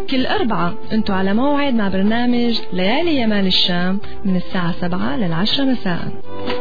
كل أربعة انتوا على موعد مع برنامج ليالي يمال الشام من الساعة 7 لل10 مساء.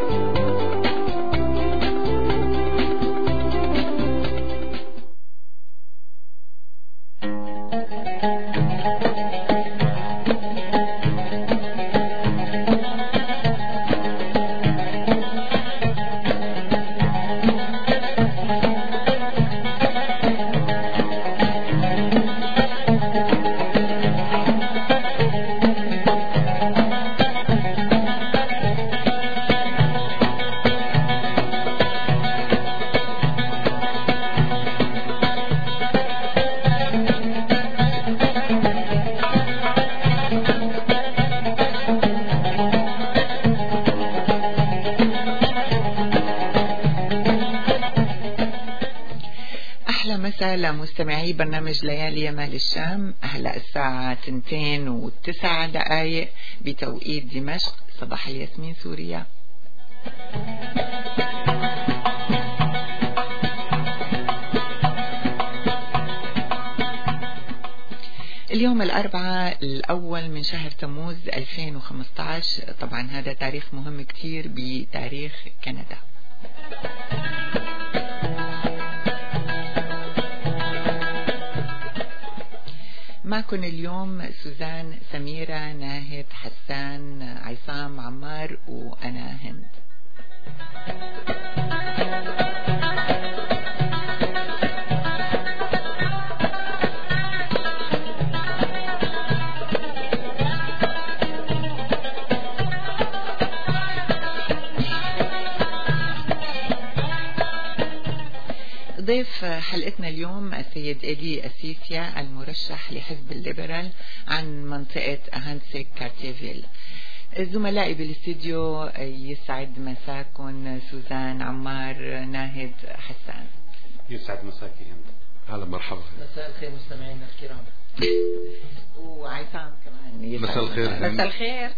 مستمعي برنامج ليالي يمال الشام. هلا الساعة 2:09 بتوقيت دمشق. صباح الياسمين سوريا. اليوم الأربعاء الأول من شهر تموز 2015. طبعا هذا تاريخ مهم كتير بتاريخ كندا. معكم اليوم سوزان، سميرة، ناهد، حسان، عصام، عمار، وأنا هند. ضيف حلقتنا اليوم السيد إلي أسيسيا المرشح لحزب الليبرال عن منطقة أهانسيك كارتيفيل. زملائي بالاستديو يسعد مساكن سوزان، عمار، ناهد، حسان. يسعد مساكي هند. هلا مرحبا. مساء الخير مستمعينا الكرام. وعصام كمان. مساء الخير. مساء الخير.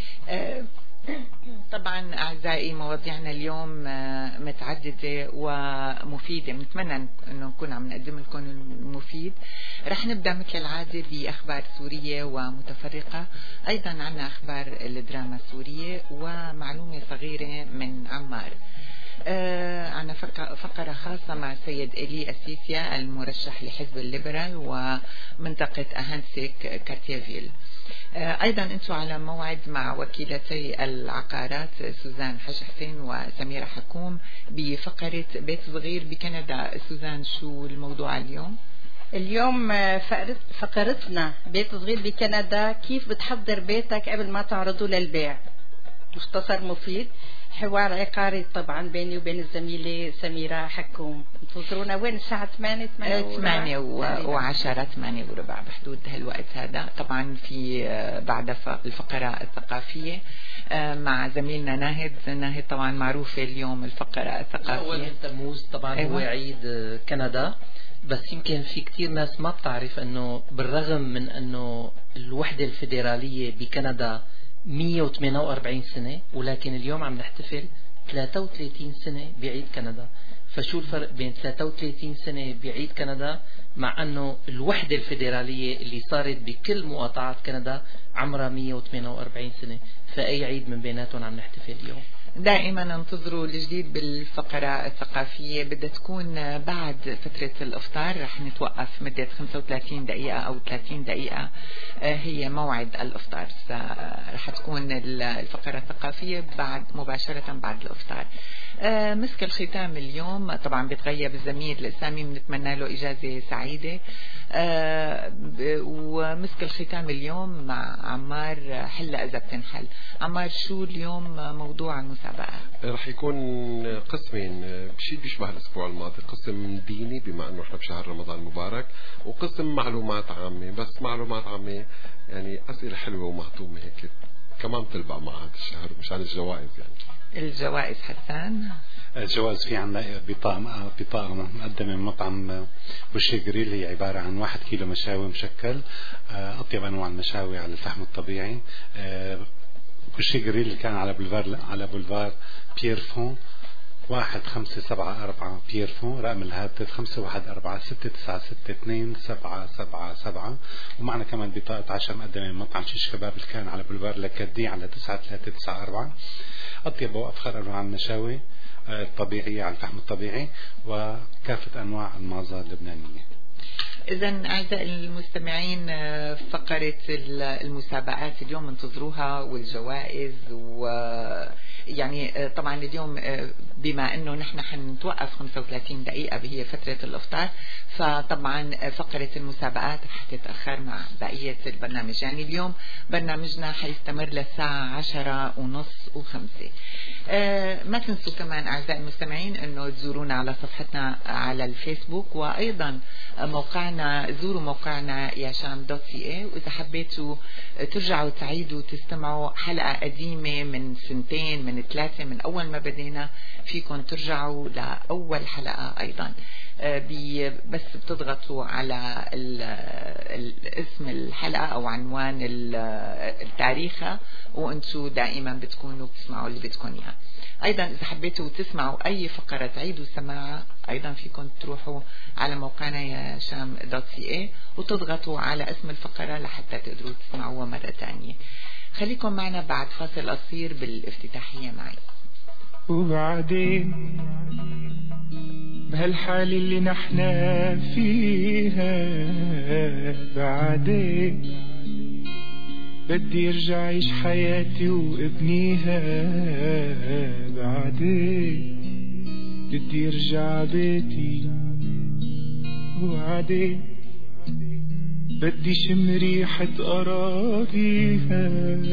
طبعا أعزائي مواضيعنا اليوم متعددة ومفيدة، بنتمنى أنه نكون عم نقدم لكم المفيد. رح نبدأ مثل العادة بأخبار سورية ومتفرقة، أيضا عنا أخبار الدراما السورية ومعلومة صغيرة من عمار. عنا فقرة خاصة مع السيد إلي أسيسيا المرشح لحزب الليبرال ومنطقة أهانسيك كارتيفيل. أيضا أنتم على موعد مع وكيلتي العقارات سوزان حج حسين وسميرة حكوم بفقرة بيت صغير بكندا. سوزان، شو الموضوع اليوم؟ اليوم فقرتنا بيت صغير بكندا، كيف بتحضر بيتك قبل ما تعرضه للبيع. مختصر مفيد، حوار عقاري طبعا بيني وبين الزميلة سميرة حكوم. انتظرونا وين الساعة 8 8:10 8:15 بحدود هالوقت هذا. طبعا في بعد الفقرة الثقافية مع زميلنا ناهد طبعا معروفة اليوم الفقرة الثقافية. أول من تموز طبعا هو عيد كندا، بس يمكن في كتير ناس ما بتعرف أنه بالرغم من أنه الوحدة الفيدرالية بكندا 148 سنة، ولكن اليوم عم نحتفل 33 سنة بعيد كندا. فشو الفرق بين 33 سنة بعيد كندا مع أنه الوحدة الفيدرالية اللي صارت بكل مقاطعات كندا عمرها 148 سنة؟ فأي عيد من بيناتهم عم نحتفل اليوم؟ دائما انتظروا الجديد بالفقرة الثقافية. بدها تكون بعد فترة الإفطار، رح نتوقف مدة 35 دقيقة أو 30 دقيقة، هي موعد الإفطار. رح تكون الفقرة الثقافية مباشرة بعد الإفطار. مسك الختام اليوم طبعا بتغيب الزميل سامي، بنتمنى له إجازة سعيدة. ومسك الختام اليوم مع عمار، حلة إذا بتنحل. عمار، شو اليوم موضوع المسابقة؟ رح يكون قسمين، بشيء بيشبه الأسبوع الماضي، قسم ديني بما أنه إحنا بشهر رمضان المبارك، وقسم معلومات عامة. بس معلومات عامة يعني أسئلة حلوة ومهضومة هيك كمان بتلبق مع هذا الشهر مشان الجوائز. يعني الجوائز حسان؟ الجوائز في عندنا بطاقة مقدمة من مطعم بوشي جريل، هي عبارة عن 1 كيلو مشاوي مشكل، أطيب أنواع المشاوي على الفحم الطبيعي. بوشي جريل اللي كان على بولفار بيير فون 1574 بيرفون. رقم الهاتف 514-696-2777. ومعنا كمان بطاقة عشاء مقدمة من مطعم شيش كباب الكان على بولفار لكدي على 9394. أطيب وأفخر أنواع المشاوي الطبيعية على الفحم الطبيعي وكافة أنواع المازة اللبنانية. إذن أعزائي المستمعين، فقرة المسابقات اليوم انتظروها والجوائز، ويعني طبعا اليوم بما أنه نحن حنتوقف 35 دقيقة بهي فترة الإفطار، فطبعا فقرة المسابقات رح تتأخر مع بقية البرنامج. يعني اليوم برنامجنا حيستمر للساعة 10:30 و5. ما تنسوا كمان أعزائي المستمعين أنه تزورونا على صفحتنا على الفيسبوك، وأيضا موقعنا، زوروا موقعنا yasham.ca. وإذا حبيتوا ترجعوا تعيدوا تستمعوا حلقة قديمة من 2 من 3 من أول ما بدينا، فيكم ترجعوا لأول حلقة أيضا. بس بتضغطوا على اسم الحلقة أو عنوان التاريخ، وأنتوا دائما بتكونوا بتسمعوا اللي بدكم إياه. أيضا إذا حبيتوا تسمعوا أي فقرة تعيدوا سماعها، أيضا فيكم تروحوا على موقعنا yasham.ca وتضغطوا على اسم الفقرة لحتى تقدروا تسمعوها مرة تانية. خليكم معنا بعد فاصل قصير بالافتتاحية معي. وبعدين بهالحال اللي نحنا فيها، بعدين بدي ارجع عيش حياتي وابنيها، بعدين بدي ارجع بيتي، وبعدين بدي شم ريحة أراضيها،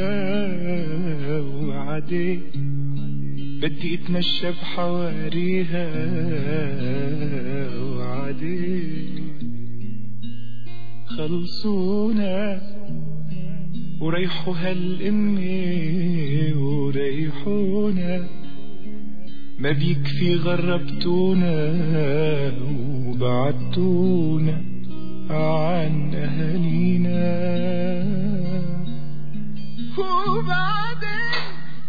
وبعدين بدي اتمشى بحواريها، وبعدين خلصونا وريحوا هالأمي وريحونا، ما بيكفي غربتونا وبعدتونا عن أهالينا، وبعدين.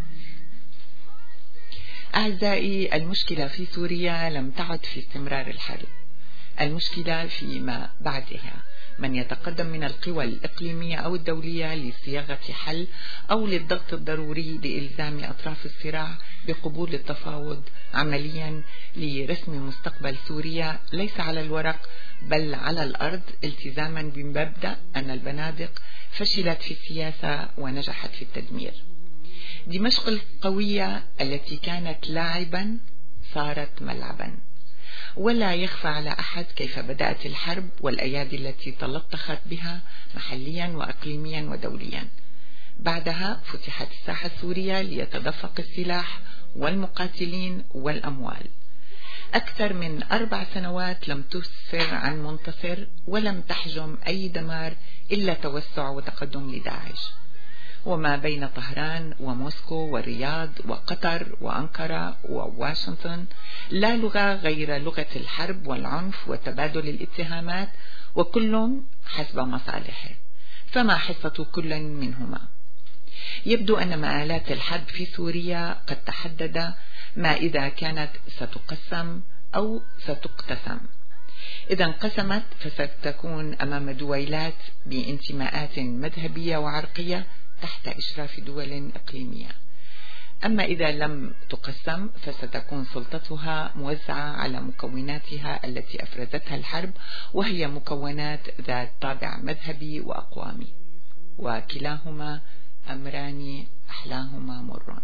أعزائي، المشكلة في سوريا لم تعد في استمرار الحرب، المشكلة فيما بعدها. من يتقدم من القوى الإقليمية أو الدولية لصياغة حل أو للضغط الضروري لإلزام أطراف الصراع بقبول التفاوض عمليا لرسم مستقبل سوريا، ليس على الورق بل على الأرض، التزاما بمبدأ أن البنادق فشلت في السياسة ونجحت في التدمير. دمشق القوية التي كانت لاعبا صارت ملعبا، ولا يخفى على أحد كيف بدأت الحرب والأيادي التي تلطخت بها محليا وأقليميا ودوليا. بعدها فتحت الساحة السورية ليتدفق السلاح والمقاتلين والأموال. أكثر من 4 سنوات لم تسفر عن منتصر، ولم تحجم أي دمار إلا توسع وتقدم لداعش. وما بين طهران وموسكو والرياض وقطر وأنقرة وواشنطن لا لغة غير لغة الحرب والعنف وتبادل الاتهامات، وكل حسب مصالحه. فما حصة كل منهما؟ يبدو أن مآلات الحرب في سوريا قد تحدد ما إذا كانت ستقسم أو ستقتسم. إذا انقسمت فستكون أمام دويلات بانتماءات مذهبية وعرقية تحت إشراف دول إقليمية. أما إذا لم تقسم فستكون سلطتها موزعة على مكوناتها التي أفرزتها الحرب، وهي مكونات ذات طابع مذهبي وأقوامي، وكلاهما أمران أحلاهما مر.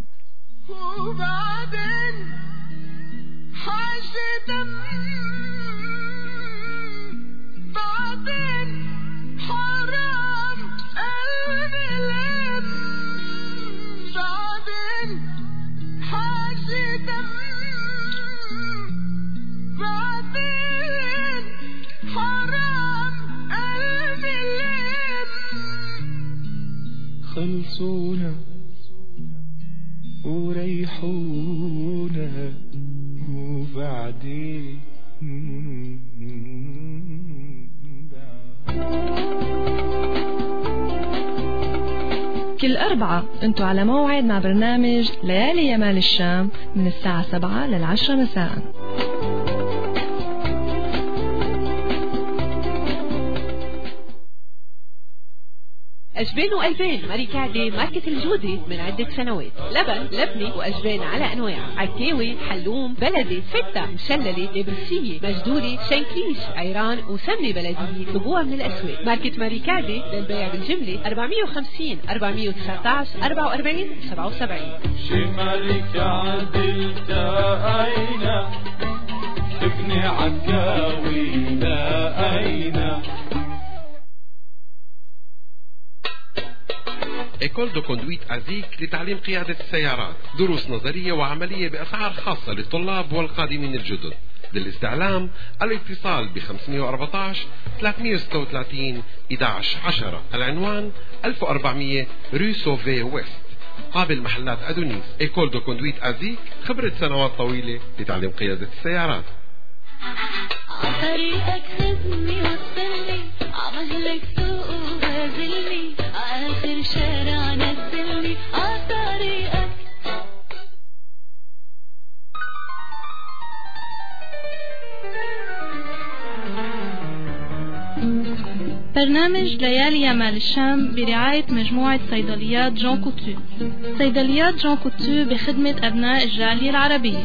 وبعدين حاجة دم، بعدين حرام النلم، بعدين حاجة دم، بعدين حرام النلم. خلصونا وريحونا وبعدين كل أربعة انتوا على موعد مع برنامج ليالي يمال الشام من الساعة 7 لل10 مساء. أجبان وألبان ماركادي ماركة الجودة من عدة سنوات. لبن لبني وأجبان على أنواع، عكاوي، حلوم، بلدي، فتة، مشللة، نابلسية، مجدوري، شنكليش، عيران وسمنة بلدية بقوة من الأسواق. ماركة ماركادي للبيع بالجملة 450 419 44 77. شمالك عدلت أين ابن عكاوي لا أين. إيكول دو كوندويت أزيك لتعليم قيادة السيارات، دروس نظرية وعملية بأسعار خاصة للطلاب والقادمين الجدد. للاستعلام الاتصال ب 514 336 1110. العنوان 1400 رو سوفي ويست قابل محلات أدونيس. إيكول دو كوندويت أزيك، خبرة سنوات طويلة لتعليم قيادة السيارات. طريقك خدني وصلني، عمهلك سوق وغازلني، آخر شارع نزلني طريقك. برنامج ليالي يمال الشام برعاية مجموعة صيدليات جون كوتو. صيدليات جون كوتو بخدمة أبناء الجالية العربية.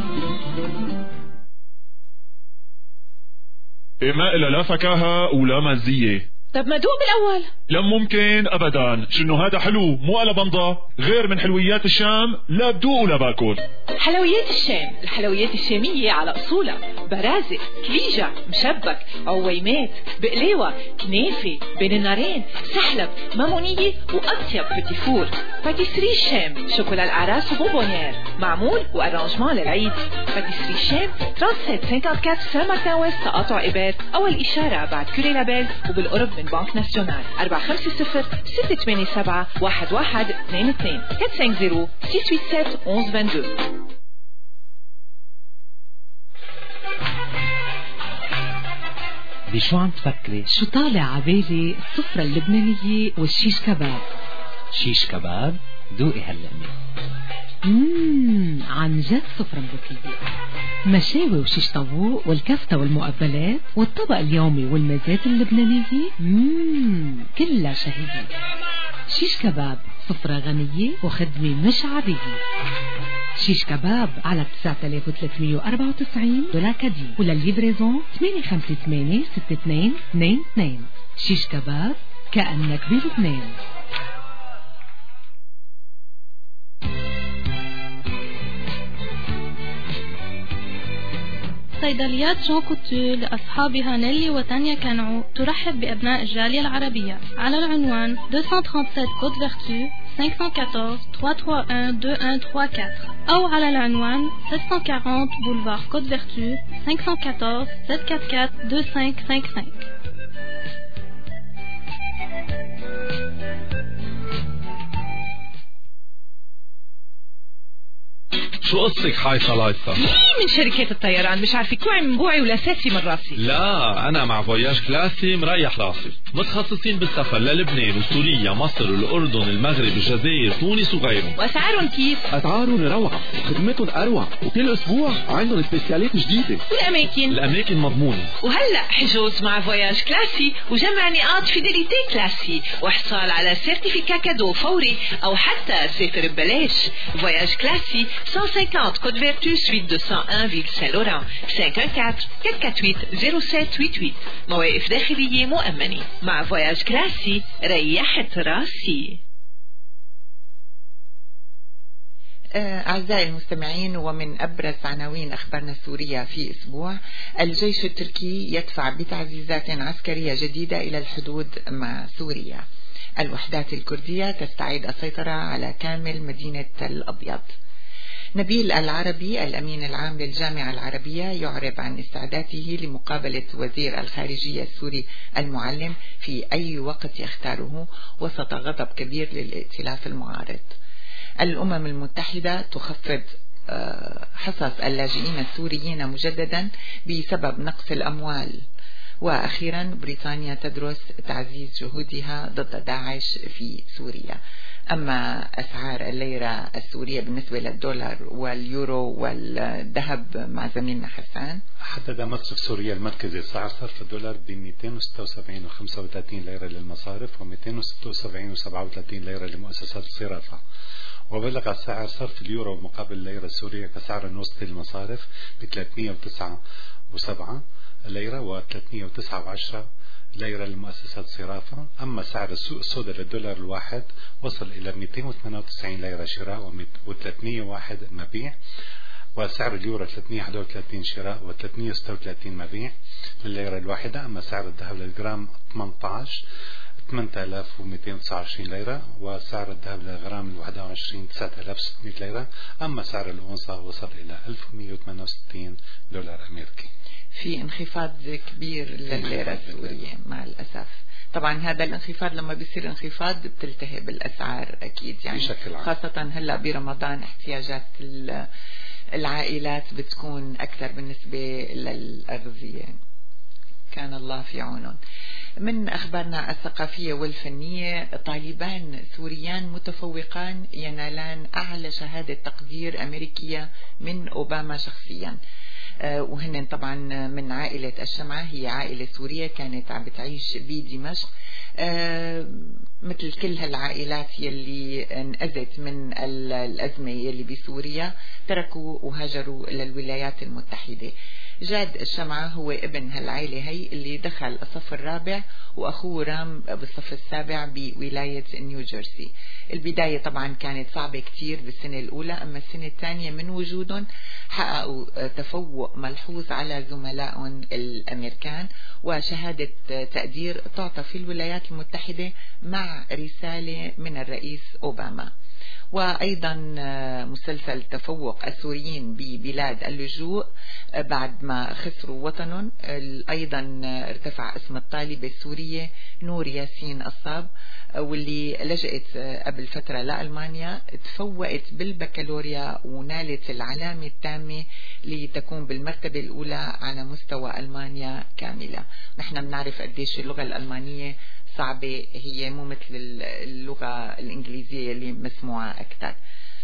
ما إلا لا فكاهة ولا مزية. طب ما دوق بالأول. لا ممكن أبدا، شنو هذا حلو مو على بنضة، غير من حلويات الشام لا بدوق ولا باكل. حلويات الشام، الحلويات الشامية على أصولها، برازق، كليجة، مشبك، عويمات، بقلاوة، كنافة، بين النارين، سحلب، مامونية وأطيب بتيفور. باتيسري الشام، شوكولا الأعراس وبونبونير، معمول وأرانجمان للعيد. باتيسري الشام 3754 سان مارتن ويست تقاطع إبار، أول إشارة بعد كوري لابيل وبالقرب من بنك ناسيونال. 450 687 1122 450 687 1122. بشو عم تفكري؟ شو طالع عبالي؟ السفرة اللبنانية والشيش كباب. شيش كباب؟ دوقي هاللقمة. عن جد سفرة ملوكية، مشاوي وشيش طاووق والكفتة والمقبلات والطبق اليومي والمزات اللبنانية. كلها شهية. شيش كباب سفرة غنية وخدمة مش عادية. شيش كباب على 9394 دولار وللليفريزون 858 6222. شيش كباب كأنك بلبنان. صيدليات جون كوتو لأصحابها نيلي وتانيا كانعو ترحب بأبناء الجالية العربية على العنوان 237 كوت فيرتو 514 331 2134 أو على العنوان 740 بولفار كوت فيرتو 514 744 2555. شو قصك حايصة لايصة؟ من شركات الطيران مش عارفة كوعي من بوعي ولا ساسي من راسي. لا أنا مع فواياج كلاسي مريح راسي، متخصصين بالسفر للبنان وسوريا مصر والأردن المغرب الجزائر تونس وغيرهم. وأسعارهم كيف؟ أسعارهم روعة وخدمتهم أروع، وكل أسبوع عندهم سبيسيالات جديدة. والأماكن مضمونة. وهلأ حجوز مع فواياج كلاسي وجمع نقاط فيديليتي كلاسي وحصال على سيرتيفيكا كادو فوري أو حتى سافر ببلاش. فواياج كلاسي 150 Côte Vertu, suite 201, ville Saint-Laurent. 514-448-0788. مواقف داخلية مؤمنة. مع فواياج كلاسي ريحت راسي. أعزائي المستمعين، ومن أبرز عناوين أخبارنا السورية في أسبوع: الجيش التركي يدفع بتعزيزات عسكرية جديدة إلى الحدود مع سوريا. الوحدات الكردية تستعيد السيطرة على كامل مدينة تل أبيض. نبيل العربي الأمين العام للجامعة العربية يعرب عن استعداده لمقابلة وزير الخارجية السوري المعلم في أي وقت يختاره وسط غضب كبير للائتلاف المعارض. الأمم المتحدة تخفض حصص اللاجئين السوريين مجددا بسبب نقص الأموال. وأخيرا بريطانيا تدرس تعزيز جهودها ضد داعش في سوريا. أما أسعار الليرة السورية بالنسبة للدولار واليورو والذهب مع زميلنا حسان. حدد مصرف سوريا المركزي سعر صرف الدولار ب 276.35 ليرة للمصارف و276.37 ليرة لمؤسسات الصرافة، وبلغ سعر صرف اليورو مقابل الليرة السورية كسعر وسطي للمصارف ب 309.7 ليرة و309.10 ليرة للمؤسسات الصرافة. أما سعر السوق السوداء للدولار الواحد وصل إلى 298 ليرة شراء و301 مبيع، وسعر اليورو 331 شراء و336 مبيع للليرة الواحدة. أما سعر الذهب للجرام 8229 ليرة، وسعر الذهب للغرام 21 9600 ليرة. أما سعر الأونصة وصل إلى 1168 دولار أمريكي. في انخفاض كبير للليرة السورية مع الأسف. طبعا هذا الانخفاض لما بيصير انخفاض بتلتهب الأسعار أكيد، يعني خاصة هلأ برمضان احتياجات العائلات بتكون أكثر بالنسبة للأغذية. كان الله في عونهم. من أخبارنا الثقافية والفنية، طالبان سوريان متفوقان ينالان أعلى شهادة تقدير أمريكية من أوباما شخصيا، وهن طبعا من عائلة الشمعة. هي عائلة سورية كانت عم بتعيش بدمشق، مثل كل هالعائلات يلي انأذت من الأزمة يلي بسوريا تركوا وهاجروا للولايات المتحدة. جاد الشمعة هو ابن هالعائلة هي اللي دخل الصف الرابع، وأخوه رام بالصف السابع بولاية نيوجيرسي. البداية طبعا كانت صعبة كتير بالسنة الأولى، أما السنة الثانية من وجودهم حققوا تفوق ملحوظ على زملائهم الأمريكان، وشهادة تقدير تعطى في الولايات المتحدة مع رسالة من الرئيس أوباما. وأيضا مسلسل تفوق السوريين ببلاد اللجوء بعد ما خسروا وطنهم، أيضا ارتفع اسم الطالبة السورية نور ياسين الصاب، واللي لجأت قبل فترة لألمانيا، تفوقت بالبكالوريا ونالت العلامة التامة لتكون بالمرتبة الأولى على مستوى ألمانيا كاملة. نحن بنعرف قديش اللغة الألمانية صعبة، هي مو مثل اللغة الإنجليزية اللي مسموعة أكثر.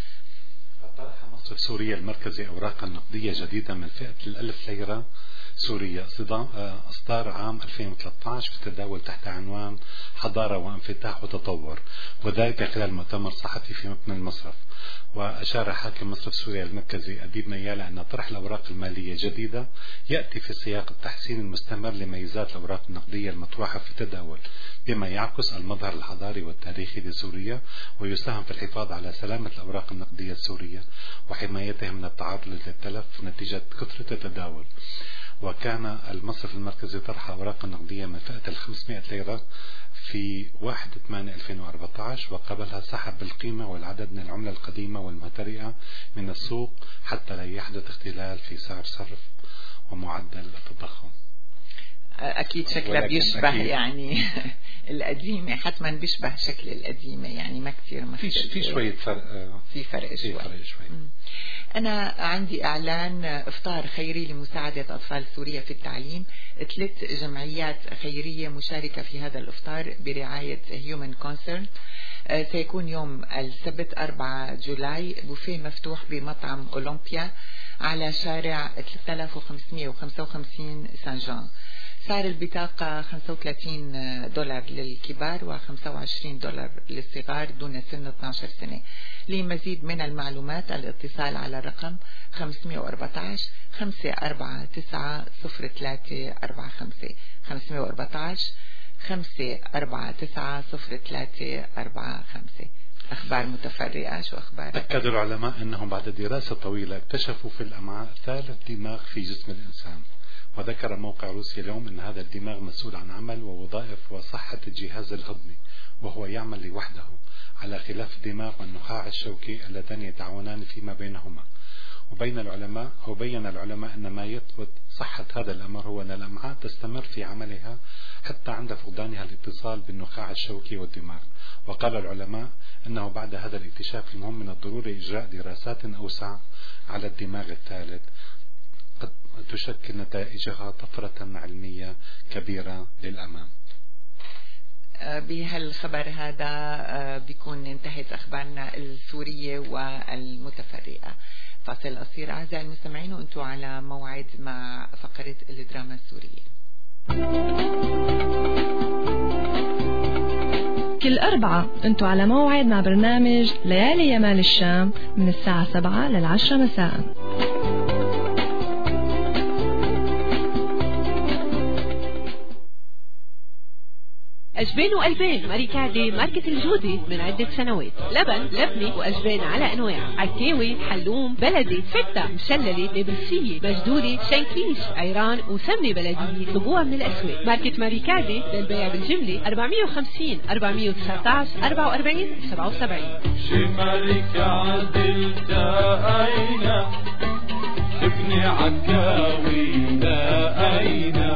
طرح مصرف سوريا المركزي أوراقا نقدية جديدة من فئة 1000 ليرة سورية إصدار عام 2013 في تداول تحت عنوان حضارة وانفتاح وتطور، وذلك خلال مؤتمر صحفي في مبنى المصرف. وأشار حاكم مصرف سوريا المركزي أديب نيالة أن طرح الأوراق المالية جديدة يأتي في سياق التحسين المستمر لميزات الأوراق النقدية المطروحة في التداول، بما يعكس المظهر الحضاري والتاريخي لسوريا، ويساهم في الحفاظ على سلامة الأوراق النقدية السورية وحمايتها من التعرض للتلف نتيجة كثرة التداول. وكان المصرف المركزي طرح أوراق النقدية من فئة 500 ليرة في 1/8/2014، وقبلها سحب بالقيمة والعدد من العملة القديمة والمهترئة من السوق حتى لا يحدث اختلال في سعر صرف ومعدل التضخم. أكيد شكلها بيشبه أكيد. يعني القديمة حتما بيشبه شكل القديمة، يعني ما كتير في شوية فرق، في فرق شوي. أنا عندي إعلان إفطار خيري لمساعدة أطفال سوريا في التعليم. 3 جمعيات خيرية مشاركة في هذا الإفطار برعاية هيومن كونسرن. سيكون يوم السبت 4 جولاي، بوفيه مفتوح بمطعم أولمبيا على شارع 3555 سان جان. سعر البطاقة $35 للكبار و$25 للصغار دون سن 12 سنة. لمزيد من المعلومات الاتصال على الرقم 514 549 0345 514 549 0345. أخبار متفرقة. شو أخبار؟ أكد العلماء أنهم بعد دراسة طويلة اكتشفوا في الأمعاء 3 دماغ في جسم الإنسان. وذكر موقع روسيا اليوم أن هذا الدماغ مسؤول عن عمل ووظائف وصحة الجهاز الهضمي، وهو يعمل لوحده، على خلاف الدماغ والنخاع الشوكي اللذان يتعاونان فيما بينهما. وبين العلماء أن ما يثبت صحة هذا الأمر هو أن الأمعاء تستمر في عملها حتى عند فقدانها الاتصال بالنخاع الشوكي والدماغ. وقال العلماء أنه بعد هذا الاكتشاف المهم من الضروري إجراء دراسات أوسع على الدماغ الثالث قد تشكل نتائجها طفرة علمية كبيرة للأمام. بهالخبر هذا بيكون انتهت أخبارنا السورية والمتفرقة. فاصل قصير أعزائي المستمعين وأنتم على موعد مع فقرة الدراما السورية. كل أربعة أنتم على موعد مع برنامج ليالي يمال الشام من الساعة 7 لل10 مساء. أجبان وألبان ماريكادي ماركة الجودة من عدة سنوات. لبن، لبنة وأجبان على أنواع، عكاوي، حلوم، بلدي، فتة، مشللة، نابلسية، مجدولة، شنكيش، عيران وسمنة بلدية. طلبوها من الأسواق. ماركة ماريكادي للبيع بالجملة 450 419 44 77. شي ماريكا عدلتا أين ابني عكاوي لا أين.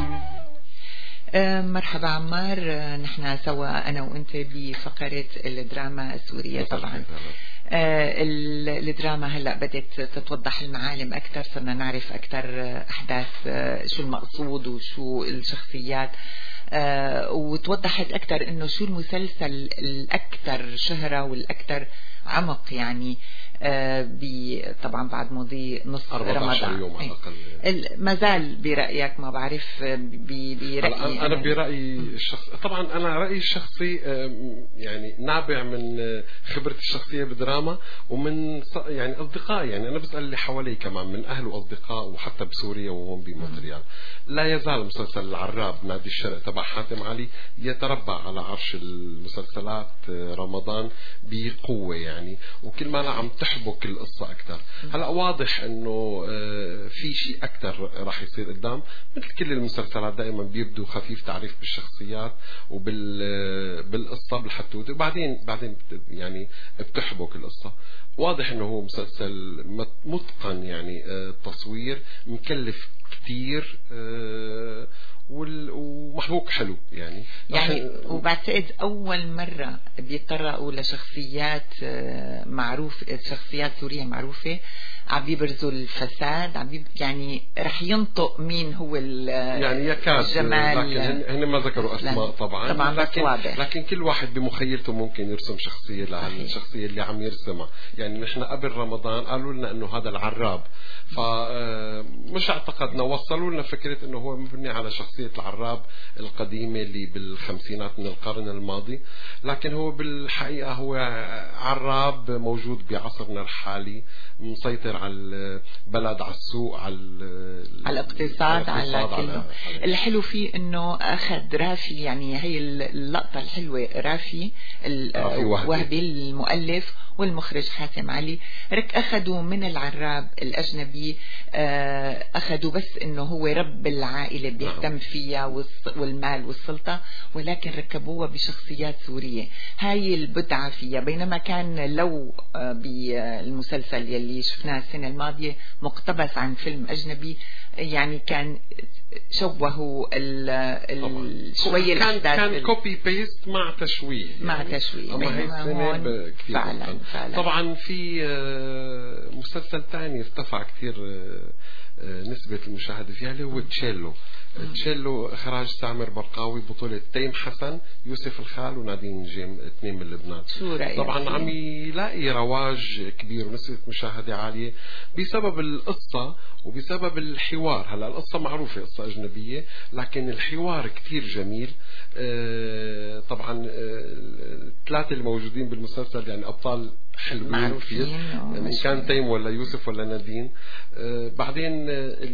مرحبا عمار، نحن سوا أنا وأنت بفقرة الدراما السورية. طبعا الدراما هلأ بدت تتوضح المعالم أكثر، صرنا نعرف أكثر أحداث شو المقصود وشو الشخصيات، وتوضحت أكثر إنه شو المسلسل الأكثر شهرة والأكثر عمق يعني طبعا بعد مضي نصف رمضان يوم على الأقل. ما زال برأيك؟ ما بعرف برأيي أنا برأيي الشخصي طبعا، أنا رأيي الشخصي يعني نابع من خبرتي الشخصية بالدراما ومن يعني أصدقائي، يعني أنا بسأل اللي حوالي كمان من أهل وأصدقاء وحتى بسوريا وهون بمصر. يعني لا يزال مسلسل العراب نادي الشرق تبع حاتم علي يتربع على عرش المسلسلات رمضان بقوة يعني، وكل ما عم تحبك القصة أكتر. هلأ واضح إنه في شيء أكتر راح يصير قدام، مثل كل المسلسلات دائما بيبدو خفيف تعريف بالشخصيات وبالقصة بالحدوتة، وبعدين يعني بتحبك القصة. واضح إنه هو مسلسل متقن يعني، تصوير مكلف كتير ومحبوك حلو يعني وبعتقد أول مرة بيتطرقوا لشخصيات معروف، شخصيات سورية معروفة عم بيبرزوا الفساد، يعني رح ينطق مين هو يعني يكاد الجمال. لكن هن ما ذكروا أسماء طبعا لكن كل واحد بمخيلته ممكن يرسم شخصية للشخصية اللي عم يرسمها. يعني نحن قبل رمضان قالوا لنا إنه هذا العراب، فمش اعتقدنا، وصلوا لنا فكرة إنه هو مبني على شخصية العراب القديمة اللي بالخمسينات من القرن الماضي، لكن هو بالحقيقة هو عراب موجود بعصرنا الحالي، مسيطر على البلد، على السوق، على الاقتصاد، على الحلو فيه انه اخذ رافي، يعني هي اللقطة الحلوة، رافي وهبي المؤلف والمخرج حاتم علي أخذوا من العراب الأجنبي، أخذوا بس إنه هو رب العائلة بيهتم فيها والمال والسلطة، ولكن ركبوها بشخصيات سورية. هاي البدعة فيها، بينما كان لو بالمسلسل يلي شفناه السنة الماضية مقتبس عن فيلم أجنبي، يعني كان شوهوا شوية الأحداث، كان كوبي بيست مع تشويه يعني. مع تشويه. أما هي السنة فعلا. طبعا في مسلسل تاني ارتفع كتير نسبة المشاهدة فيها اللي هو تشيلو إخراج سامر برقاوي، بطولة تيم حسن، يوسف الخال، ونادين جيم، اثنين من لبنان. طبعا عم يلاقي رواج كبير ونسبة مشاهدة عالية بسبب القصة وبسبب الحوار. هلا القصة معروفة، قصة أجنبية، لكن الحوار كتير جميل. طبعا الثلاثة الموجودين بالمسلسل يعني أبطال حلوين فيه، يعني كان تيم ولا يوسف ولا نادين. بعدين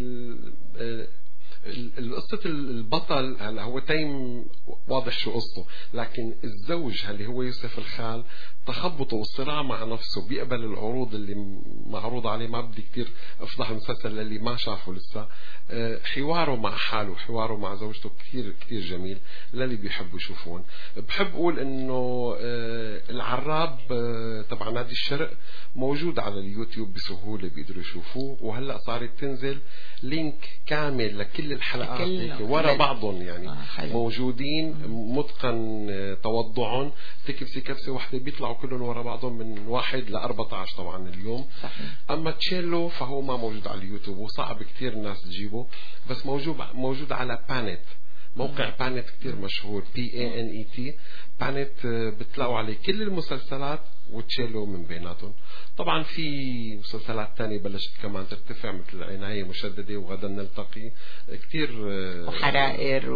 القصة البطل هلا هو تيم، واضح شو قصته، لكن الزوج اللي هو يوسف الخال تخبطه والصراع مع نفسه، بيقبل العروض اللي معروض عليه. ما بدي كتير افضح المسلسل للي ما شافه لسه. حواره مع حاله، حواره مع زوجته كتير كتير جميل للي بيحبوا يشوفون. بحب اقول انه العراب تبع نادي الشرق موجود على اليوتيوب بسهولة، بيقدروا يشوفوه، وهلأ صارت تنزل لينك كامل لكل الحلقات ورا بعضهم يعني موجودين، متقن توضعهم، تكبسي كبسة واحدة بيطلعوا كلهم ورا بعضهم من 1 ل 14 طبعا اليوم. صحيح. أما تشيلو فهو ما موجود على اليوتيوب وصعب كتير الناس تجيبه، بس موجود على بانت. موقع بانت كتير مشهور PANET. بانت بتلاقوا عليه كل المسلسلات وتشيلوا من بيناتهم. طبعا في مسلسلات تانية بلشت كمان ترتفع مثل عناية مشددة وغدا نلتقي كتير وحرائر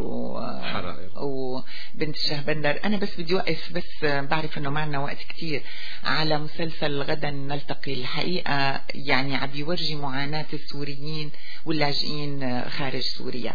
وبنت الشهبندر. أنا بس بدي وقف، بس بعرف أنه معنا وقت كتير، على مسلسل غدا نلتقي. الحقيقة يعني عم بيورجي معاناة السوريين واللاجئين خارج سوريا.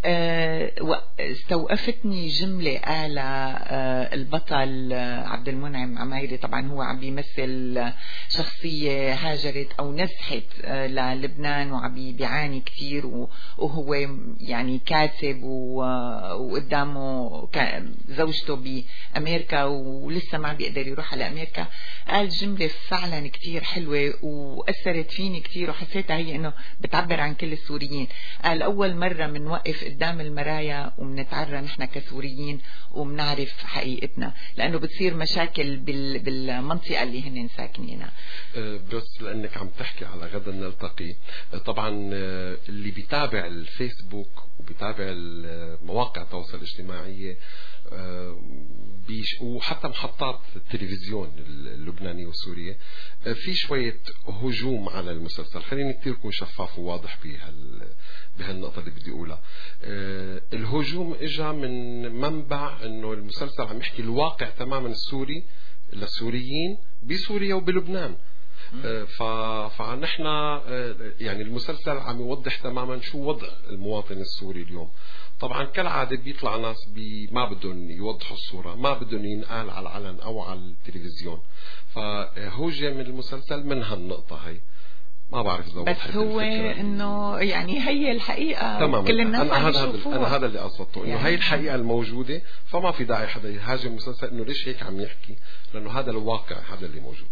استوقفتني جملة قالها البطل عبد المنعم عمايري، طبعا هو عم بيمثل شخصية هاجرت أو نزحت للبنان وعم بيعاني كتير، وهو يعني كاتب وقدامه زوجته بأمريكا ولسه ما بيقدر يروح على أمريكا. قال جملة فعلا كتير حلوة وأثرت فيني كتير، وحسيتها هي إنه بتعبر عن كل السوريين. قال أول مرة منوقف قدام المرايا ومنتعرى نحن كسوريين ومنعرف حقيقتنا، لأنه بتصير مشاكل بالمنطقة اللي هن ساكنينها. بس لأنك عم تحكي على غدا نلتقي، طبعا اللي بيتابع الفيسبوك وبيتابع مواقع التواصل الاجتماعية وحتى محطات التلفزيون اللبنانية والسورية في شوية هجوم على المسلسل. خليني كتير كون شفاف وواضح بهالنقطة اللي بدي أقولها. الهجوم إجا من منبع أنه المسلسل عم يحكي الواقع تماما السوري للسوريين بسوريا وبلبنان. فنحن يعني المسلسل عم يوضح تماما شو وضع المواطن السوري اليوم. طبعا كالعادة بيطلع ناس ما بدهم يوضحوا الصورة، ما بدهم ينقال على العلن أو على التلفزيون، فهوجة من المسلسل من هالنقطة هي. ما بعرف إذا بس هو إنه يعني هي الحقيقة تماما. كل الناس عم يشوفوها. أنا هذا اللي قصدته، إنه هي الحقيقة الموجودة، فما في داعي حدا يهاجم المسلسل إنه ليش هيك عم يحكي، لأنه هذا الواقع، هذا اللي موجود.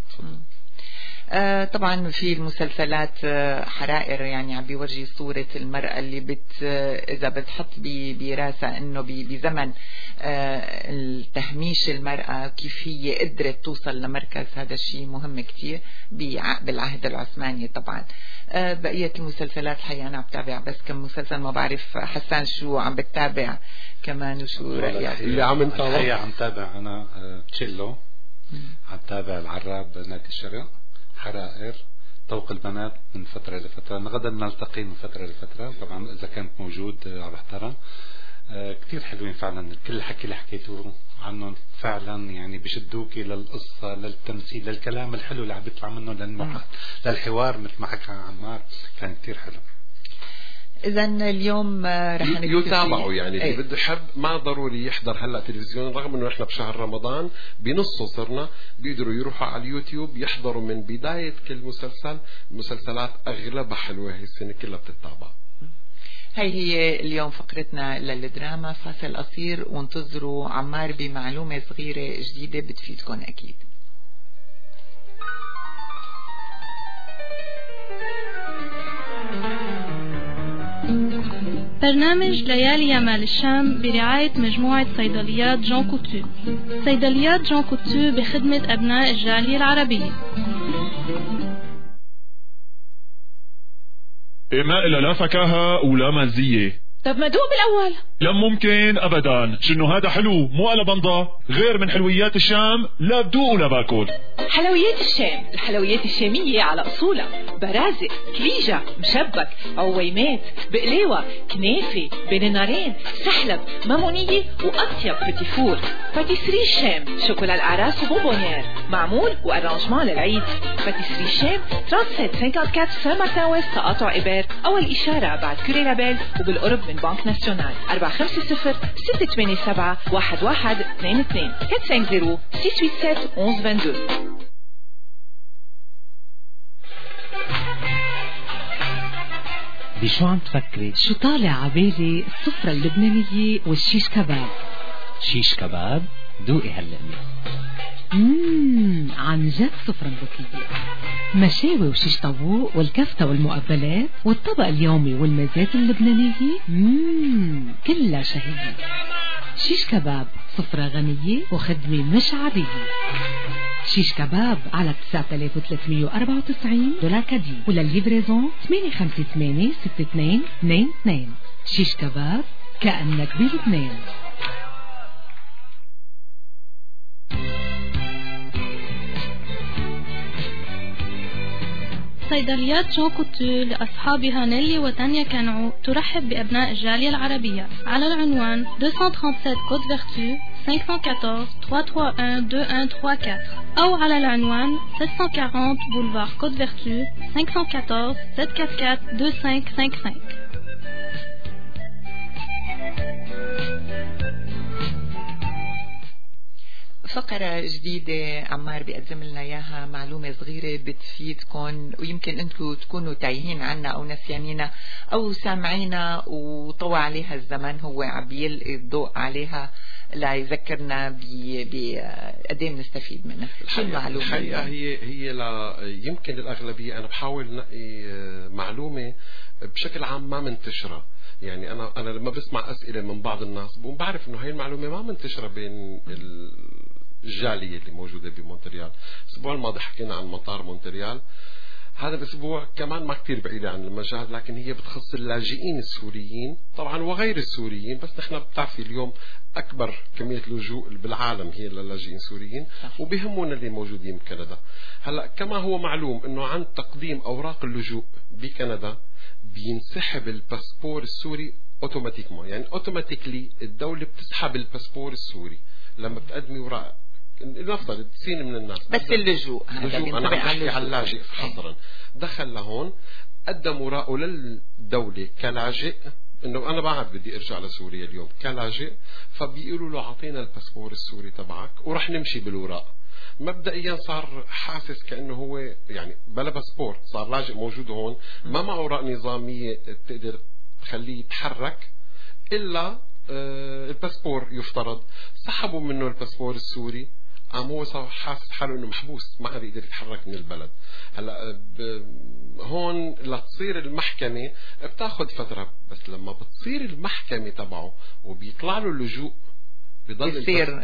طبعا في المسلسلات حرائر يعني عم بيورجي صورة المرأة اللي إذا بتحط براسها إنه بزمن التهميش المرأة كيف هي قدرت توصل لمركز. هذا الشيء مهم كتير بالعهد العثماني. طبعا بقية المسلسلات الحقيقة أنا عم بتابع بس كم مسلسل، ما بعرف حسان شو عم بتتابع كمان وشو رأيك؟ اللي عم نتابع الحقيقة عم تابع أنا تشيلو، عم تابع العراب نادي الشرق، حرائر، طوق البنات من فترة لفترة، غدا نلتقي من فترة لفترة. طبعا إذا كانت موجود على بحضرها. كتير حلوين فعلا. كل الحكي اللي حكيتوه عنهم فعلا يعني بشدوكي للقصة، للتمثيل، للكلام الحلو اللي عم بيطلع منه للحوار مثل ما حكى عمار، كان كتير حلو. إذا اليوم رح يتابعوا يعني اللي بده يحب ما ضروري يحضر هلا تلفزيون، رغم انه احنا بشهر رمضان بنصه صرنا بيقدروا يروحوا على اليوتيوب يحضروا من بداية كل مسلسل. المسلسلات اغلبها حلوة هي السنة كلها بتتابع. هي اليوم فقرتنا للدراما. فاصل قصير وانتظروا عمار بمعلومة صغيرة جديدة بتفيدكم أكيد. برنامج ليالي يمال الشام برعاية مجموعة صيدليات جون كوتو. صيدليات جون كوتو بخدمة أبناء الجالية العربية. ما إلا لا فكاهة ولا مزية. طب ما دوق بالأول. لا ممكن أبدا، شنو هذا حلو مو على بنضة. غير من حلويات الشام لا بدوق ولا باكل. حلويات الشام، الحلويات الشامية على أصولها. برازق، كليجة، مشبك، عويمات، بقليوة، كنافة، بين النارين، سحلب، مامونية وأطيب بتيفور. باتيسري الشام، شوكولا الأعراس وبونبونيير، معمول وأرانجمان للعيد. باتيسري الشام 3754 سان مارتن ويست، تقاطع إبر، أول إشارة بعد كوري لابيل وبالقرب من بنك ناسيونال. 450-687-1122 450-687-1122. بشو عم تفكري؟ شو طالع عبالي؟ السفرة اللبنانية والشيش كباب. شيش كباب؟ دوقي هاللقمة. عن جد سفرة ذكية. مشاوي وشيش طاووق والكفتة والمقبلات والطبق اليومي والمزات اللبنانية. كلها شهية. شيش كباب سفرة غنية وخدمة مش عادية. شيش كباب على 9394 دولار كدي، ولا الليفريزون 858-6222. شيش كباب كأنك بلبنان. صيدليات جون كوتور لأصحابها نيلي وتانيا كانعو ترحب بأبناء الجالية العربية على العنوان 237 كوت فيرتو 514 331 2134 أو على العنوان 740 بولفار كوت فيرتو 514 744 2555. فقرة جديدة عمار بيقدم لنا إياها، معلومة صغيرة بتفيدكم ويمكن أنتم تكونوا تايهين عنا أو نسيانينا أو سامعينا وطوى عليها الزمن، هو عم يلقي الضوء عليها ليذكرنا قد ايه بنستفيد منها. شو المعلومة؟ الحقيقة هي يمكن الأغلبية أنا بحاول نقي معلومة بشكل عام ما منتشرة. يعني أنا لما بسمع أسئلة من بعض الناس بعرف إنه هاي المعلومة ما منتشرة بين الجالية اللي موجودة بمونتريال. الأسبوع الماضي حكينا عن مطار مونتريال، هذا الأسبوع كمان ما كتير بعيدة عن المجال، لكن هي بتخص اللاجئين السوريين طبعا وغير السوريين، بس نحن بتعرفي اليوم أكبر كمية لجوء بالعالم هي للاجئين السوريين وبيهمونا اللي موجودين بكندا. هلأ كما هو معلوم إنه عند تقديم أوراق اللجوء بكندا بينسحب الباسبور السوري اوتوماتيكما، يعني اوتوماتيكلي الدولة بتسحب الباسبور السوري لما بتقدمي اوراق. نفترض سين من الناس بس اللجوء أنا عم بحكي على اللاجئ حصرا دخل لهون قدم اوراقه للدولة كلاجئ، انه انا بعد بدي ارجع لسوريا اليوم كلاجئ، فبيقولوا له اعطينا الباسبور السوري تبعك ورح نمشي بالاوراق. مبدئيا صار حاسس كأنه هو يعني بلا باسبور، صار لاجئ موجود هون ما معه اوراق نظامية تقدر تخليه يتحرك إلا الباسبور. يفترض سحبوا منه الباسبور السوري، قام هو صار حاسس حاله انه محبوس ما عاد يقدر يتحرك من البلد. هلا هون لتصير المحكمة بتاخذ فترة، بس لما بتصير المحكمة تبعه وبيطلع له اللجوء بيصير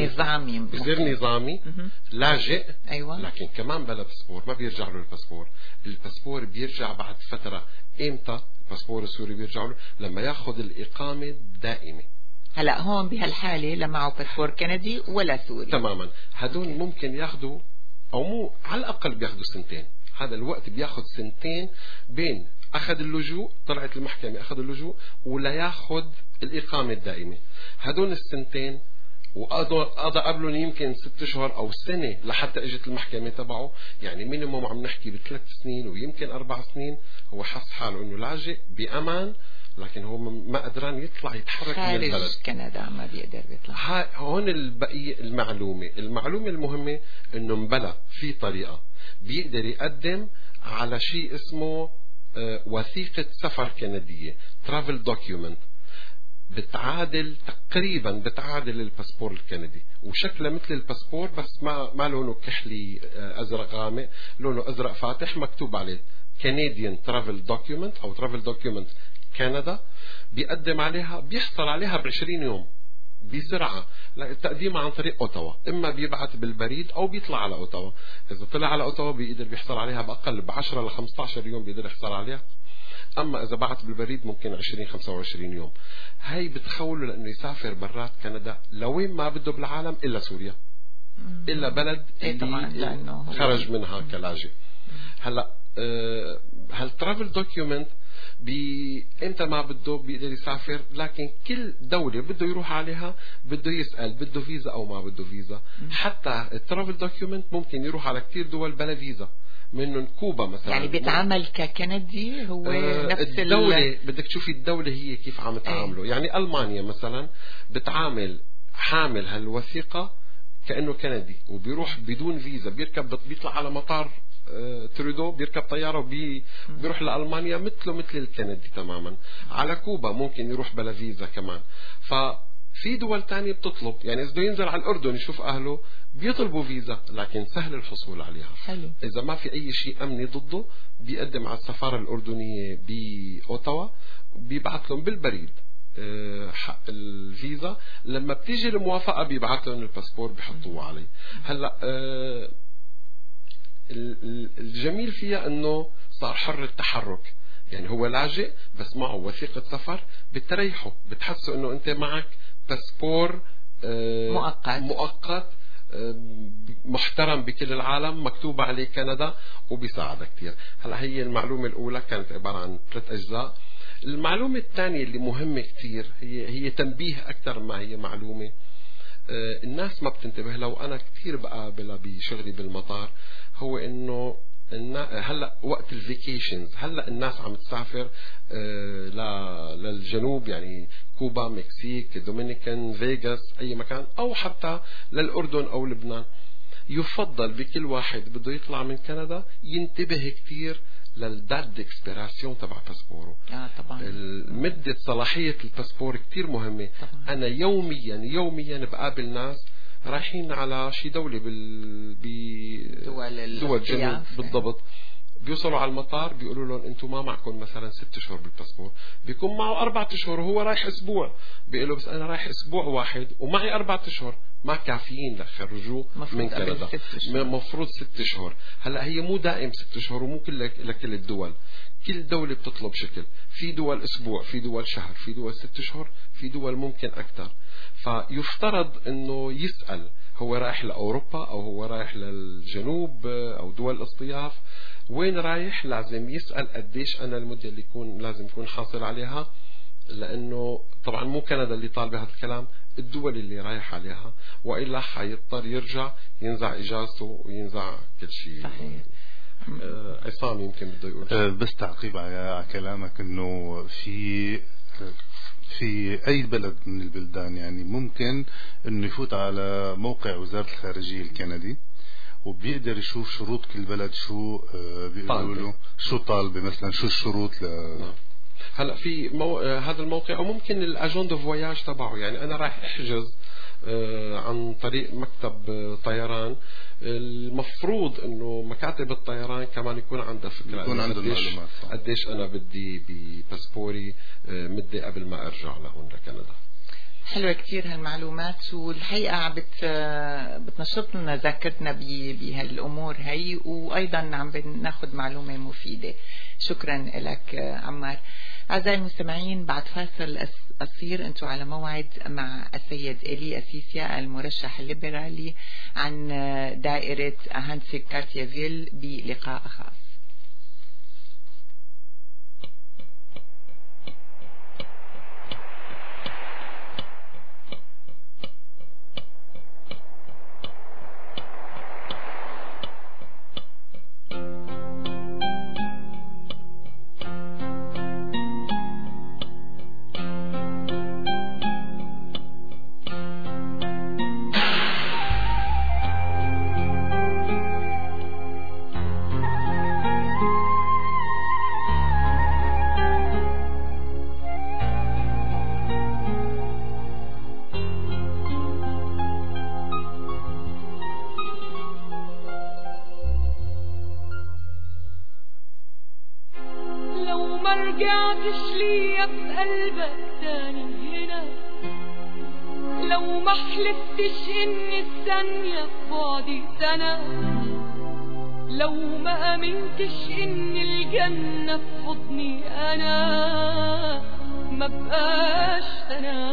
نظامي لاجئ. أيوة. لكن كمان بلا باسبور ما بيرجع له الباسبور بيرجع بعد فترة. امتى الباسبور السوري بيرجع له؟ لما ياخذ الإقامة الدائمة. هلا هون بهالحالة لا معه باسبور كندي ولا سوري تماما، هدول ممكن ياخذوا او مو على الأقل بياخذوا سنتين. هذا الوقت بياخذ سنتين بين أخذ اللجوء، طلعت المحكمة أخذ اللجوء ولا ياخذ الإقامة الدائمة. هدول السنتين وقضى قبلهم يمكن 6 أشهر أو سنة لحتى اجت المحكمة تبعه، يعني مينيموم عم نحكي ب3 سنين ويمكن 4 سنين. هو حس حاله إنه لاجئ بأمان، لكن هو ما قدران يطلع يتحرك من البلد. خارج كندا ما بيقدر يطلع. هون البقية المعلومة المهمة إنه مبلا في طريقة بيقدر يقدم على شيء اسمه وثيقة سفر كندية travel document، تقريبا بتعادل الباسبور الكندي وشكله مثل الباسبور، بس ما لونه كحلي أزرق غامق، لونه أزرق فاتح مكتوب عليه Canadian travel document أو travel document كندا. بيقدم عليها بيحصل عليها ب20 يوم بسرعة. تقديمها عن طريق أوتاوا، إما بيبعت بالبريد أو بيطلع على أوتاوا. إذا طلع على أوتاوا بيحصل عليها بأقل ب10 ل 15 يوم بيقدر يحصل عليها. أما إذا بعت بالبريد ممكن 20-25 يوم. هاي بتخوله لأنه يسافر برات كندا لوين ما بده بالعالم إلا سوريا، إلا بلد اللي خرج منها كلاجئ. هلا هالترافل دوكيومنت امتى ما بده بيقدر يسافر، لكن كل دولة بده يروح عليها بده يسأل بده فيزا أو ما بده فيزا. حتى الترافل دوكيومنت ممكن يروح على كتير دول بلا فيزا، منهم كوبا مثلا. يعني بيتعامل ككندي هو نفس الدولة. بدك تشوفي الدولة هي كيف عم تعامله. يعني ألمانيا مثلا بتعامل حامل هالوثيقة كأنه كندي وبيروح بدون فيزا، بيطلع على مطار ترودو، بيركب طيارة وبيروح لألمانيا مثل الكندي تماما. على كوبا ممكن يروح بلا فيزا كمان. ففي دول تانية بتطلب، يعني إذا ينزل على الأردن يشوف أهله بيطلبوا فيزا، لكن سهل الحصول عليها. حلو. إذا ما في أي شيء أمني ضده بيقدم على السفارة الأردنية بأوتاوا، بيبعث لهم بالبريد حق الفيزا. لما بتيجي الموافقة بيبعث لهم الباسبور بيحطوه عليه. هلأ الجميل فيها انه صار حر التحرك، يعني هو لاجئ بس معه وثيقة سفر بتريحه، بتحسه انه انت معك باسبور مؤقت محترم بكل العالم مكتوب عليه كندا وبيساعدك كتير. هلا هي المعلومة الأولى كانت عبارة عن 3 أجزاء. المعلومة الثانية اللي مهمة كتير هي تنبيه أكثر ما هي معلومة. الناس ما بتنتبه لو أنا كتير بقابلها بشغلي بالمطار، هو إنه هلا وقت الفيكيشنز، هلا الناس عم تسافر للجنوب، يعني كوبا، مكسيك، دومينيكان، فيغاس، اي مكان، او حتى للاردن او لبنان. يفضل بكل واحد بده يطلع من كندا ينتبه كتير للدات ديكسبيراسيون تبع باسبوره. طبعا مدة صلاحية الباسبور كتير مهمة. طبعا. انا يوميا بقابل ناس رايحين على شي دولة دول الجنوب بالضبط، بيوصلوا على المطار بيقولوا لهم انتم ما معكم مثلا 6 شهور بالباسبور، بيكون معه 4 أشهر وهو رايح اسبوع، بيقول له بس انا رايح اسبوع واحد ومعي 4 أشهر، ما كافيين لخرجوه من كندا، مفروض 6 شهور. هلا هي مو دائم 6 شهور ومو لكل الدول، كل دولة بتطلب شكل، في دول اسبوع، في دول شهر، في دول 6 شهور، في دول ممكن اكثر. فيفترض انه يسأل هو رايح لأوروبا أو هو رايح للجنوب أو دول الاصطياف، وين رايح لازم يسأل قديش أنا المدة اللي لازم يكون حاصل عليها، لأنه طبعا مو كندا اللي طالبة هذا الكلام، الدول اللي رايح عليها، وإلا حيضطر يرجع ينزع إجازته وينزع كل شيء. صحيح. عصام يمكن بده يقول بس تعقيب على كلامك، إنه في أي بلد من البلدان يعني ممكن إنه يفوت على موقع وزارة الخارجية الكندي وبيقدر يشوف شروط كل بلد، شو بيقولوا له، شو طالبة مثلا، شو الشروط هلا في هذا الموقع، وممكن الاجون دو فواياج تبعه، يعني انا رايح احجز عن طريق مكتب طيران، المفروض انه مكاتب الطيران كمان يكون عندها فكره، يكون عنده المعلومات قديش انا بدي بباسبوري مدة قبل ما ارجع لهون لكندا. حلوة كتير هالمعلومات، والحقيقة بتنشط لنا ذاكرتنا بهالأمور هي، وأيضا عم بناخد معلومة مفيدة. شكرا لك عمار. أعزائي المستمعين، بعد فاصل قصير أنتم على موعد مع السيد إلي أسيسيا المرشح الليبرالي عن دائرة هانسيك كارتيافيل بلقاء خاص. لو ما أمنتش إن الجنة في حضني أنا ما بقاش أنا،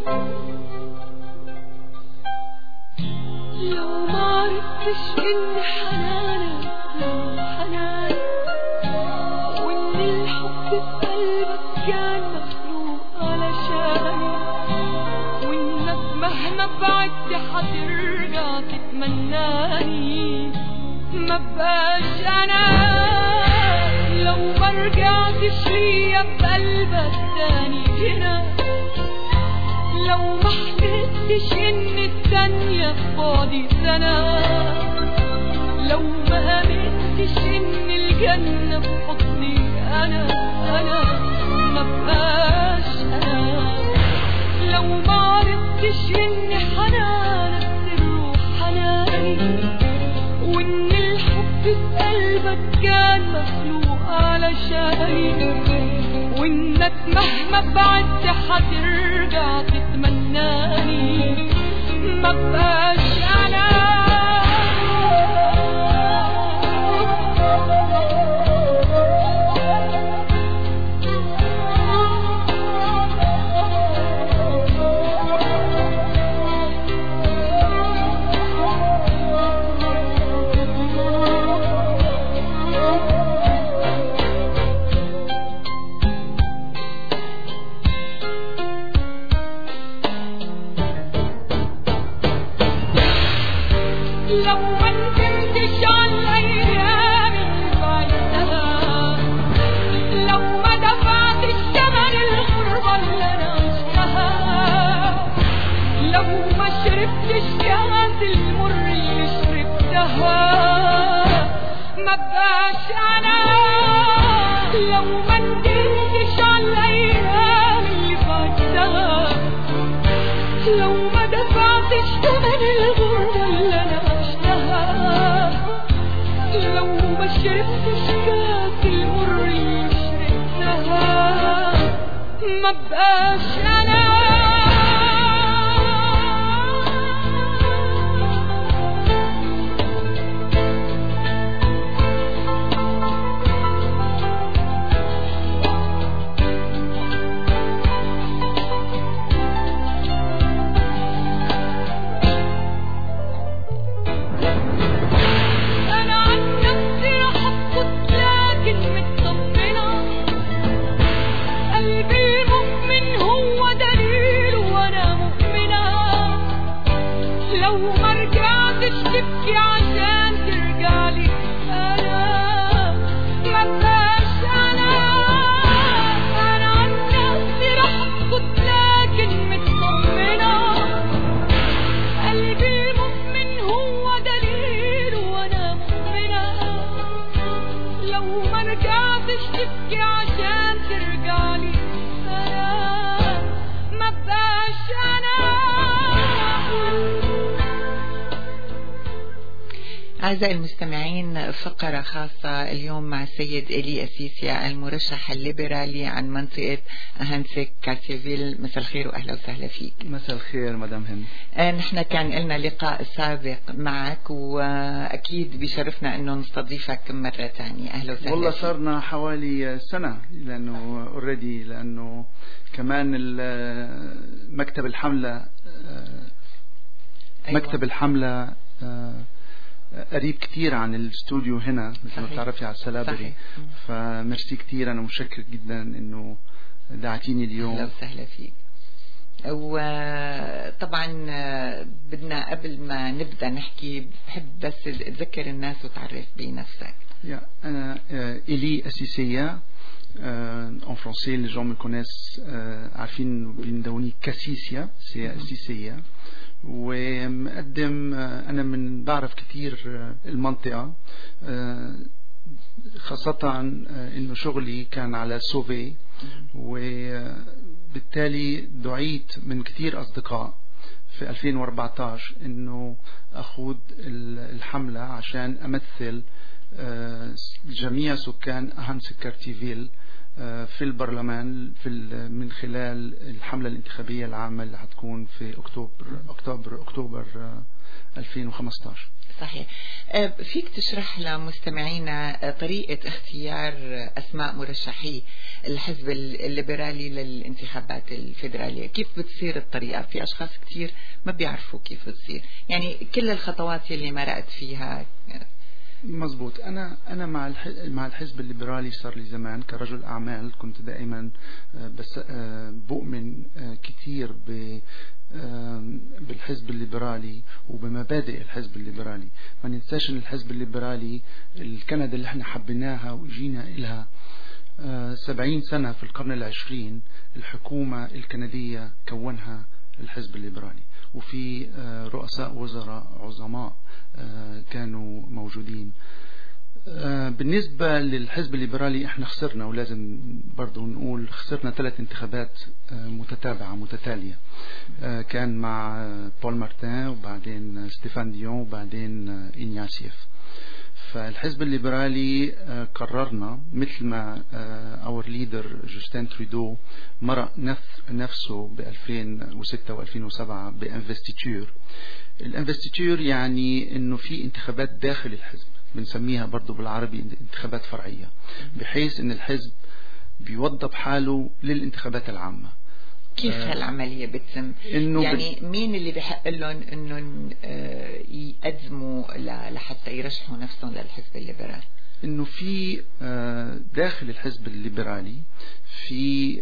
لو ما عرفتش إن حنانك حنان، وإن الحب في قلبك كان مخلوق علشاني، وإنك مهما بعدت حترجع تتمناني ما بقاش أنا، لو ما رجعتش ليا بقلبك تاني هنا، لو ما حلفتش إن التانية في بعدي سنة، لو ما أمنتش إن الجنة في حضني أنا ما بقاش أنا، لو ما عرفتش إن حنانك الروح حناني، وإن الحب في قلبك كان مخلوق علشاني، وإنك مهما بعدت حترجع تتمناني ما بقاش أنا. ما بقاش أنا لو ما ندمتش على الأيام اللي فاتها، لو ما دفعتش ثمن الغربة اللي أنا عشتها، لو ما شربتش كاس المر اللي شربتها، ما بقاش أنا. أعزائي المستمعين، فقرة خاصة اليوم مع السيد إيلي أسيسيا المرشح الليبرالي عن منطقة أهانسك كارتيفيل. مساء الخير وأهلا وسهلا فيك. مساء الخير مدام هند. نحن كان لنا لقاء سابق معك وأكيد بيشرفنا أنه نستضيفك مرة تانية. أهلا وسهلا. والله صارنا حوالي سنة لأنه اوريدي، لأنه كمان مكتب الحملة مكتب الحملة قريب كتير عن الاستوديو هنا مثل ما بتعرفي على السلابري. فمرسي كتير، أنا متشكر جدا إنه دعتيني اليوم. أهلا وسهلا فيك. وطبعا بدنا قبل ما نبدأ نحكي بحب بس تذكر الناس وتعرف بنفسك. أنا إيلي أسيسيا. En français, les gens me connaissent, عارفين بيندوني كاسيسيا، سي أسيسيا. ومقدم أنا من بعرف كتير المنطقة، خاصة إنه شغلي كان على سوفي، وبالتالي دعيت من كتير أصدقاء في 2014 إنه أخوض الحملة عشان أمثل جميع سكان أهانسك كارتيفيل في البرلمان من خلال الحملة الانتخابية العامة اللي هتكون في أكتوبر 2015. صحيح. فيك تشرح لمستمعينا طريقة اختيار أسماء مرشحي الحزب الليبرالي للانتخابات الفيدرالية؟ كيف بتصير الطريقة؟ في أشخاص كتير ما بيعرفوا كيف بتصير، يعني كل الخطوات اللي مرقت فيها. مزبوط. أنا مع الحزب الليبرالي صار لي زمان كرجل أعمال. كنت دائما بس بؤمن كتير بالحزب الليبرالي وبمبادئ الحزب الليبرالي. ما ننساش إن الحزب الليبرالي الكندا اللي احنا حبيناها وجينا إلها 70 سنة في القرن العشرين، الحكومة الكندية كونها الحزب الليبرالي، وفي رؤساء وزراء عظماء كانوا موجودين. بالنسبة للحزب الليبرالي احنا خسرنا، ولازم برضو نقول خسرنا 3 انتخابات متتابعة متتالية. كان مع بول مارتين، وبعدين ستيفان ديون، وبعدين إنياسيف. فالحزب الليبرالي قررنا مثل ما اور ليدر جوستين ترودو مرق نفسه ب 2006 و 2007 بانفستيتور. الانفستيتور يعني انه في انتخابات داخل الحزب، بنسميها برضو بالعربي انتخابات فرعية، بحيث ان الحزب بيوضب حاله للانتخابات العامة. كيف هالعملية بتتم؟ يعني مين اللي بحق لهم انه يقدموا لحتى يرشحوا نفسهم للحزب الليبرالي؟ انه في داخل الحزب الليبرالي في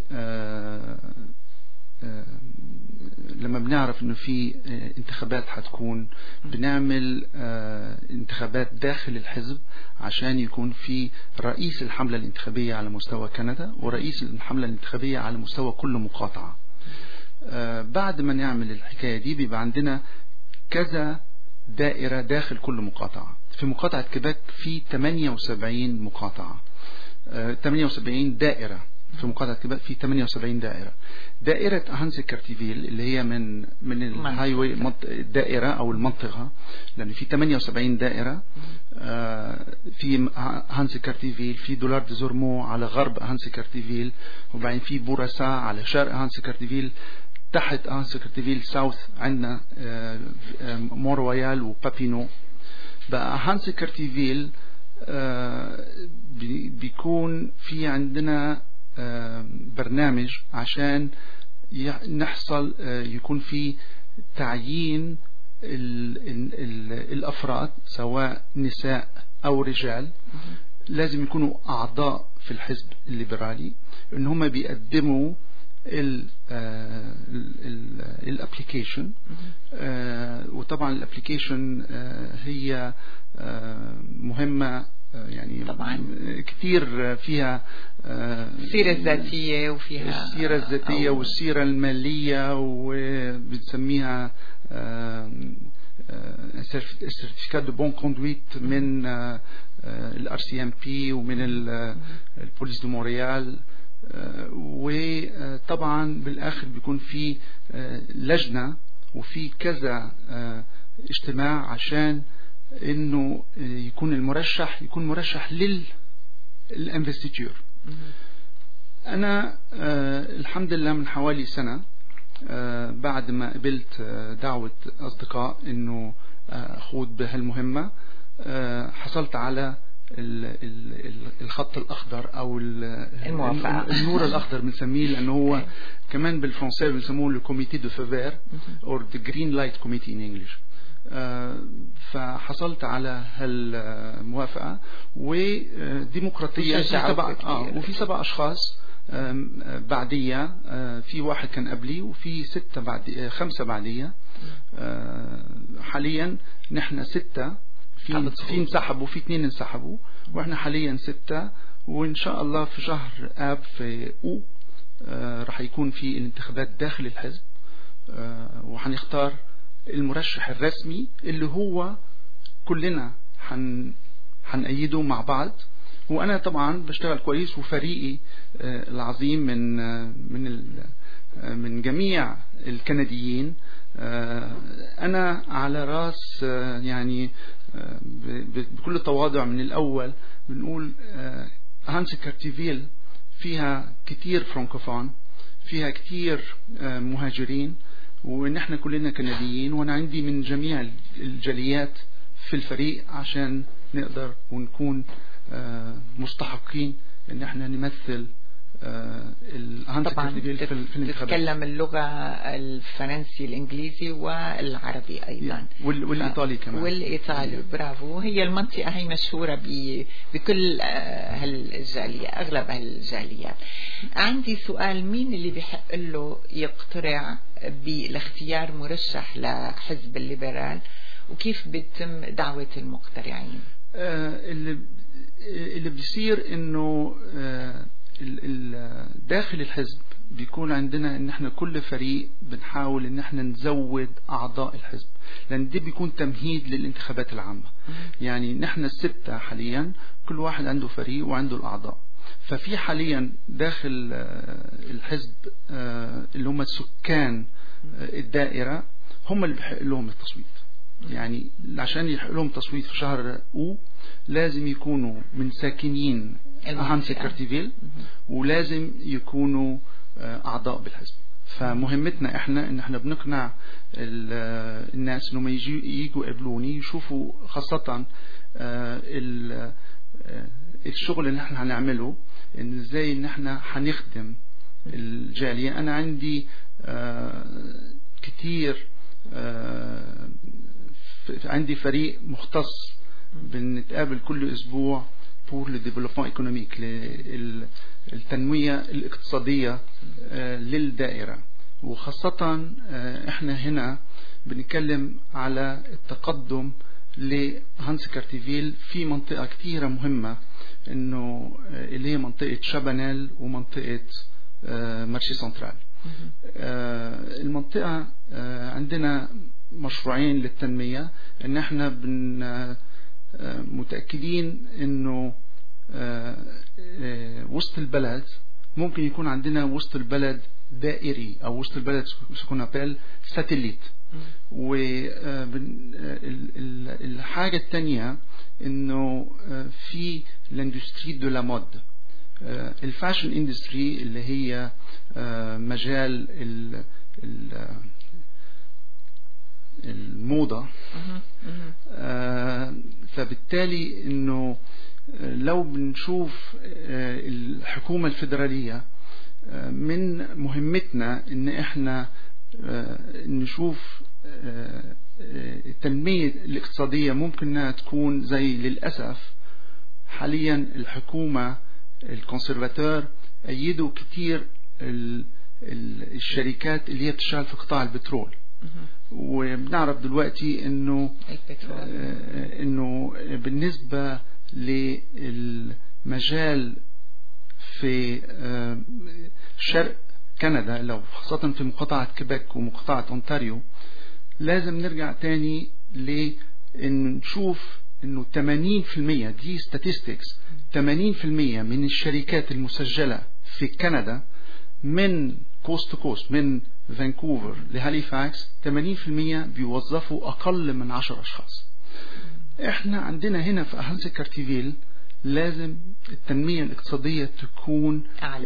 لما بنعرف انه في انتخابات حتكون، بنعمل انتخابات داخل الحزب عشان يكون في رئيس الحملة الانتخابية على مستوى كندا ورئيس الحملة الانتخابية على مستوى كل مقاطعة. بعد ما نعمل الحكاية دي بيبقى عندنا كذا دائرة داخل كل مقاطعة. في مقاطعة كيبيك في 78 مقاطعة، 78 دائرة. في مقاطعة كيبيك في 78 دائرة. دائرة هانسي كارتيفيل اللي هي من الهاي واي الدائرة أو المنطقة، لأن في 78 دائرة. في هانسي كارتيفيل، في دولار دي زورمو على غرب هانسي كارتيفيل، وبعدين في بوراسا على شرق هانسي كارتيفيل. تحت هانسي كارتيفيل ساوث عندنا مور رويال وبابينو. بقى هانسي كارتيفيل بيكون في عندنا برنامج عشان نحصل يكون في تعيين الأفراد سواء نساء أو رجال، لازم يكونوا أعضاء في الحزب الليبرالي، إن هم بيقدموا الابليكيشن. وطبعا الابليكيشن هي مهمة يعني طبعا كثير فيها السيرة الذاتية، وفيها السيرة الذاتية والسيرة المالية، وبنسميها سيرتيفيكات دو بون كوندويت من الRCMP ومن البوليس دو مونريال. وطبعا بالاخر بيكون في لجنة وفي كذا اجتماع عشان انه يكون المرشح يكون مرشح للانفستيتور. انا الحمد لله من حوالي سنة بعد ما قبلت دعوة اصدقاء انه اخوض بهالمهمة، حصلت على الخط الأخضر أو الموافقة، النور الأخضر بنسميه، لأنه هو كمان بالفرنسي بنسموه الكوميتي دو فيفير أو the green light committee in English. فحصلت على هالموافقة، وديمقراطية وفي 7 أشخاص بعدية. في واحد كان قبلي، وفي 5 بعدية. حاليا نحن 6، في انسحبوا، في 2 انسحبوا، واحنا حاليا 6. وان شاء الله في شهر آب في راح يكون في الانتخابات داخل الحزب، وحنختار المرشح الرسمي اللي هو كلنا حنأيده مع بعض. وانا طبعا بشتغل كويس، وفريقي العظيم من جميع الكنديين. انا على راس يعني بكل تواضع من الأول بنقول هانسي كارتيفيل فيها كتير فرانكوفون، فيها كتير مهاجرين، ونحن كلنا كنديين، وانا عندي من جميع الجاليات في الفريق عشان نقدر ونكون مستحقين ان احنا نمثل طبعا تتكلم اللغة الفرنسي الإنجليزي والعربي أيضا، والإيطالي كمان، والإيطالي. برافو. هي المنطقة هي مشهورة بكل هالجالية، أغلب هالجاليات. عندي سؤال: مين اللي بيحق له يقترع بالاختيار مرشح لحزب الليبرال، وكيف بيتم دعوة المقترعين؟ اللي بيصير انه داخل الحزب بيكون عندنا ان احنا كل فريق بنحاول ان احنا نزود اعضاء الحزب، لان دي بيكون تمهيد للانتخابات العامة. يعني نحن 6 حاليا، كل واحد عنده فريق وعنده الاعضاء. ففي حاليا داخل الحزب اللي هم سكان الدائرة هم اللي بيحق لهم التصويت. يعني عشان يحق لهم تصويت في شهر لازم يكونوا من ساكنين هانسي كارتيفيل، ولازم يكونوا أعضاء بالحزب. فمهمتنا احنا ان احنا بنقنع الناس انهم يجوا يقابلوني، يشوفوا خاصة الشغل اللي احنا هنعمله، ان ازاي ان احنا هنخدم الجالية. انا عندي كتير، عندي فريق مختص بنتقابل كل اسبوع pour le développement économique، للتنمية الاقتصادية للدائرة. وخاصة احنا هنا بنتكلم على التقدم لهانسي كارتيفيل في منطقة كتيرة مهمة، انه اللي هي منطقة شابانيل ومنطقة مارشي سنترال. المنطقة عندنا مشروعين للتنمية، ان احنا متأكدين انه وسط البلد ممكن يكون عندنا وسط البلد دائري او وسط البلد سكون ابل ساتيليت. والحاجة الثانية انه في الاندستري دو لا مود، الفاشن اندستري اللي هي مجال الموضة. فبالتالي انه لو بنشوف الحكومة الفيدرالية من مهمتنا ان احنا نشوف التنمية الاقتصادية ممكن انها تكون زي، للأسف حاليا الحكومة الكونسرفاتور أيدوا كتير الشركات اللي هي بتشتغل في قطاع البترول. وبنعرف دلوقتي انه بالنسبة للمجال في شرق كندا، لو خاصة في مقاطعة كيبك ومقاطعة أونتاريو، لازم نرجع تاني نشوف انه 80% دي statistics، 80% من الشركات المسجلة في كندا من كوست تو كوست، من فانكوفر لهاليفاكس، 80% بيوظفوا أقل من 10 أشخاص. احنا عندنا هنا في أهانسي كارتيفيل لازم التنمية الاقتصادية تكون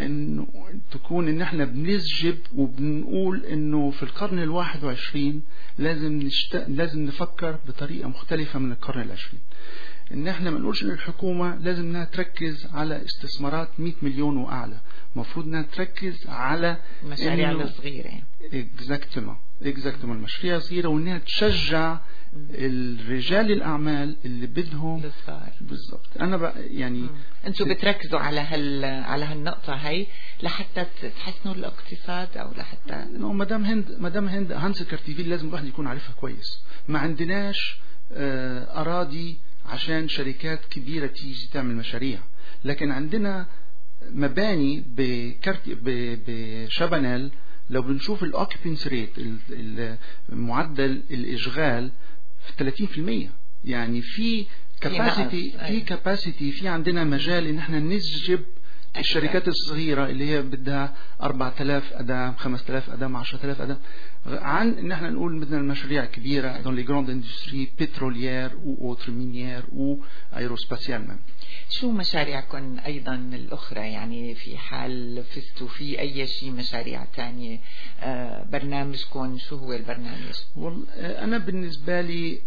ان احنا بنسجب وبنقول انه في القرن 21 لازم نفكر بطريقة مختلفة من القرن 20. ان احنا ما نقولش ان الحكومة لازم انها تركز على استثمارات 100 مليون واعلى، مفروض انها تركز على المشاريع الصغيرة. اكزاكتومون المشاريع الصغيرة، وانها تشجع الرجال الأعمال اللي بدهم بالضبط. أنا يعني أنتوا بتركزوا على هالنقطة هاي لحتى تحسنوا الاقتصاد أو لحتى مدام هند هانسي كارتيفيل لازم الواحد يكون عارفها كويس. ما عندناش أراضي عشان شركات كبيرة تيجي تعمل مشاريع، لكن عندنا مباني بشابانيل. لو بنشوف الأوكيبنس ريت، معدل الإشغال في 30%، يعني في كاباسيتي في عندنا مجال ان احنا نسجب الشركات الصغيرة اللي هي بدها 4000 أدام، 5000 أدام، 10000 أدام، عن ان احنا نقول بدنا المشاريع كبيرة dans les grandes industries pétrolières ou autres minières ou aérospatiales. شو مشاريعكم أيضا الأخرى؟ يعني في حال فزتوا في أي شيء مشاريع تانية، برنامجكم شو هو البرنامج؟ أنا بالنسبة لي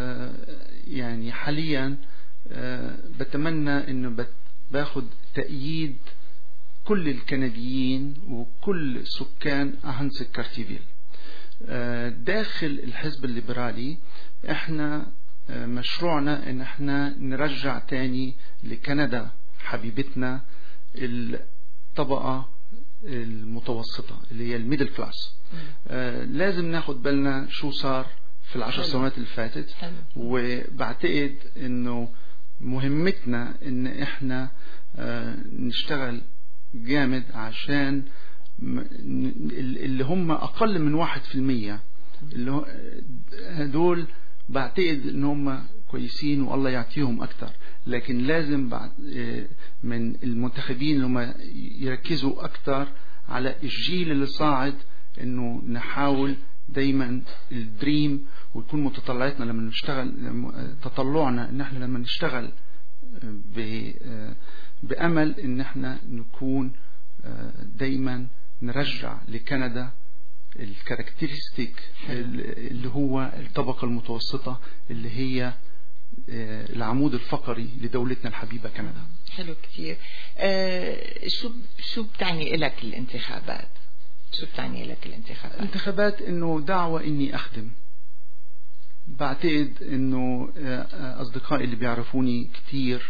يعني حاليا بتمنى إنه باخد تأييد كل الكنديين وكل سكان أهانسي كارتيفيل. داخل الحزب الليبرالي احنا مشروعنا ان احنا نرجع تاني لكندا حبيبتنا الطبقة المتوسطة اللي هي الميدل كلاس. لازم ناخد بالنا شو صار في العشر سنوات اللي فاتت، وبعتقد انه مهمتنا ان احنا نشتغل جامد عشان اللي هم اقل من 1% اللي هدول بعتقد ان هم كويسين والله يعطيهم اكتر، لكن لازم بعد من المنتخبين اللي هم يركزوا اكتر على الجيل اللي صاعد، انه نحاول دايما الدريم ويكون متطلعاتنا لما نشتغل، تطلعنا ان احنا لما نشتغل بأمل ان احنا نكون دايما نرجع لكندا الكاركترستيك اللي هو الطبقة المتوسطة اللي هي العمود الفقري لدولتنا الحبيبة كندا. حلو كتير. شو بتعني لك الانتخابات؟ الانتخابات انه دعوة اني اخدم. بعتقد انه اصدقائي اللي بيعرفوني كتير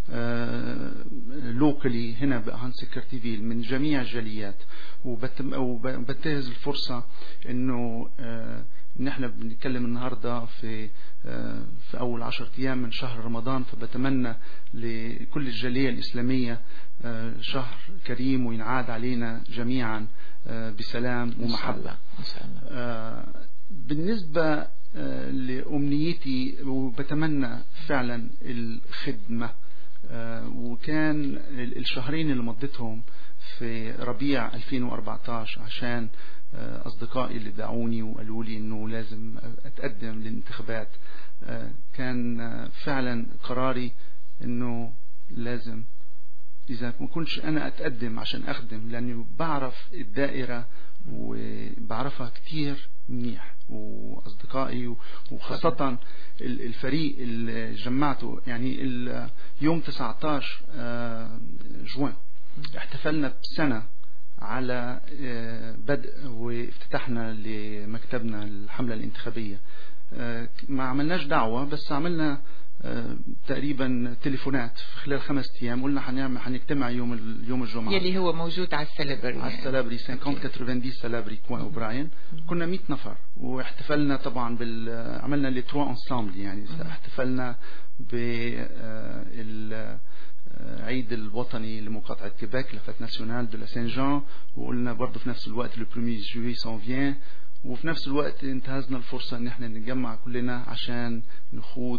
لوكالي هنا بأهانسي كارتيفيل من جميع الجاليات، وبنتهز الفرصة انه نحن بنتكلم النهاردة في اول 10 ايام من شهر رمضان، فبتمنى لكل الجالية الاسلامية شهر كريم وينعاد علينا جميعا بسلام ومحبة. بالنسبة لأمنيتي وبتمنى فعلا الخدمة. وكان الشهرين اللي مضيتهم في ربيع 2014 عشان أصدقائي اللي دعوني وقالوا لي إنه لازم أتقدم للانتخابات، كان فعلا قراري إنه لازم إذا ما كنتش أنا أتقدم عشان أخدم، لأني بعرف الدائرة وبعرفها كتير منيح، وأصدقائي وخاصة الفريق اللي جمعته. يعني يوم 19 جوان احتفلنا بسنة على بدء وافتتحنا لمكتبنا الحملة الانتخابية. ما عملناش دعوة، بس عملنا تقريبا تليفونات في خلال 5 أيام. قلنا حنجتمع يوم الجمعة يلي هو موجود على السلابري، على السلابري 50-90 سلابري كوان أوبراين. كنا 100 نفر واحتفلنا طبعا عملنا لي 3 انسامبل. يعني احتفلنا بالعيد الوطني لمقاطعة كيباك، لفات ناسيونال دو لا سان جان، وقلنا برضه في نفس الوقت لو 1 جويي سون فيان. وفي نفس الوقت انتهزنا الفرصة ان احنا نتجمع كلنا عشان نخوض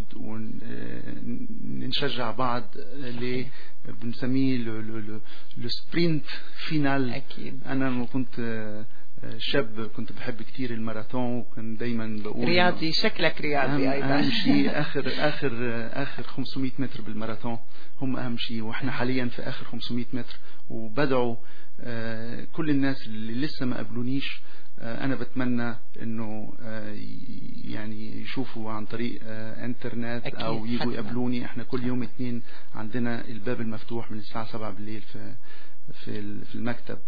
ونشجع بعض بنسميه السبرينت فينال. أكيد. انا لما كنت شاب كنت بحب كتير الماراثون، وكان دايما بقول رياضي. شكلك رياضي ايضا. اهم شيء اخر 500 متر بالماراثون هم اهم شيء، واحنا حاليا في اخر 500 متر. وبدعو كل الناس اللي لسه ما قابلونيش، أنا بتمنى إنه يعني يشوفوا عن طريق إنترنت أو يجوا يقابلوني. إحنا كل يوم اثنين عندنا الباب المفتوح من الساعة 7 بالليل في المكتب.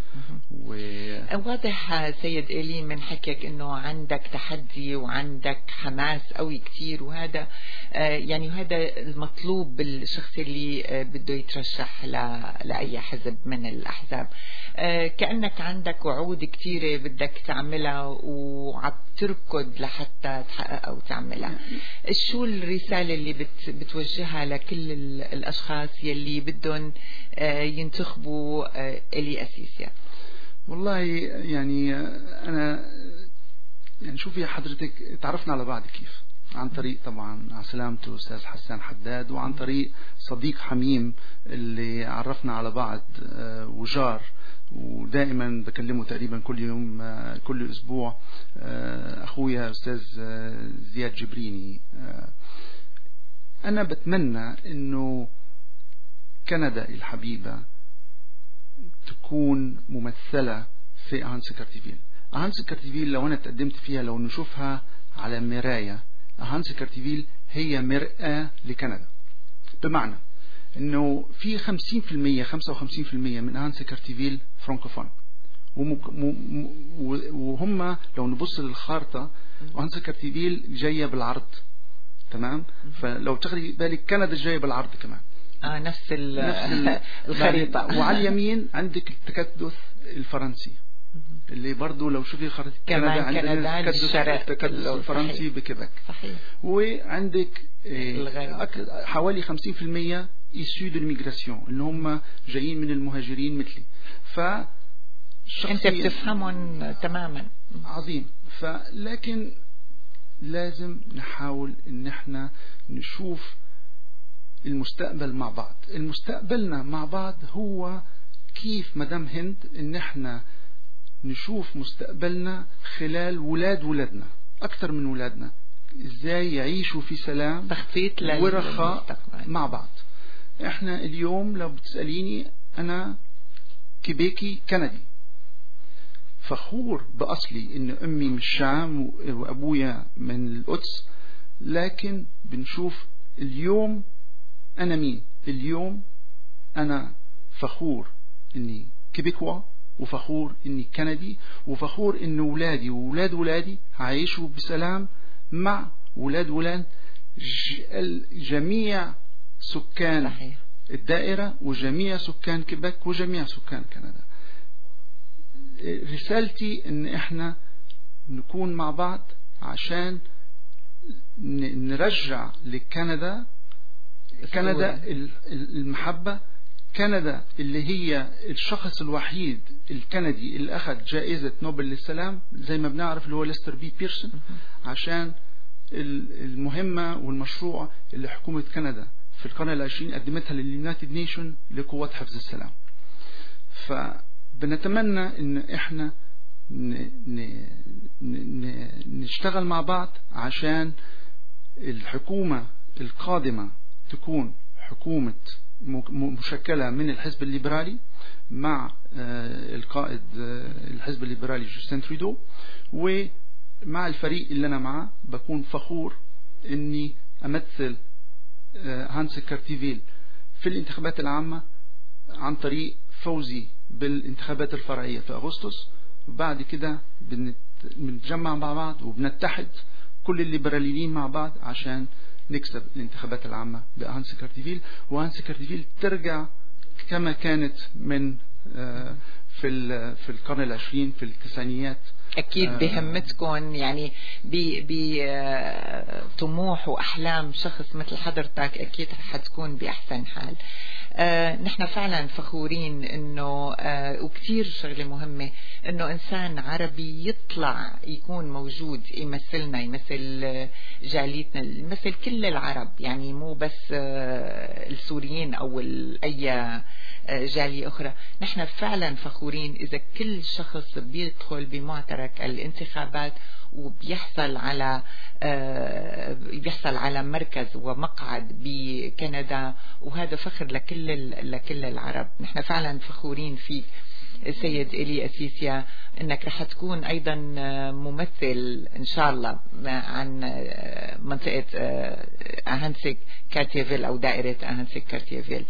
واضح سيد إيلي من حكيك إنه عندك تحدي وعندك حماس قوي كتير، وهذا يعني هذا المطلوب بالشخص اللي بده يترشح لأي حزب من الأحزاب. كأنك عندك وعود كتيرة بدك تعملها وعم تركض لحتى تحققها وتعملها. شو الرسالة اللي بتوجهها لكل الأشخاص يلي بدهم ينتخبوا إلي أسيسيا؟ والله يعني أنا يعني شوفي حضرتك، تعرفنا على بعض كيف؟ عن طريق طبعا على سلامته أستاذ حسان حداد، وعن طريق صديق حميم اللي عرفنا على بعض وجار، ودائما بكلمه تقريبا كل يوم كل أسبوع، أخويا أستاذ زياد جبريني. أنا بتمنى إنه كندا الحبيبة تكون ممثلة في أهانس كارتيفيل. أهانس كارتيفيل لو أنا تقدمت فيها، لو نشوفها على مراية، أهانس كارتيفيل هي مرآة لكندا، بمعنى إنه في 50% 55% من أهانس كارتيفيل فرانكوفون، وهم لو نبص للخارطة أهانس كارتيفيل جاية بالعرض، تمام؟ فلو تاخدي بالك كندا جاية بالعرض كمان. نفس الخريطة. وعلى اليمين عندك التكدس الفرنسي اللي برضو لو شوفي خريطة كندا عندنا التكدس الفرنسي بكيبك. صحيح. وعندك حوالي 50% إيسو دو الميغراسيون اللي هم جايين من المهاجرين مثلي. أنت بتفهمهم تماما. عظيم. لكن لازم نحاول إن احنا نشوف المستقبل مع بعض. المستقبلنا مع بعض هو كيف مدام هند إن احنا نشوف مستقبلنا خلال ولادنا أكثر من ولادنا، إزاي يعيشوا في سلام ورخاء مع بعض. احنا اليوم لو بتسأليني أنا كيبيكي كندي، فخور بأصلي إن أمي من الشام وأبويا من القدس، لكن بنشوف اليوم أنا مين. اليوم أنا فخور إني كيبيكوا، وفخور إني كندي، وفخور إن ولادي وولاد ولادي هيعيشوا بسلام مع ولاد جميع سكان صحيح. الدائرة وجميع سكان كيبك وجميع سكان كندا. رسالتي إن إحنا نكون مع بعض عشان نرجع لكندا المحبة، كندا اللي هي الشخص الوحيد الكندي اللي أخذ جائزة نوبل للسلام زي ما بنعرف اللي هو ليستر بي بيرسون، عشان المهمة والمشروع اللي حكومة كندا في القرن العشرين قدمتها لليونايتد نيشن لقوات حفظ السلام. فبنتمنى ان احنا نشتغل مع بعض عشان الحكومة القادمة تكون حكومة مشكلة من الحزب الليبرالي مع القائد الحزب الليبرالي جوستين ترودو، ومع الفريق اللي أنا معه بكون فخور إني أمثل هانس كارتيفيل في الانتخابات العامة عن طريق فوزي بالانتخابات الفرعية في أغسطس. وبعد كده بنتجمع مع بعض وبنتحد كل الليبراليين مع بعض عشان نكسب الانتخابات العامة بهانس كارتيفيل، وهانس كارتيفيل ترجع كما كانت من في القرن العشرين في التسعينيات. أكيد بهمتكم يعني بطموح وأحلام شخص مثل حضرتك أكيد حتكون بأحسن حال. نحن فعلا فخورين انه وكتير شغلة مهمة انه انسان عربي يطلع يكون موجود يمثلنا، يمثل جاليتنا، يمثل كل العرب، يعني مو بس السوريين او اي جالية اخرى. نحن فعلا فخورين اذا كل شخص بيدخل بمعترك الانتخابات وبيحصل على مركز ومقعد بكندا، وهذا فخر لكل العرب. نحن فعلا فخورين فيك السيد إيلي أسيسيا انك رح تكون ايضا ممثل ان شاء الله عن منطقة أهانسك كارتيفيل او دائرة أهانسك كارتيفيل.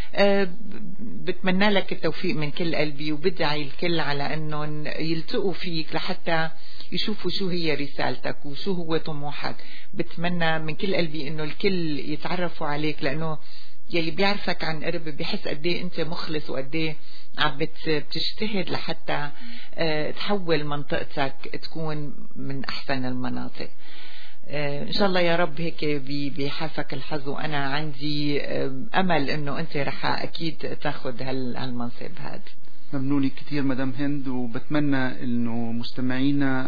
بتمنى لك التوفيق من كل قلبي، وبدعي الكل على انهم يلتقوا فيك لحتى يشوفوا شو هي رسالتك وشو هو طموحك. بتمنى من كل قلبي انه الكل يتعرفوا عليك، لانه يلي بيعرفك عن قرب بيحس قد ايه انت مخلص وقد ايه عم بتجتهد لحتى تحول منطقتك تكون من احسن المناطق. ان شاء الله يا رب هيك بيحافك الحظ، وانا عندي امل انه انت رح اكيد تاخذ هالمنصب هذا. ممنوني كتير مدام هند، وبتمنى انه مستمعينا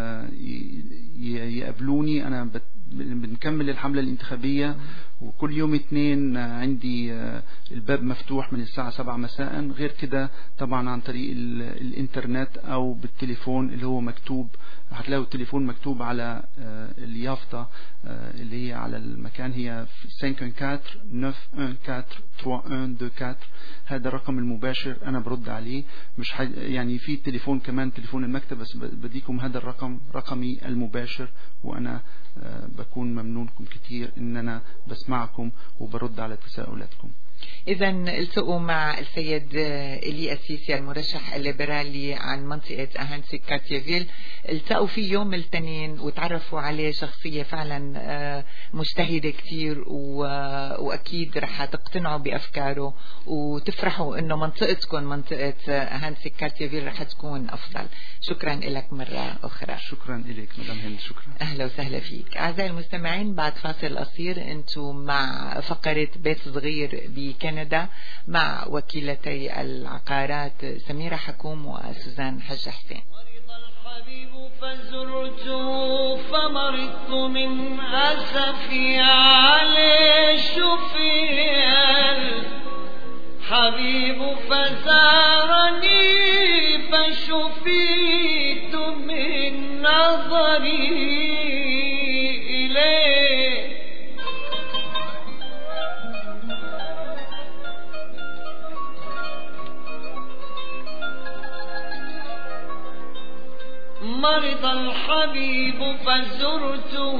يقابلوني. انا بنكمل الحملة الانتخابية، وكل يوم اثنين عندي الباب مفتوح من الساعة 7 مساء. غير كده طبعا عن طريق الانترنت او بالتليفون اللي هو مكتوب، هتلاقوا التليفون مكتوب على اليافطة اللي هي على المكان، هي 514-914-3124. هذا الرقم المباشر انا برد عليه، مش يعني في تليفون كمان تليفون المكتب، بس بديكم هذا الرقم رقمي المباشر، وانا بكون ممنونكم كتير ان انا بسمعكم وبرد على تساؤلاتكم. إذا التقوا مع السيد إيلي أسيسيا المرشح الليبرالي عن منطقة أهانسك كارتيفيل. التقوا فيه يوم الاثنين وتعرفوا عليه، شخصية فعلا مجتهدة كتير، وأكيد رح تقتنعوا بأفكاره وتفرحوا إنه منطقتكم منطقة أهانسك كارتيفيل رح تكون أفضل. شكرا لك مرة أخرى. شكرا لك مدام هند. شكرا. أهلا وسهلا فيك. أعزائي المستمعين، بعد فاصل قصير أنتم مع فقرة بيت صغير بكندا مع وكيلتي العقارات سميرة حكوم وسوزان حج حسين. فزرته فمرضت من أسفي عليه، شفي الحبيب فزارني فشفيت من نظري إليه. مرض الحبيب فزرته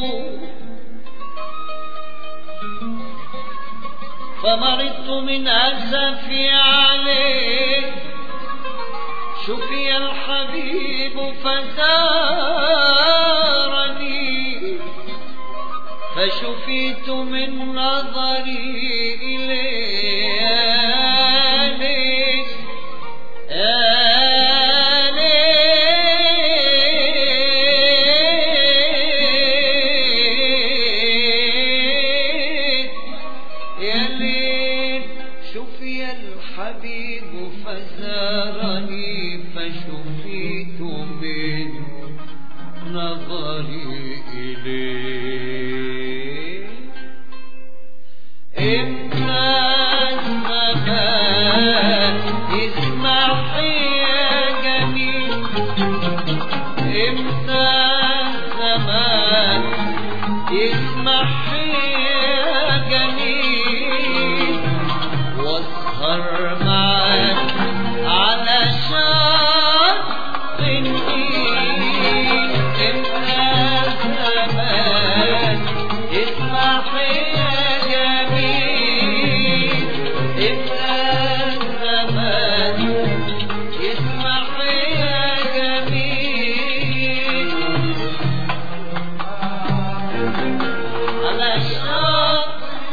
فمرضت من أسفي عليه، شفي الحبيب فزارني فشفيت من نظري إليه. فزارني فشفيت من نظري إليه. إليه إمتى الزمان يسمح يا جميل إمتى الزمان يسمح يا جميل واسهر معاك على شط النيل إمتى الزمان يسمح يا جميل إمتى الزمان يسمح يا جميل على الشط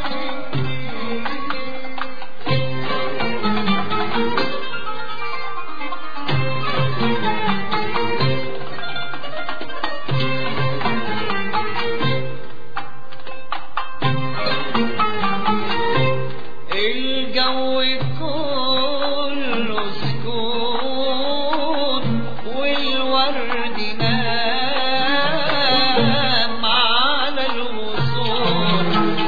الجو كله سكون والورد نام على الغصون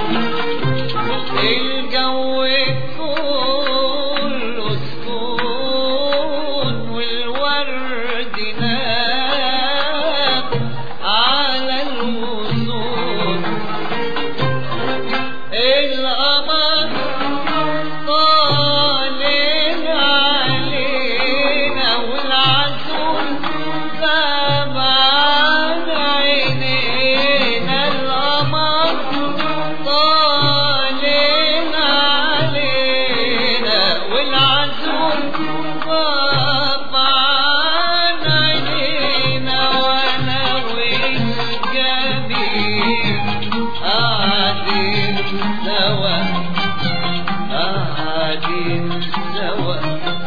الجو كله سكون والورد نام على الغصون القمر طالع علينا والعسول غاب عن عينينا القمر طالع علينا والعسول غاب عن عينينا وانا والجميل قاعدين سوا قاعدين سوا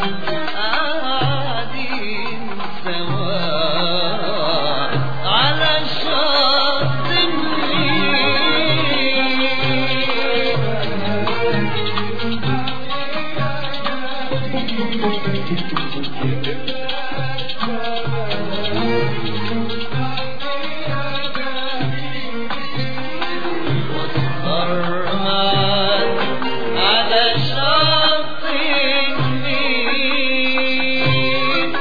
قاعدين سوا على شط على شط النيل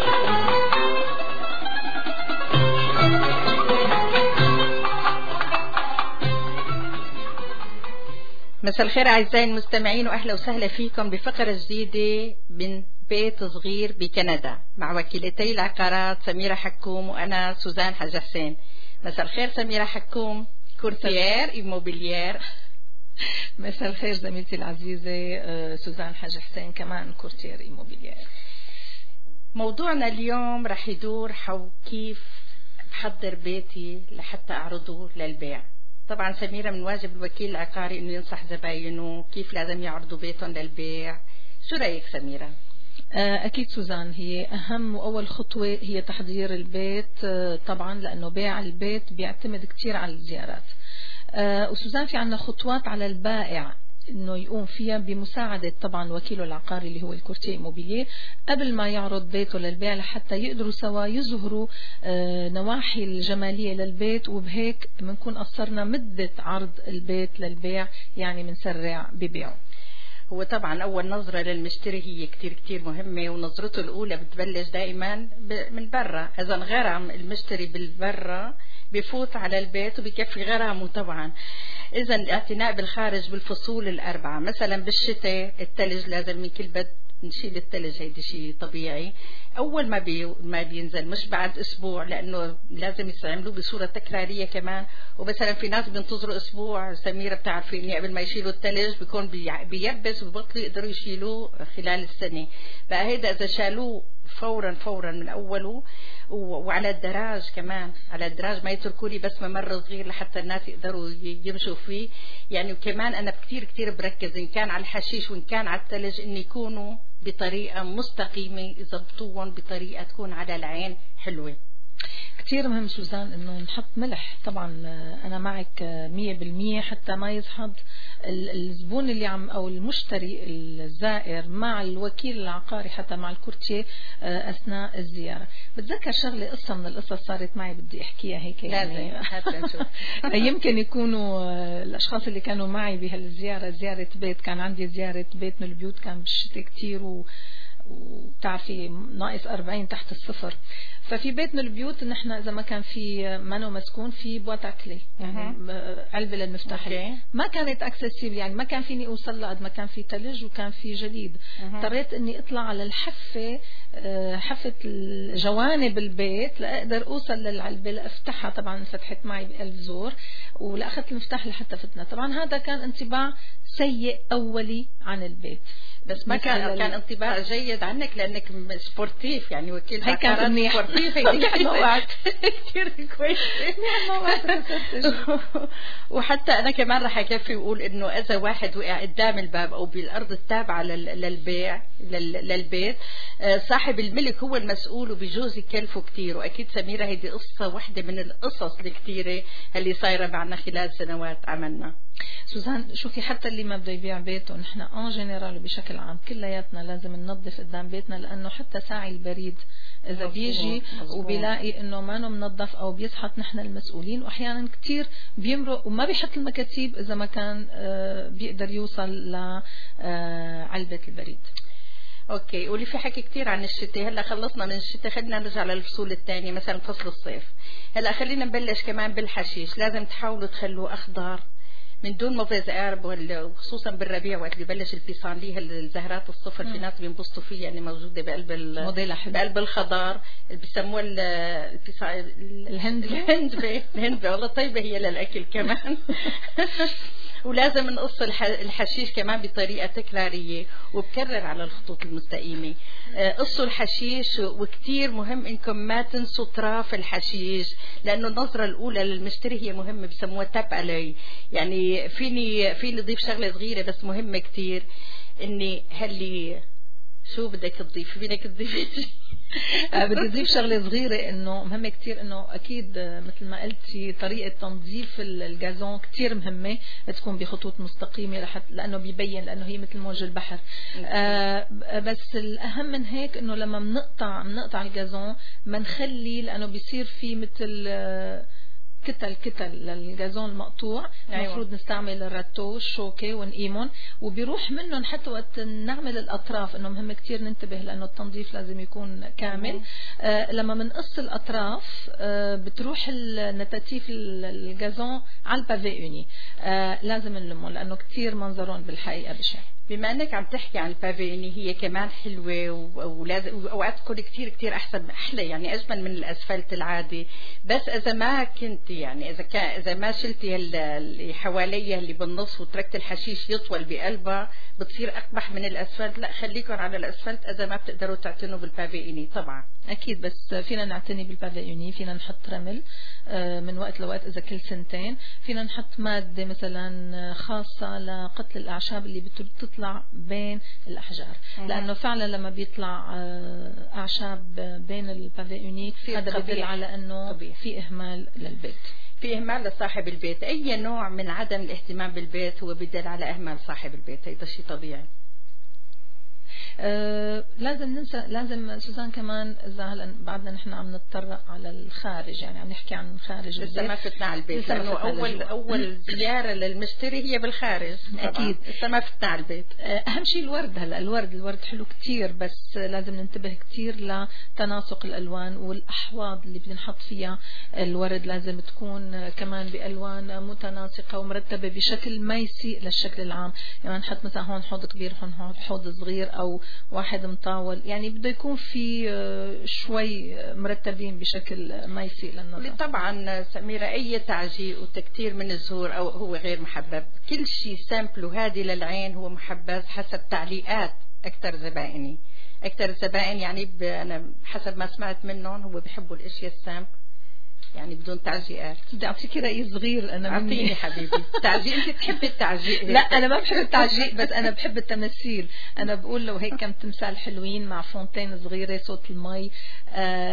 مساء الخير أعزائي المستمعين وأهلا وسهلا فيكم بفقرة جديدة من بيت صغير بكندا مع وكيلتي العقارات سميرة حكوم وأنا سوزان حاج حسين. مساء الخير سميرة حكوم كورتيير إيموبيليير. مساء الخير زميلتي العزيزة سوزان حاج حسين كمان كورتيير إيموبيليير. موضوعنا اليوم رح يدور حول كيف بحضر بيتي لحتى أعرضه للبيع. طبعا سميرة من واجب الوكيل العقاري انه ينصح زباينه كيف لازم يعرضوا بيتهم للبيع. شو رأيك سميرة؟ أكيد سوزان، هي أهم وأول خطوة هي تحضير البيت طبعا، لأنه بيع البيت بيعتمد كتير على الزيارات. وسوزان في عنا خطوات على البائع انه يقوم فيها بمساعدة طبعا وكيله العقاري اللي هو الكورتيه إيموبيليه قبل ما يعرض بيته للبيع، لحتى يقدروا سوا يظهروا نواحي الجمالية للبيت، وبهيك بنكون قصرنا مدة عرض البيت للبيع، يعني بنسرع ببيعه. هو طبعا أول نظرة للمشتري هي كتير مهمة، ونظرته الأولى بتبلش دائما من برا. إذا غرم المشتري بالبرا بفوت على البيت وبكفي غرامه طبعا. إذا الاعتناء بالخارج بالفصول الأربعة، مثلا بالشتاء التلج لازم من كل بد نشيل التلج، هيدا شيء طبيعي. أول ما بينزل، مش بعد أسبوع، لأنه لازم يستعملوه بصورة تكرارية كمان. ومثلا في ناس بينتظروا أسبوع، سميرة بتعرفي إني قبل ما يشيلوا التلج بيكون بيبس وبطلوا يقدروا يشيلوه خلال السنة. بقى هيدا إذا شالوه فورا من أوله. وعلى الدراج كمان، على الدراج ما يتركوا لي بس ممر صغير لحتى الناس يقدروا يمشوا فيه يعني. وكمان أنا كتير بركز إن كان على الحشيش وإن كان على الثلج إن يكونوا بطريقة مستقيمة، يضبطوهم بطريقة تكون على العين حلوة. كتير مهم سوزان انه نحط ملح. طبعا انا معك 100% حتى ما يصحد الزبون اللي عم او المشتري الزائر مع الوكيل العقاري حتى مع الكورتيه اثناء الزياره. بتذكر شغله قصه من القصص صارت معي بدي احكيها هيك يعني يمكن يكونوا الاشخاص اللي كانوا معي بهالزياره زياره بيت. كان عندي زياره بيت من البيوت كان بالشتاء كتير وبتعرفي ناقص 40 تحت الصفر. ففي بيت من البيوت نحن اذا ما كان في منو مسكون في بواط كلي يعني علبه للمفتاح ما كانت اكسسيبل يعني ما كان فيني اوصل لها قد ما كان في ثلج وكان في جليد. اضطريت اني اطلع على الحفه حفه جوانب البيت لاقدر اوصل للعلبه لافتحها. طبعا فتحت معي بقلب زور ولاخذت المفتاح لحتى فتنا. طبعا هذا كان انطباع سيء اولي عن البيت بس ما كان انطباع جيد عنك لانك سبورتيف يعني وكيل هي كانت منيحه كثير كويس. وحتى انا كمان رح اكفي واقول انه اذا واحد وقع قدام الباب او بالارض التابعه للبيع للبيت صاحب الملك هو المسؤول وبيجوز يكلفه كثير. واكيد سميره هيدي قصه واحده من القصص الكثيره اللي صايره معنا خلال سنوات عملنا. سوزان شوفي حتى اللي ما بده يبيع بيته نحن ان جنرال وبشكل عام كلياتنا لازم ننظف قدام بيتنا لانه حتى ساعي البريد اذا بيجي وبيلاقي انه ما منظف او بيسحط نحن المسؤولين. واحيانا كتير بيمرق وما بيحط المكاتيب اذا ما كان بيقدر يوصل لعلبة البريد. اوكي. واللي في حكي كتير عن الشتاء. هلا خلصنا من الشتاء خلينا نرجع للفصول الثانيه مثلا فصل الصيف. هلا خلينا نبلش كمان بالحشيش. لازم تحاولوا تخلوه اخضر من دون موفيز ارب وخصوصا بالربيع وقت بيبلش البيسانليه الزهرات الصفر في ناس بينبسطوا فيه يعني موجوده بقلب الخضار اللي بيسموه الهندبه والله طيبه هي للاكل كمان. ولازم نقص الحشيش كمان بطريقة تكرارية وبكرر على الخطوط المستقيمة. قصوا الحشيش وكتير مهم انكم ما تنسوا طراف الحشيش لانه النظرة الاولى للمشتري هي مهمة بسموها تاب علي. يعني فيني اضيف شغلة صغيرة بس مهمة كتير اني هلي شو بدك تضيف بدي اضيف شغله صغيره انه مهمه كتير انه اكيد مثل ما قلتي طريقه تنظيف الجازون كتير مهمه تكون بخطوط مستقيمه لانه بيبين لانه هي مثل موج البحر. بس الاهم من هيك انه لما بنقطع الجازون ما نخلي لانه بيصير في مثل كتل للجازون المقطوع. المفروض نستعمل الراتو الشوكة ونقيمهم وبيروح منهم حتى وقت نعمل الأطراف انه مهم كتير ننتبه لأنه التنظيف لازم يكون كامل. لما منقص الأطراف بتروح النتاتيف الجازون على البافي اوني. لازم نلمهم لأنه كتير منظرهم بالحقيقة بشع. بما انك عم تحكي عن البافيني هي كمان حلوه ولازم اوقات تكون كتير احسن احلى يعني اجمل من الاسفلت العادي. بس اذا ما كنت يعني اذا ما شلتي اللي حواليها اللي بالنص وتركت الحشيش يطول بقلبها بتصير اقبح من الاسفلت. لا خليكم على الاسفلت اذا ما بتقدروا تعتنوا بالبافيني. طبعا اكيد بس فينا نعتني بالبافيني. فينا نحط رمل من وقت لوقت اذا كل سنتين. فينا نحط ماده مثلا خاصه لقتل الاعشاب اللي بتطلع بين الأحجار لأنه فعلا لما بيطلع أعشاب بين البافيوني هذا بدل على أنه في إهمال للبيت. في إهمال لصاحب البيت. أي نوع من عدم الاهتمام بالبيت هو بدل على إهمال صاحب البيت. هذا شيء طبيعي. لازم سوزان كمان إذا هلا بعدنا نحن عم نتطرق على الخارج يعني عم نحكي عن خارج البيت. لسه ما فتنا على البيت لأنه أول زيارة للمشتري هي بالخارج. أكيد لسه ما فتنا على البيت. أهم شيء الورد. هلا الورد حلو كتير بس لازم ننتبه كتير لتناسق الألوان والأحواض اللي بنحط فيها الورد لازم تكون كمان بألوان متناسقة ومرتبة بشكل ما يسيء للشكل العام. يعني نحط مثلا هون حوض كبير هون حوض صغير أو واحد مطاول يعني بده يكون في شوي مرتبين بشكل ما يسيء للنظر. طبعا سميرة أي تعجيق وتكتير من الزهور أو هو غير محبب. كل شيء سامبل وهادي للعين هو محبذ حسب تعليقات أكثر زبائن يعني أنا حسب ما سمعت منهم هو بيحبوا الأشياء السامبل يعني بدون تعجيقات. بدي أعطيك رأي صغير. أنا أعطيني حبيبي تعجيق. أنت تحبي التعجيق؟ لا أنا ما بحب التعجيق بس أنا بحب التمثيل. أنا بقول لو هيك كم تمثال حلوين مع فونتين صغيرة صوت المي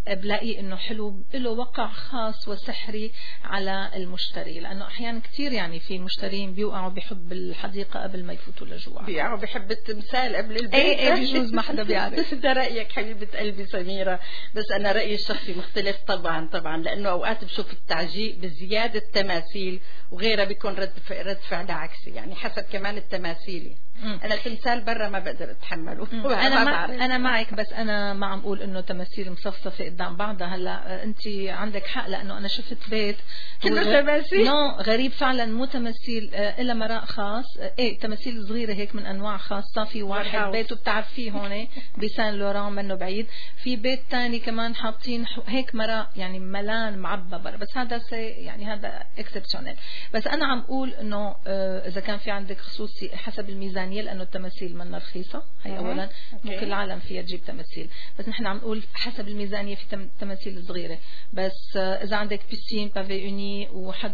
بلاقي انه حلو له وقع خاص وسحري على المشتري، لانه احيانا كثير يعني في مشترين بيوقعوا بحب الحديقه قبل ما يفوتوا لجوا، بيوقعوا بحب التمثال قبل البيت. ايه بجوز ما حدا بيعرف. ده رايك حبيبه قلبي سميره، بس انا رايي الشخصي مختلف طبعا، لانه اوقات بشوف التعجيق بزياده تماثيل وغيرها بيكون رد فعل عكسي، يعني حسب كمان التماثيل. انا تمثال برا ما بقدر اتحمله. انا معك، بس انا ما عم اقول انه تماثيل مصفصفه قدام بعضها. هلا انت عندك حق، لانه انا شفت بيت كله تماثيل. غريب فعلا، مو تماثيل الا مراء خاص، تماثيل صغيره هيك من انواع خاصه. في واحد بيته بتعرفيه هون بسان لوران منه بعيد، في بيت ثاني كمان حاطين هيك مراء يعني ملان معبى، بس هذا يعني هذا اكسبشنال. بس انا عم اقول انه اذا كان في عندك خصوصي حسب الميزانيه، لانه التماثيل منا رخيصه، هي اولا مو كل العالم فيها تجيب تماثيل، بس نحن عم نقول حسب الميزانيه في تماثيل صغيره. بس اذا عندك بيسين بافي اوني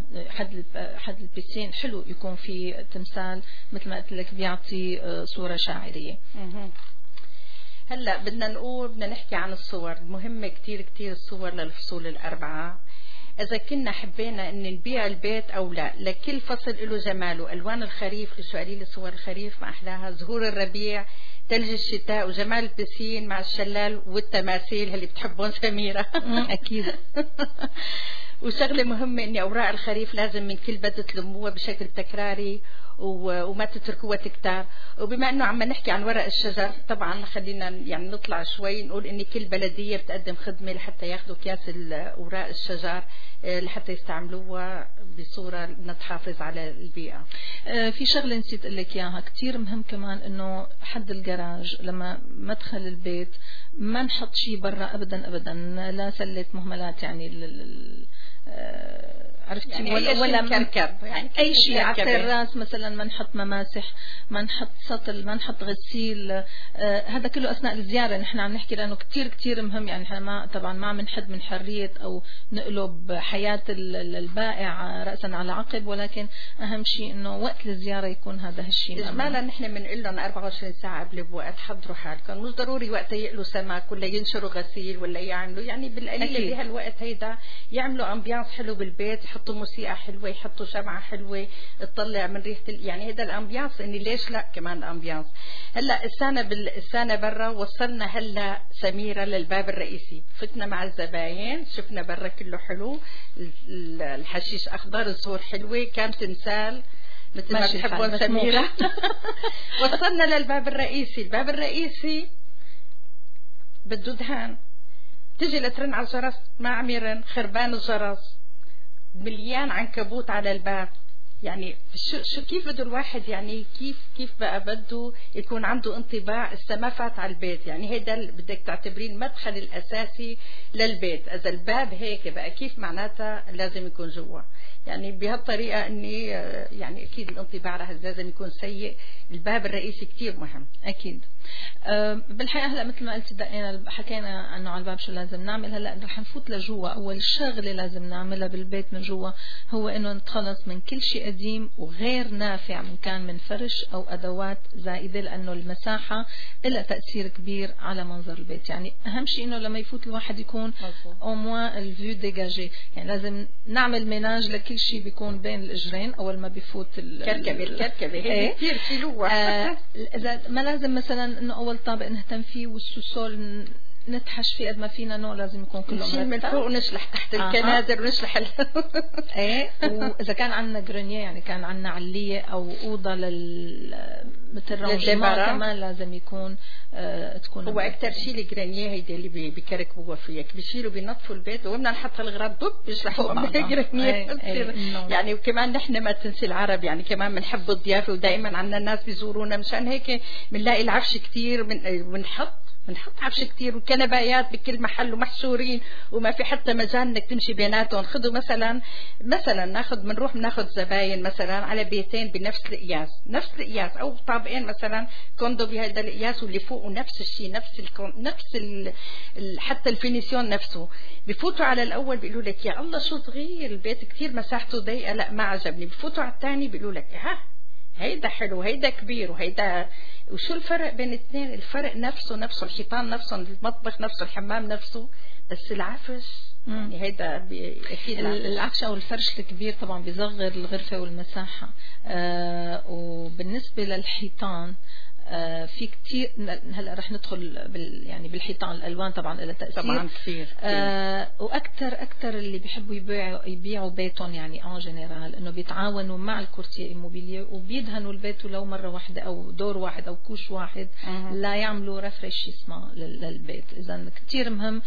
حد البيسين حلو يكون في تمثال مثل ما قلت لك بيعطي صوره شاعريه. هلا بدنا نحكي عن الصور المهمه كتير الصور للفصول الاربعه. إذا كنا حبينا أن نبيع البيت أو لا، لكل فصل له جماله. ألوان الخريف، لسؤالي لصور الخريف ما أحلاها، زهور الربيع، ثلج الشتاء، وجمال البسين مع الشلال والتماثيل اللي بتحبون سميرة. أكيد. وشغلة مهمة أن أوراق الخريف لازم من كل بدء تلموها بشكل تكراري وما تتركوها تكتار. وبما أنه عم نحكي عن ورق الشجر، طبعا خلينا يعني نطلع شوي نقول أن كل بلدية بتقدم خدمة لحتى ياخذوا أكياس أوراق الشجر لحتى يستعملوها بصورة نتحافظ على البيئة. في شغلة نسيت أقول لك إياها كتير مهم كمان، إنه حد الجراج لما مدخل البيت ما نحط شيء برا أبدا، لا سلة مهملات يعني عرفتي يعني ولا كركب، يعني اي شيء على الراس مثلا، ما نحط مسامح، ما نحط سطل، ما نحط غسيل. هذا كله اثناء الزياره نحن عم نحكي، لانه كتير مهم. يعني نحن طبعا ما عم نحد من حريه او نقلب حياه البائع راسا على عقب، ولكن اهم شيء انه وقت الزياره يكون هذا الشيء. اجمالا نحن بنقول لهم 24 ساعه قبل بوقت حضروا حالكم، مش ضروري وقت يقلوا سمك ولا ينشروا غسيل ولا يعملوا، يعني بالقليل بهالوقت هيدا يعملوا امبيانس حلو بالبيت، يحطوا موسيقى حلوه، يحطوا شمعه حلوه تطلع من ريحه يعني هذا الامبيانس. اني ليش لا كمان الامبيانس. هلا السنه برا وصلنا هلا سميره للباب الرئيسي، فتنا مع الزباين، شفنا برا كله حلو، الحشيش اخضر، الزهور حلوه، كان تمثال مثل ما بتحبون سميره. وصلنا للباب الرئيسي. الباب الرئيسي بده دهان، تجي لترن على الجرس ما عم يرن، خربان الجرس، مليان عنكبوت على الباب. يعني شو كيف بده الواحد يعني كيف بقى بده يكون عنده انطباع السما فات على البيت. يعني هيدا بدك تعتبرين المدخل الاساسي للبيت. اذا الباب هيك بقى كيف معناتها لازم يكون جوا. يعني بهالطريقه اني يعني اكيد الانطباع لازم يكون سيء. الباب الرئيسي كتير مهم. اكيد. بالحقيقه هلا مثل ما قلت دقينا حكينا انه على الباب شو لازم نعمل. هلا رح نفوت لجوا. اول شغله لازم نعملها بالبيت من جوا هو انه نتخلص من كل شيء قديم وغير نافع، من كان من فرش او ادوات زائده، لانه المساحه لها تاثير كبير على منظر البيت. يعني اهم شيء انه لما يفوت الواحد يكون او موان الفيو ديجاجي. يعني لازم نعمل ميناج لكل شيء بيكون بين الاجرين اول ما بيفوت الكركبه هي كثير كيلوه. اذا ما لازم مثلا انه اول طابق نهتم فيه والسوسول نتحش فيه قد ما فينا، انه لازم يكون كله نشيل من فوق ونشلح تحت الكنادر ونشلح ايه. واذا كان عندنا جرونيه، يعني كان عندنا عليه او اوضه مثل رانجمان، كمان لازم يكون تكون هو اكثر شيء الجرانيه هيدي اللي بيكركبوها فيك، بيشيلوا بينظفوا البيت وبدنا نحط الغراض دب بيشلحوا جرانيه. يعني وكمان نحن ما تنسي العرب يعني كمان بنحب الضيافه، ودائما عندنا الناس بيزورونا، مشان هيك بنلاقي العفش كثير بنحط عفش كتير وكنبايات بكل محل ومحشورين وما في حتى مجال انك تمشي بيناتهم. خذوا مثلا ناخذ زباين مثلا على بيتين بنفس القياس او طابقين مثلا كوندو بهذا القياس واللي فوقه نفس الشيء، حتى الفينيسيون نفسه. بفوتوا على الاول بيقولوا لك يا الله شو صغير البيت، كتير مساحته ضيقه، لا ما عجبني. بفوتوا على الثاني بيقولوا لك هيدا حلو هيدا كبير وهيدا. وشو الفرق بين الاثنين؟ الفرق نفسه الحيطان نفسه، المطبخ نفسه، الحمام نفسه، بس العفش يعني هيدا اكيد العفش او الفرش الكبير طبعا بيصغر الغرفه والمساحه. وبالنسبه للحيطان في كتير هلا رح ندخل يعني بالحيطان الالوان طبعا لها تاثير طبعا كثير. واكثر اللي بيحبوا يبيعوا بيتهم يعني ان جنرال انه بيتعاونوا مع الكورتيه ايموبيليه وبيدهنوا البيت ولو مره واحده او دور واحد او كوش واحد لا يعملوا رفرش اسمه للبيت. اذا كتير مهم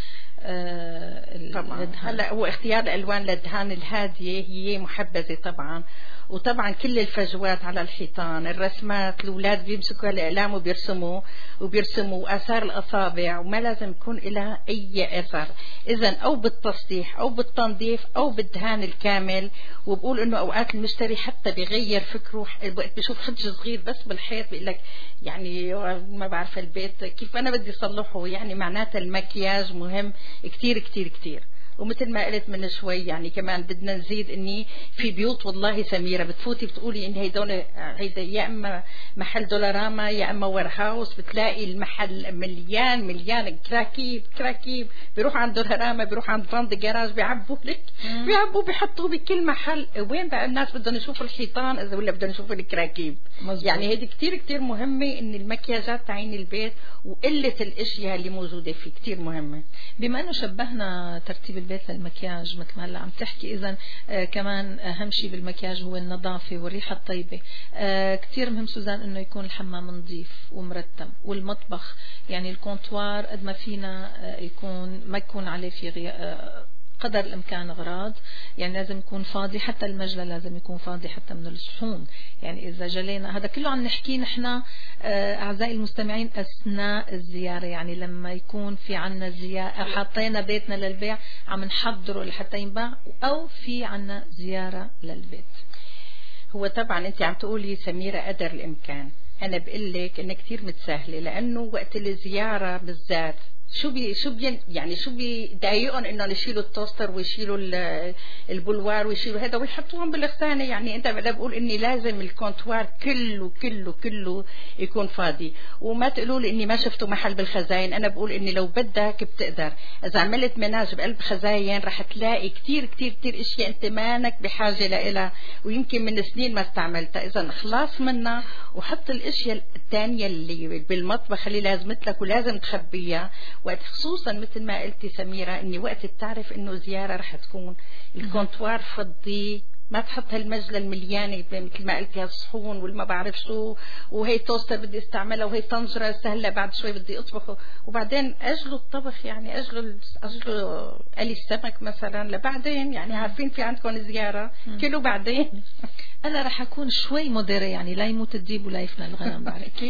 طبعا. هلا هو اختيار الالوان للدهان الهاديه هي محبذه طبعا. وطبعا كل الفجوات على الحيطان، الرسمات، الاولاد بيمسكوا الاقلام وبيرسموا اثار الاصابع وما لازم يكون لها اي اثر. اذا او بالتصليح او بالتنظيف او بالدهان الكامل. وبقول انه اوقات المشتري حتى بيغير فكره وقت بيشوف خدش صغير بس بالحيط بيقول لك يعني ما بعرف البيت كيف انا بدي اصلحه. يعني معناتها المكياج مهم كتير كتير كتير. ومثل ما قلت من شوي يعني كمان بدنا نزيد اني في بيوت والله سميرة بتفوتي بتقولي ان هيدا يا اما محل دولاراما يا اما وير هاوس، بتلاقي المحل مليان كراكيب بيروح عند دولاراما بيروح عند فاند جراج بيعبوا بيحطوه بكل محل. وين بقى الناس بدهم يشوفوا الحيطان اذا ولا بدهم يشوفوا الكراكيب؟ يعني هيدي كتير كتير مهمة ان المكياجات تعين البيت وقلة الاشياء اللي موجودة فيه كتير مهمة. بما انه شبهنا ترتيب البيت للمكياج مثل ما هلا عم تحكي، اذا كمان اهم شيء بالمكياج هو النظافه والريحه الطيبه. كثير مهم سوزان انه يكون الحمام نظيف ومرتب، والمطبخ يعني الكونتوار قد ما فينا ما يكون عليه في قدر الامكان اغراض، يعني لازم يكون فاضي، حتى المجلى لازم يكون فاضي حتى من الصحون. يعني اذا جلينا هذا كله عم نحكيه نحن اعزائي المستمعين اثناء الزياره، يعني لما يكون في عنا زياره حطينا بيتنا للبيع عم نحضره لحتى ينباع او في عنا زياره للبيت. هو طبعا انت عم تقولي سميرة قدر الامكان، انا بقول لك انها كثير متساهله، لانه وقت الزياره بالذات شو بيضايقهم انه يشيلوا التوستر ويشيلوا البولوار ويشيلوا هذا ويحطوهم بالغسانه. يعني انت بدي بقول اني لازم الكونتوار كله يكون فاضي. وما تقولوا لي اني ما شفتوا محل بالخزاين، انا بقول اني لو بدك بتقدر. اذا عملت مناج بقلب خزاين رح تلاقي كتير اشياء انت مانك بحاجه لها ويمكن من سنين ما استعملتها. اذا خلاص منها وحط الاشياء الثانيه اللي بالمطبخ اللي لازمت لك ولازم تخبيها. وقت خصوصا مثل ما قلتي سميرة اني وقت بتعرف انه زيارة رح تكون الكونتوار فضي، ما تحط هالمجلة المليانة مثل ما قلتي هالصحون والما بعرف شو، وهي توستر بدي استعملها وهي طنجرة هلا بعد شوي بدي اطبخه، وبعدين اجلوا الطبخ يعني اجلوا قلي السمك مثلا لبعدين. يعني عارفين في عندكم زيارة كله بعدين. انا رح اكون شوي مديرة، يعني لا يموت الديب ولا يفنى الغنم بعرف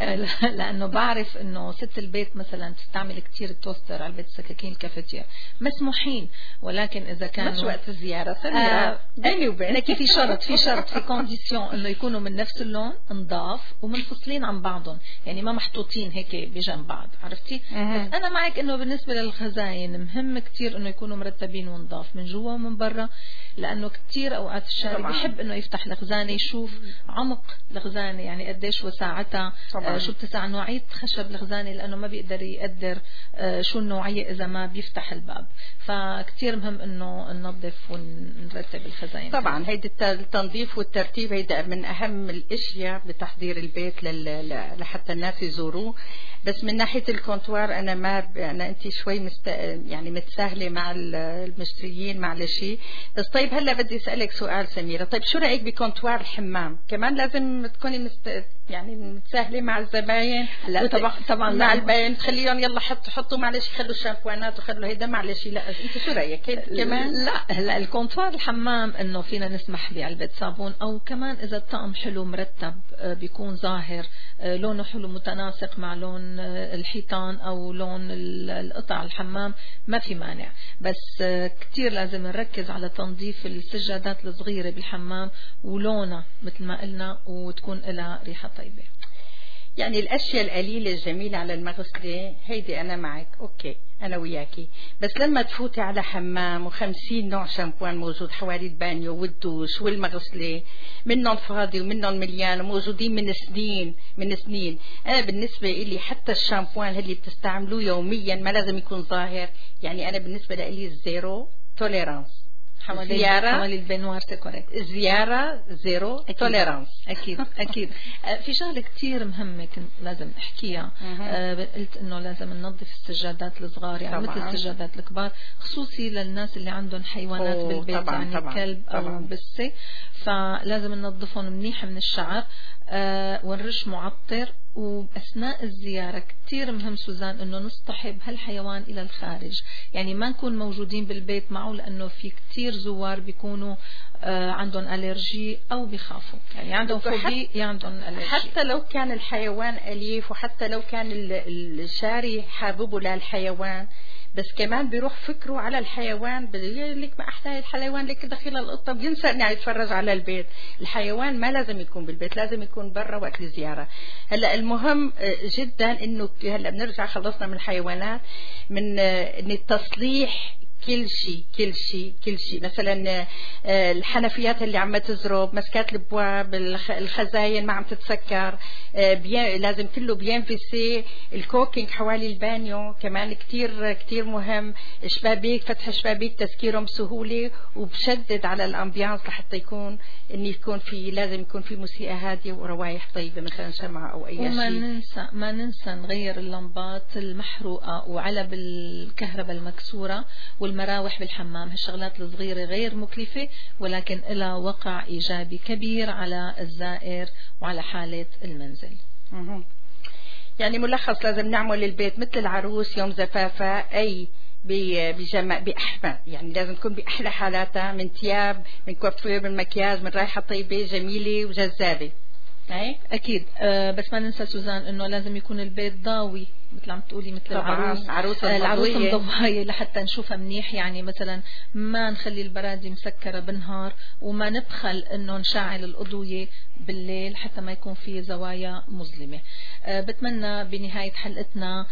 لانه بعرف انه ست البيت مثلا تستعمل كتير التوستر، علبة السكاكين، الكافيتير مسموحين، ولكن اذا كان مش وقت الزيارة سميرة بيني وبينك في شرط في كونديسيون انه يكونوا من نفس اللون، نضاف ومنفصلين عن بعضهم، يعني ما محطوطين هيك بجنب بعض، عرفتي؟ بس انا معك انه بالنسبة للخزاين مهم كتير انه يكونوا مرتبين ونضاف من جوا ومن برا، لانه كتير اوقات الشارع بيحب انه يفتح الخزانه يشوف عمق الخزانه، يعني قديش وساعتها، شو بتسع نوعيه خشب الخزانه، لانه ما بيقدر يقدر شو النوعيه اذا ما بيفتح الباب. فكتير مهم انه ننظف ونرتب الخزاين. طبعا هيدا التنظيف والترتيب هيدا من اهم الاشياء بتحضير البيت لحتى الناس يزوروه. بس من ناحيه الكونتوار انا انت شوي يعني متساهله مع المشتريين معلش. بس طيب هلا بدي اسالك سؤال سميرة، طيب شو رايك بكونتوار الحمام؟ كمان لازم تكوني يعني متساهله مع الزباين. لا طبعا مع الباين تخليهم يلا حطوا معلش خلوا الشامبوانات وخلوا هيدا معلش. لا انت شو رايك كمان؟ لا هلا الكونتوار الحمام انه فينا نسمح بعلبة صابون، او كمان اذا الطقم حلو مرتب بيكون ظاهر لونه حلو متناسق مع لون الحيطان او لون القطع الحمام، ما في مانع. بس كتير لازم نركز على تنظيف السجادات الصغيرة بالحمام ولونها مثل ما قلنا، وتكون لها ريحة طيبة. يعني الأشياء القليلة الجميلة على المغسلة هيدي أنا معك، أوكي أنا وياكي. بس لما تفوتي على حمام و50 نوع شامبوان موجود حوالي البانيو والدوش والمغسلة، منهم فاضي ومنهم مليان وموجودين من سنين. أنا بالنسبة إلي حتى الشامبوان اللي بتستعملوه يوميا ما لازم يكون ظاهر. يعني أنا بالنسبة لي زيرو توليرانس. حوالي البنوار تكوريك. زيارة زيرو توليرانس. أكيد. في شغلة كتير مهمة كنت لازم أحكيها. قلت إنه لازم ننظف السجادات الصغار، يعني مثل السجادات الكبار، خصوصي للناس اللي عندهم حيوانات بالبيت، يعني كلب أو بسة، فلازم ننظفهم منيح من الشعر ونرش معطر. وأثناء الزيارة كتير مهم سوزان إنه نصطحب هالحيوان إلى الخارج، يعني ما نكون موجودين بالبيت معه، لأنه في كتير زوار بيكونوا عندهم ألرجي أو بيخافوا، يعني عندهم فوبيا، عندهم ألرجي. حتى لو كان الحيوان أليف وحتى لو كان الشاري حاببه للحيوان، بس كمان بيروح فكره على الحيوان، لك ما أحلى الحيوان لك دخيل القطة، بينسى إنه يتفرج على البيت. الحيوان ما لازم يكون بالبيت، لازم يكون برا وقت الزيارة. هلا المهم جدا إنه هلا بنرجع خلصنا من الحيوانات، من إن التصليح كل شيء مثلا الحنفيات اللي عم تزرب، مسكات الابواب، الخزاين ما عم تتسكر، لازم كله بينفسي. الكوكينج حوالي البانيو كمان كتير مهم. شبابيك، فتح شبابيك تسكيرهم بسهوله، وبشدد على الامبيانس لحتى يكون لازم يكون في موسيقى هاديه وروايح طيبه، مثلا شمعة او اي شيء. ما ننسى نغير اللمبات المحروقه وعلب الكهرباء المكسوره والمراوح بالحمام. هالشغلات الصغيرة غير مكلفة، ولكن لها وقع إيجابي كبير على الزائر وعلى حالة المنزل. يعني ملخص لازم نعمل للبيت مثل العروس يوم زفافها، أي بأحمى، يعني لازم تكون بأحلى حالاتها، من ثياب، من كوافير، من مكياج، من رائحة طيبة جميلة وجذابة. أكيد. بس ما ننسى سوزان إنه لازم يكون البيت ضاوي، مثل عم تقولي مثل العروس مضوية لحتى نشوفها منيح. يعني مثلا ما نخلي البرادي مسكرة بالنهار، وما نبخل إنه نشعل الأضوية بالليل حتى ما يكون في زوايا مظلمة. بتمنى بنهاية حلقتنا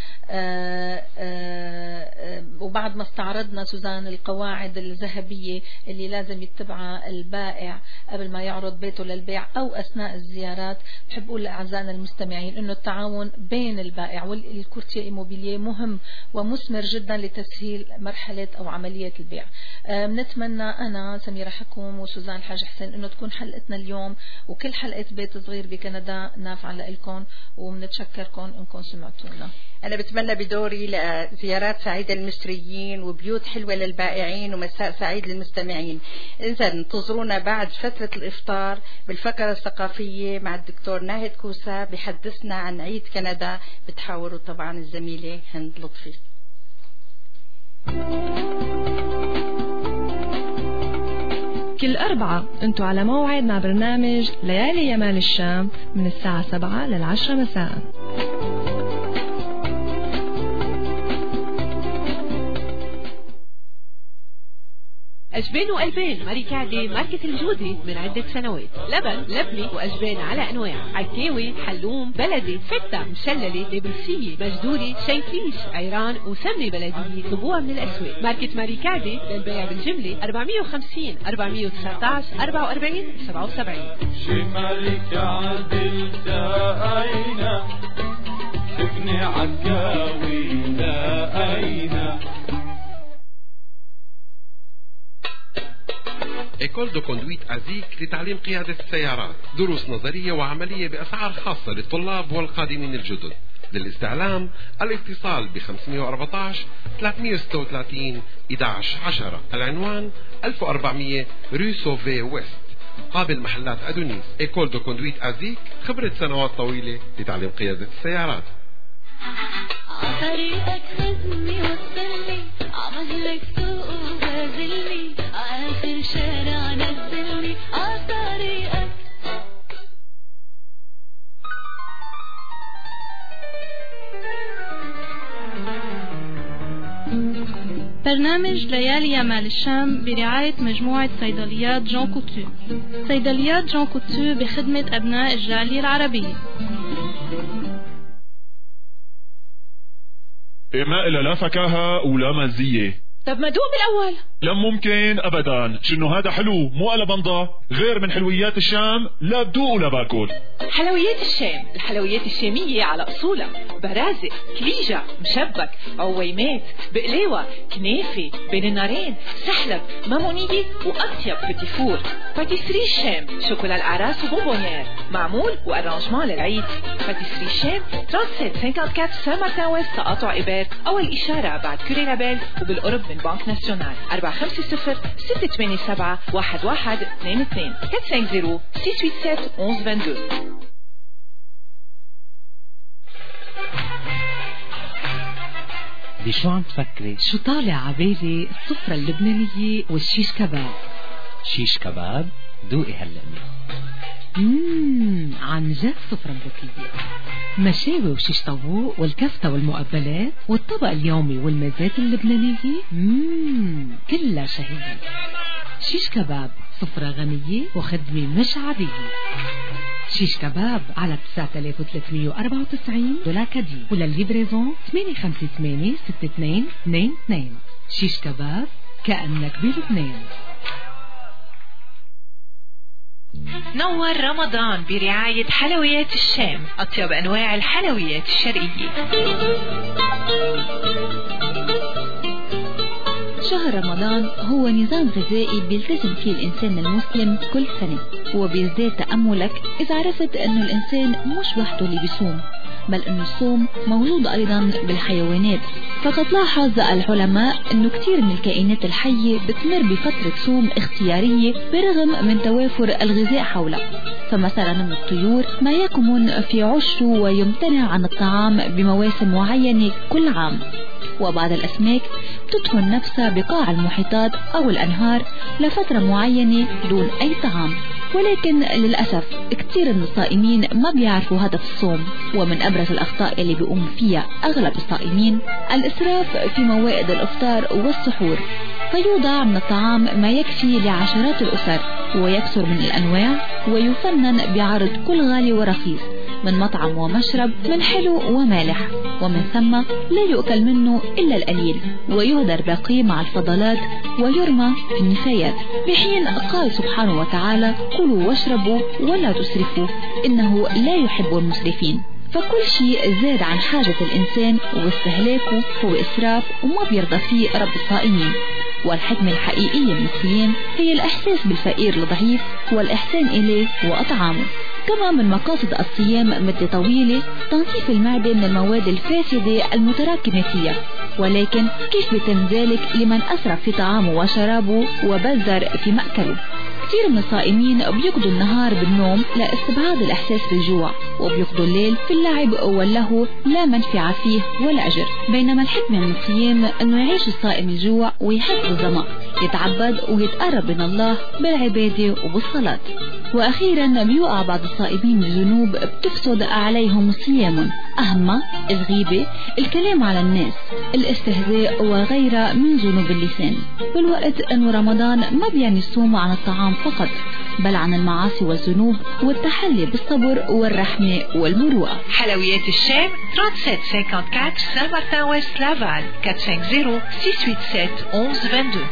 وبعد ما استعرضنا سوزان القواعد الذهبية اللي لازم يتبعها البائع قبل ما يعرض بيته للبيع أو أثناء الزيارات، بحب أقول لأعزائنا المستمعين إنه التعاون بين البائع والكورتيه إيموبيلييه مهم ومثمر جدا لتسهيل مرحلة أو عملية البيع. بنتمنى أنا سميرة حكوم وسوزان الحاج حسين إنه تكون حلقتنا اليوم وكل حلقة بيت صغير بكندا نافعة لكم، وبنتشكركم إنكم سمعتونا. أنا بتمنى بدوري لزيارات سعيدة للمشتريين وبيوت حلوة للبائعين ومساء سعيد للمستمعين. إذا انتظرونا بعد فترة الإفطار بالفقرة الثقافية مع الدكتور ناهد كوسا بيحدثنا عن عيد كندا، بتحاوره طبعا الزميلة هند لطفي. كل أربعة أنتوا على موعد مع برنامج ليالي يمال الشام من الساعة 7 لل10 مساء. أجبين وقلبين ماركة ماركة الجودة من عدة سنوات. لبن، لبنة وأجبين على أنواع، عكاوي، حلوم، بلدي، فتة، مشللة، نابلسية، مجدوري، شيكليش، عيران وسمنة بلدية. اطلبوها من الأسواق. ماركة ماركة للبيع بالجملة 450 419 44 77. شي ماركة عدل تاينا، ابني عكاوي لاقينا. إيكول دو كوندويت أزيك لتعليم قيادة السيارات، دروس نظرية وعملية بأسعار خاصة للطلاب والقادمين الجدد. للاستعلام الاتصال ب 514 336 1110. العنوان 1400 رو سوفي ويست قابل محلات أدونيس. إيكول دو كوندويت أزيك، خبرة سنوات طويلة لتعليم قيادة السيارات. عطريقك خذني وصلني، عمهلك سوق وغازلني، آخر شارع نزلني عطريقك. برنامج ليالي يمال الشام برعاية مجموعة صيدليات جون كوتو. صيدليات جون كوتو بخدمة أبناء الجالية العربية. ما إلا لا فكاهة ولا مزية. طب ما دوق بالأول. لا ممكن أبدا، شنو هذا حلو مو قلب بنضة، غير من حلويات الشام لا بدوق ولا باكل. حلويات الشام، الحلويات الشامية على أصولها، برازق، كليجة، مشبك، عويمات، بقليوة، كنافة، بين النارين، سحلب، مامونية وأطيب فتيفور. باتيسري الشام، شوكولا الأعراس وبونبونيير، معمول وأرانجمان للعيد. باتيسري الشام 3754 سان مارتن ويست تقاطع إبار، أول إشارة بعد كوري لابيل وبالقرب من بنك ناسيونال. 450-687-1122 450-687-1122. بشو عم تفكري؟ شو طالع عبالي؟ السفرة اللبنانية والشيش كباب. شيش كباب؟ دوقي هاللقمة. عن جد سفرة مذكية، مشاوي وشيش طاووق والكفتة والمقبلات والطبق اليومي والمزات اللبنانية كلها شهية. شيش كباب سفرة غنية وخدمة مش عادية. شيش كباب على 9394 دولار وللليفريزون 858-6222. شيش كباب كأنك بلبنان. نور رمضان برعاية حلويات الشام، أطيب أنواع الحلويات الشرقية. شهر رمضان هو نظام غذائي بيلتزم فيه الإنسان المسلم كل سنة، وبيزداد تأملك إذا عرفت أنه الإنسان مش وحده اللي بيصوم، بل أن الصوم موجود أيضا بالحيوانات. فقد لاحظ العلماء أنه كثير من الكائنات الحية بتمر بفترة صوم اختيارية برغم من توافر الغذاء حولها. فمثلا من الطيور ما يكمن في عشه ويمتنع عن الطعام بمواسم معينة كل عام، وبعض الأسماك تدفن نفسها بقاع المحيطات أو الأنهار لفترة معينة دون أي طعام. ولكن للأسف كثير من الصائمين ما بيعرفوا هدف الصوم، ومن أبرز الأخطاء اللي بيقوم فيها أغلب الصائمين الإسراف في موائد الإفطار والسحور، فيوضع من الطعام ما يكفي لعشرات الأسر ويكثر من الأنواع، ويفنن بعرض كل غالي ورخيص من مطعم ومشرب، من حلو ومالح، ومن ثم لا يؤكل منه إلا القليل ويهدر باقي مع الفضلات ويرمى في النفايات. بحين قال سبحانه وتعالى: كلوا واشربوا ولا تسرفوا إنه لا يحب المسرفين. فكل شيء زاد عن حاجة الإنسان واستهلاكه هو إسراف وما بيرضى فيه رب الصائمين. والحكمة الحقيقية من الصيام هي الإحساس بالفقير الضعيف والإحسان إليه وأطعامه. كما من مقاصد الصيام مدة طويلة تنظيف المعدة من المواد الفاسدة المتراكمة فيها، ولكن كيف بيتم ذلك لمن أسرف في طعامه وشرابه وبذر في مأكله؟ كثير من الصائمين بيقضوا النهار بالنوم لاستبعاد الإحساس بالجوع، وبيقضوا الليل في اللعب واللهو لا منفعة فيه ولا أجر. بينما الحكمة من الصيام أنه يعيش الصائم الجوع ويحس بالظمأ، يتعبد ويتقرب من الله بالعبادة وبالصلاة. وأخيرا بيوقع بعض الصائمين بذنوب بتفسد عليهم صيام، أهمها الغيبة، الكلام على الناس، الاستهزاء وغيرها من ذنوب اللسان. بالوقت أنه رمضان ما بيعني الصوم عن الطعام فقط، بل عن المعاصي والذنوب والتحلي بالصبر والرحمة والمروءة. حلويات الشام 3754 سان مارتن ويست لافال 450-687-1122.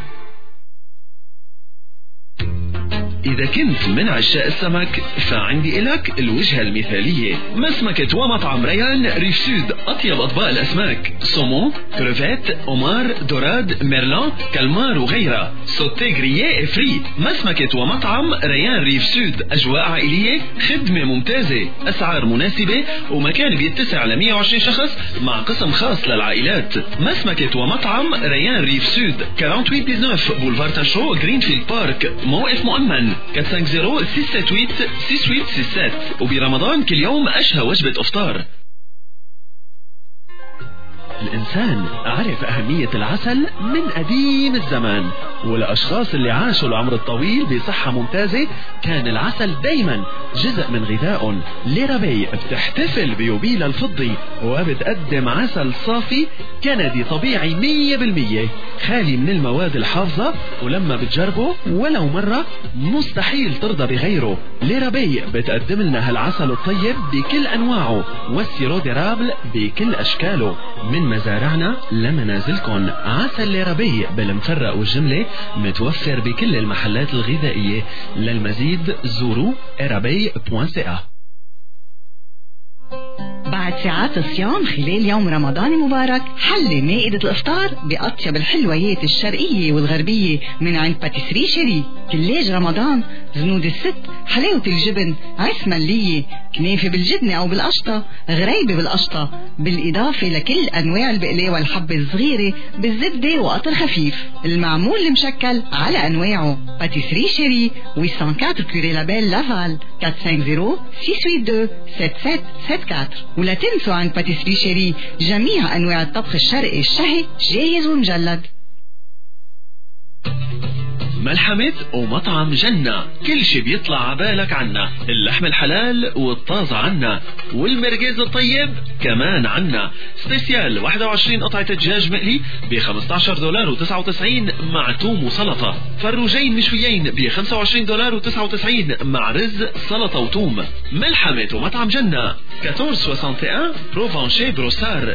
إذا كنت من عشاق السمك فعندي إلك الوجهة المثالية، مسمكة ومطعم ريان ريف سود. أطيب أطباق الأسماك: سومون، كروفيت، أمار، دوراد، ميرلان، كالمار وغيرها، سوتي غريي فري. مسمكة ومطعم ريان ريف سود، أجواء عائلية، خدمة ممتازة، أسعار مناسبة، ومكان بيتسع ل 120 شخص مع قسم خاص للعائلات. مسمكة ومطعم ريان ريف سود 48-19 بولفار تاشو غرينفيلد بارك، موقف مؤمن 450-678-6867. وبرمضان كل يوم أشهى وجبة إفطار. الإنسان عرف أهمية العسل من قديم الزمان، والأشخاص اللي عاشوا العمر الطويل بصحة ممتازة كان العسل دايما جزء من غذائهم. ليرابي بتحتفل بيوبيل الفضي وبتقدم عسل صافي كندي طبيعي 100% خالي من المواد الحافظة، ولما بتجربه ولو مرة مستحيل ترضى بغيره. ليرابي بتقدم لنا هالعسل الطيب بكل أنواعه والسيرو ديرابل بكل أشكاله، من مزارعنا لمنازلكم. عسل ربيع بالمفرق والجملة متوفر بكل المحلات الغذائية. للمزيد زوروا ربيع.ca. بعد ساعات الصيام خلال يوم رمضان المبارك حل مائدة الإفطار بأطيب الحلويات الشرقية والغربية من عند باتيسري شيري. كلاج رمضان، زنود الست، حلاوة الجبن، عسمة اللية، كنافة بالجبنة أو بالقشطة، غريبة بالقشطة، بالإضافة لكل أنواع البقلاوة الحبة الصغيرة بالزبدة وقطر خفيف، المعمول المشكل على أنواعه. باتيسري شيري 804 كوري لابيل لافال 450-682-7774. ولا تنسوا عند باتيسري شيري جميع أنواع الطبخ الشرقي الشهي جاهز ومجلد. ملحمة ومطعم جنة، كل شي بيطلع عبالك عنا. اللحم الحلال والطازة عنا، والمرقز الطيب كمان عنا. سبيسيال 21 قطعة دجاج مقلي $15.99 مع توم وسلطة. فروجين مشويين $25.99 مع رز سلطة وتوم. ملحمة ومطعم جنة 1461 بروفانشي بروسار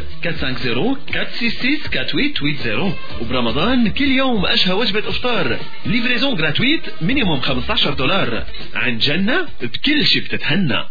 450-466-4880. وبرمضان كل يوم أشهى وجبة إفطار، ليفريزون غراتويت مينيموم $15. عند جنة بكل شي بتتهنى.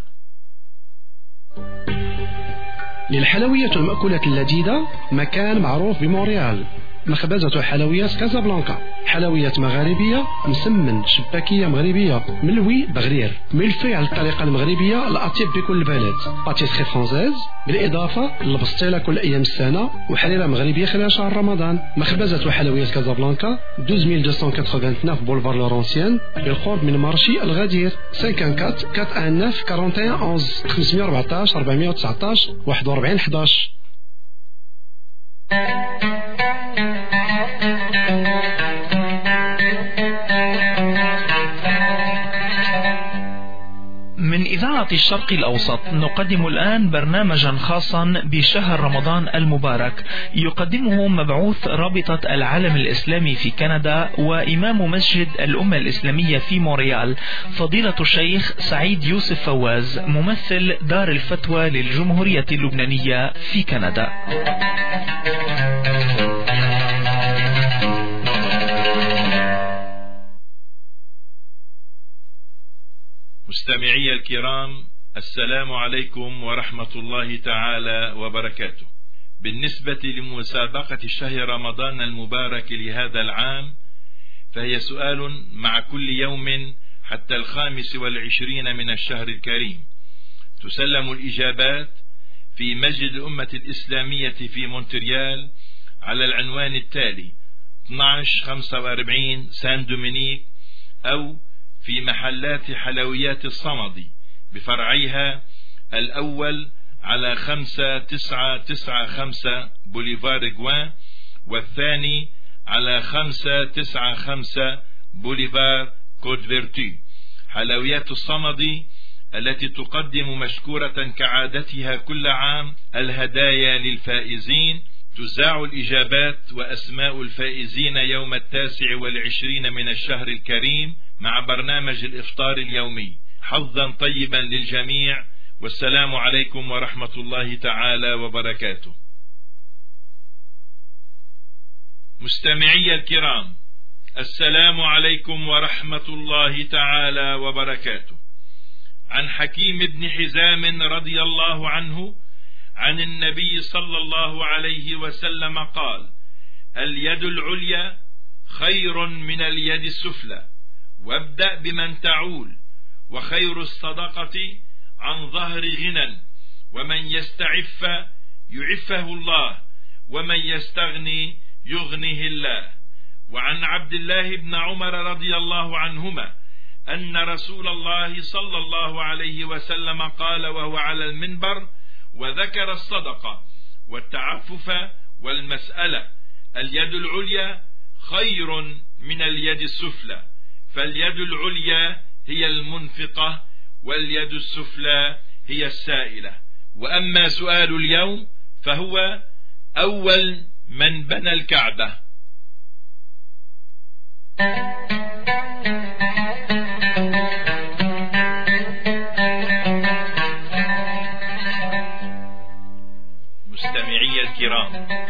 للحلويات والمأكولات اللذيذة مكان معروف بمونريال، مخبزة حلويات كازابلانكا. حلويات مغاربية مسمن، شباكية مغربية، ملوي بغرير، ملفي على الطريقة المغربية الأطيب بكل البلد. باتيسري فرانزيز بالإضافة للبسطيلة كل أيام السنة، وحريرة مغربية خلال شهر رمضان. مخبزة وحلويات كازابلانكا 12289 بولفار لورانسيان بالقرب من مارشي الغدير. 54-419-4111 514-419-4111. من إذاعة الشرق الأوسط نقدم الآن برنامجا خاصا بشهر رمضان المبارك، يقدمه مبعوث رابطة العالم الإسلامي في كندا وإمام مسجد الأمة الإسلامية في مونريال، فضيلة الشيخ سعيد يوسف فواز، ممثل دار الفتوى للجمهورية اللبنانية في كندا. مستمعي الكرام، السلام عليكم ورحمة الله تعالى وبركاته. بالنسبة لمسابقة شهر رمضان المبارك لهذا العام، فهي سؤال مع كل يوم حتى 25 من الشهر الكريم. تسلم الإجابات في مسجد الأمة الإسلامية في مونتريال على العنوان التالي: 1245 سان دومينيك، أو في محلات حلويات الصمد بفرعيها الأول على 5995 بوليفار جوان، والثاني على 595 بوليفار كود فيرتو. حلويات الصمد التي تقدم مشكورة كعادتها كل عام الهدايا للفائزين. تذاع الإجابات وأسماء الفائزين يوم 29 من الشهر الكريم مع برنامج الإفطار اليومي. حظا طيبا للجميع، والسلام عليكم ورحمة الله تعالى وبركاته. مستمعي الكرام، السلام عليكم ورحمة الله تعالى وبركاته. عن حكيم بن حزام رضي الله عنه عن النبي صلى الله عليه وسلم قال: اليد العليا خير من اليد السفلى، وابدأ بمن تعول، وخير الصدقة عن ظهر غنى، ومن يستعف يعفه الله، ومن يستغني يغنيه الله. وعن عبد الله بن عمر رضي الله عنهما أن رسول الله صلى الله عليه وسلم قال وهو على المنبر وذكر الصدقة والتعفف والمسألة: اليد العليا خير من اليد السفلى، فاليد العليا هي المنفقة، واليد السفلى هي السائلة. وأما سؤال اليوم فهو: أول من بنى الكعبة؟ مستمعي الكرام،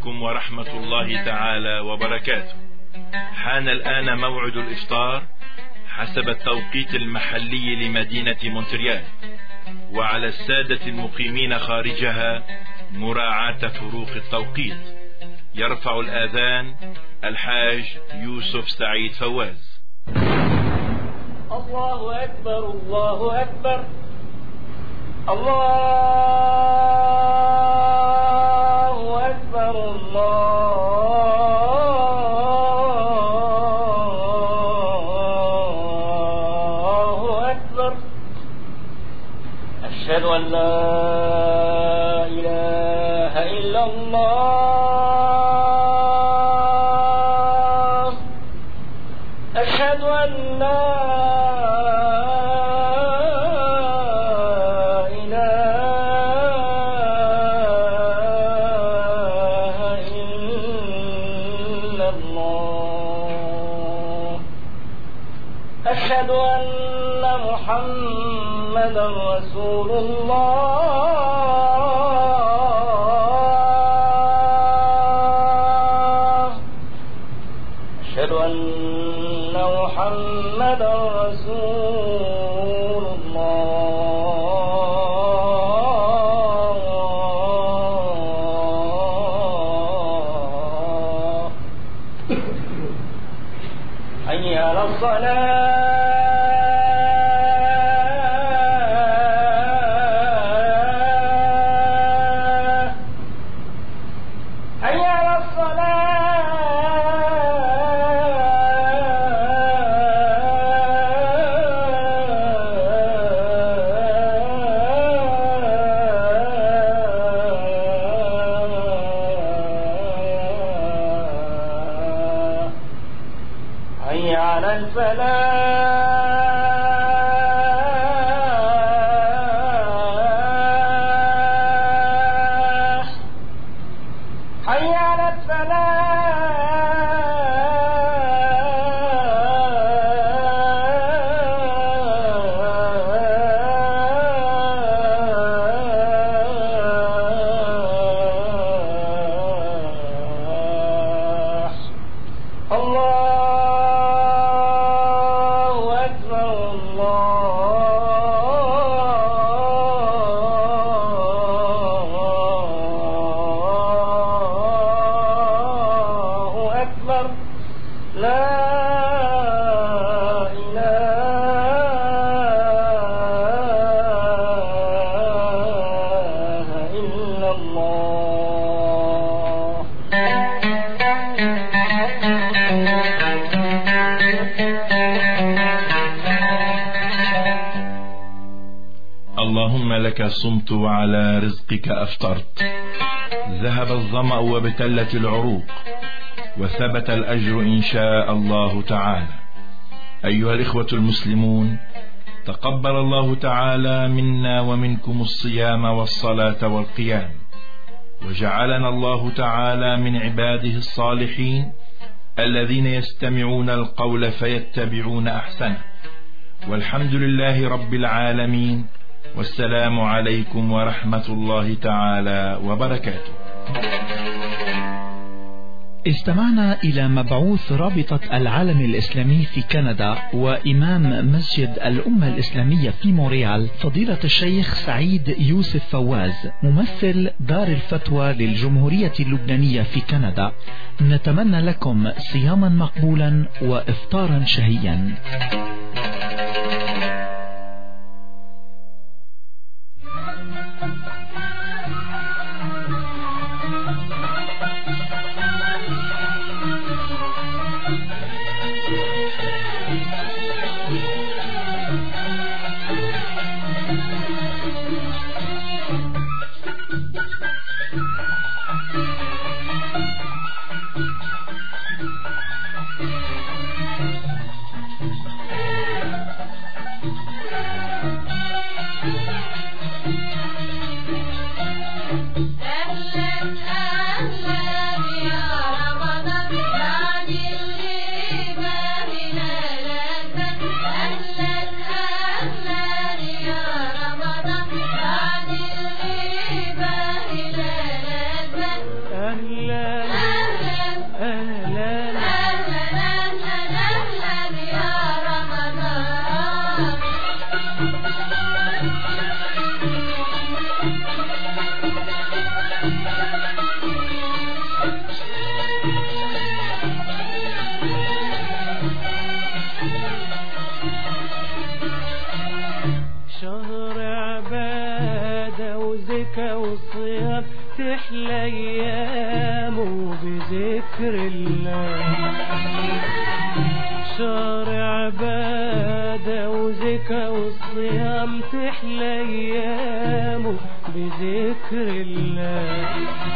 عليكم ورحمة الله تعالى وبركاته. حان الآن موعد الإفطار حسب التوقيت المحلي لمدينة مونتريال، وعلى السادة المقيمين خارجها مراعاة فروق التوقيت. يرفع الآذان الحاج يوسف سعيد فواز. الله أكبر الله أكبر الله أكبر الله أكبر. أشهد أن لا إله إلا الله. أشهد أن لا أشهد أن محمدا رسول الله. أشهد أن محمدا رسول الله. حي على الصلاة. على الفلاح. حي على الفلاح. الله اللهم لك صمت وعلى رزقك أفطرت. ذهب الظمأ وابتلت العروق وثبت الأجر إن شاء الله تعالى. أيها الإخوة المسلمون، تقبل الله تعالى منا ومنكم الصيام والصلاة والقيام، وجعلنا الله تعالى من عباده الصالحين الذين يستمعون القول فيتبعون أحسنه. والحمد لله رب العالمين، والسلام عليكم ورحمة الله تعالى وبركاته. استمعنا إلى مبعوث رابطة العالم الإسلامي في كندا وإمام مسجد الأمة الإسلامية في مونريال، فضيلة الشيخ سعيد يوسف فواز، ممثل دار الفتوى للجمهورية اللبنانية في كندا. نتمنى لكم صياما مقبولا وإفطارا شهيا. والصيام تحلى أيامه بذكر الله. شهر عبادة وزكاة والصيام تحلى أيامه بذكر الله.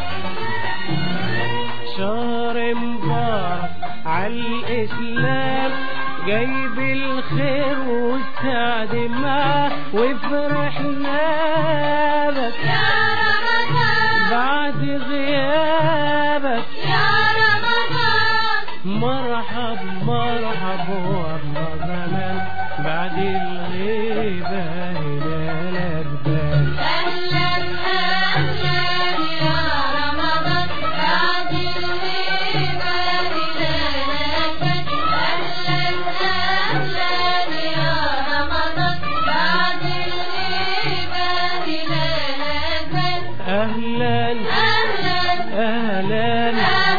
شهر مبارك عالإسلام جايب الخير والسعد معاه وفرحنا بك يا رمضان بعد غيابك يا رمضان. مرحب مرحب والله زمان بعد الغيبة هلالك بان. أهلا أهلا يا رمضان بعد الغيبة هلالك بان. أهلا أهلا يا رمضان بعد الغيبة هلالك بان. أهلا أهلا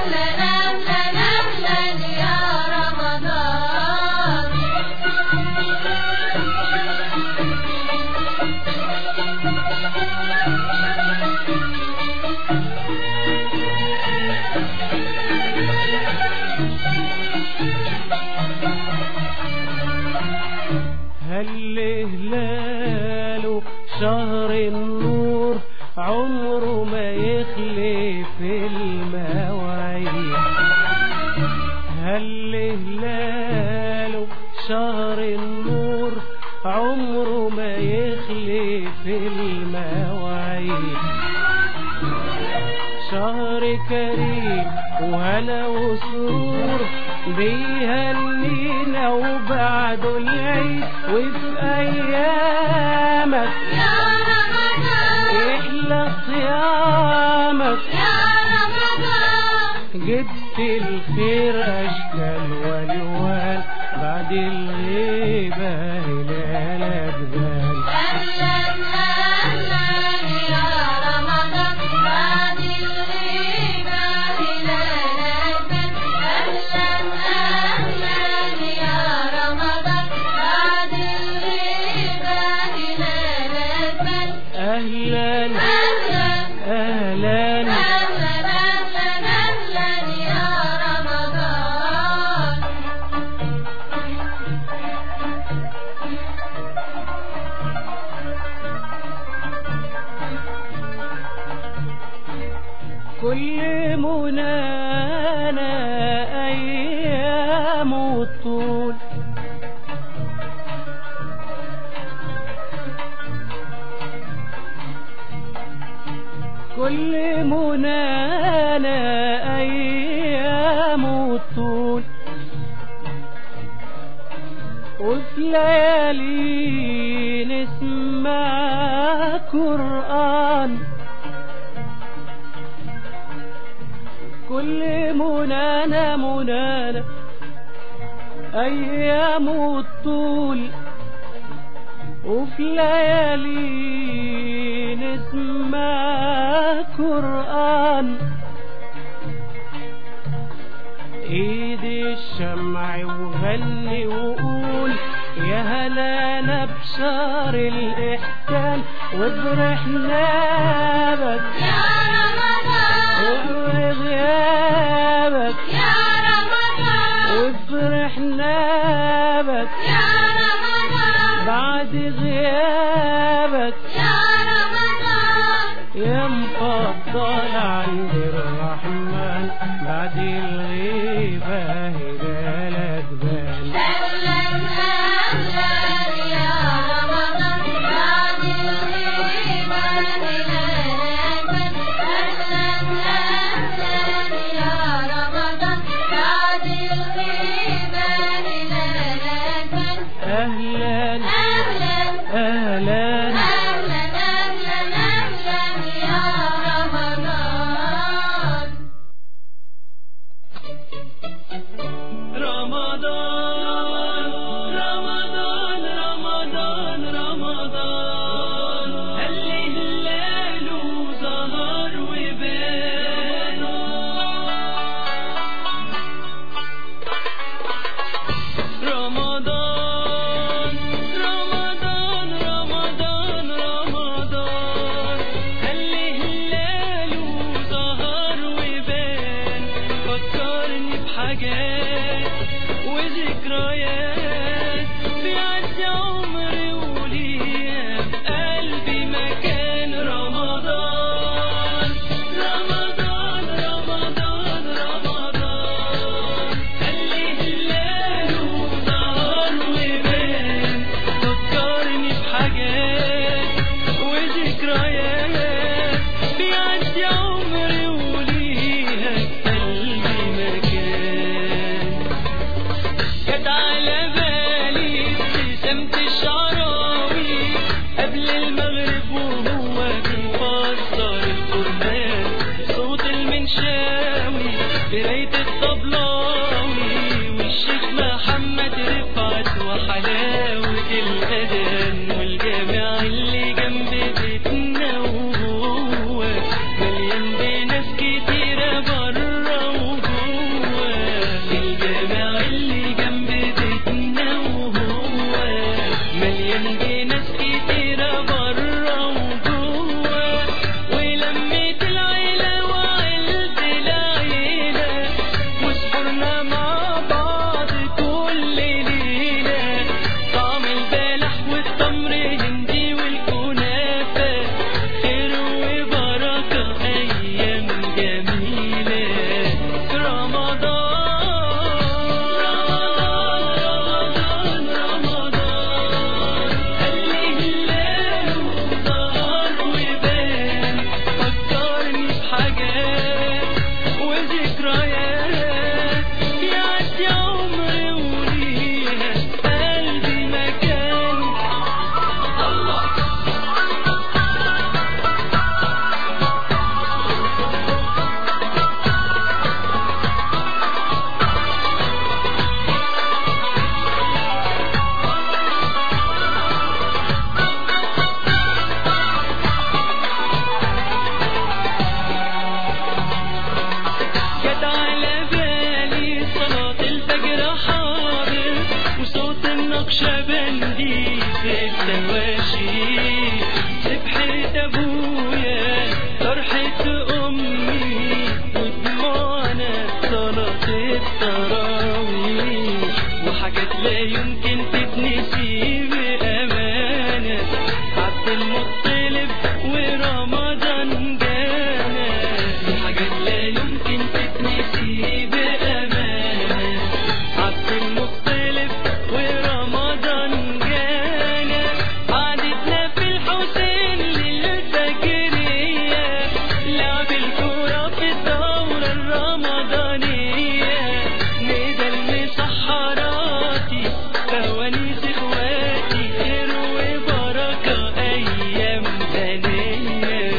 هلاله شهر النور عمره ما يخلف المواعيد. هلاله شهر النور عمره ما يخلف المواعيد. شهر كريم وهنا وسرور بيهنينا وبعده العيد وفي أيامك يا رمضان يحلى صيامك يا رمضان. جبت الخير أشكال والوان بعد الغيبة هلالك بان. أهلا أهلا يا رمضان بعد الغيبة هلالك بان. أهلا أهلا يا رمضان بعد الغيبة هلالك بان. أهلا أهلا أهلا يا رمضان. كل منانا أيام الطول كل منانا أيام الطول وفي ليالي نسمع قرآن. كل منانا أيام الطول وفي ليالي نسمع قرآن. ايد الشمع وغني وقول يا هلانا بشار الإحسان وفرحنا بك يا رمضان وغيابك يا رمضان. وفرحنا بك يا رمضان بعد غيابك يا رمضان. يا مفضل عند الرحمن بعد الغيبة هلالك بان. أهلا أهلا يا رمضان بعد الغيبة هلالك بان. أهلا أهلا يا رمضان بعد الغيبة هلالك بان. أهلا أهلا أهلا يا رمضان. وحلاوة الأذان والجامع اللي جنب بيتنا وهو مليان بناس كتيرة برا وجوا. الجامع اللي جنب بيتنا وهو مليان بناس كتيرة برا وجوا. ولمة العيلة وعيلة العيلة وسحورنا مع بعض كل ليلة. طعم البلح والتمر هندي والكنافة خير وبركة أيام جميلة. رمضان رمضان رمضان قال هلال وظهر وبان. فكرني بحاجات وذكريات يعدي عمري وليها قلبي مكان. الله جت على بالي صلاة الفجر حاضر وصوت النقشبندي في التواشي. سبحة أبويا فرحة أمي ودموعنا صلاة التراويح. وحاجات لا يمكن تتنسي بأمانة. عبد المطلب ورمضان جانا. حاجات لا يمكن تتنسي بأمانة. عبد المطلب ورمضان جانا. قعدتنا في الحسين للفجرية. لعب الكورة في الدورة الرمضانية. ندى المسحراتي فوانيس اخواتي خير وبركة أيام هنية.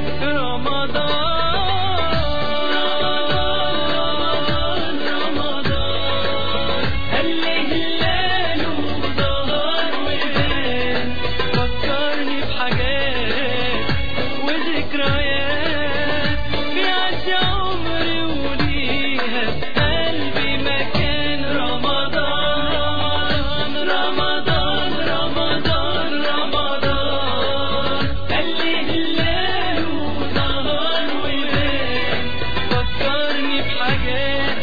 رمضان رمضان قال هلال وظهر وبان. فكرني بحاجات وذكريات بيعدي عمري وليها قلبي مكان. رمضان رمضان رمضان رمضان قال هلال وظهر وبان. فكرني بحاجات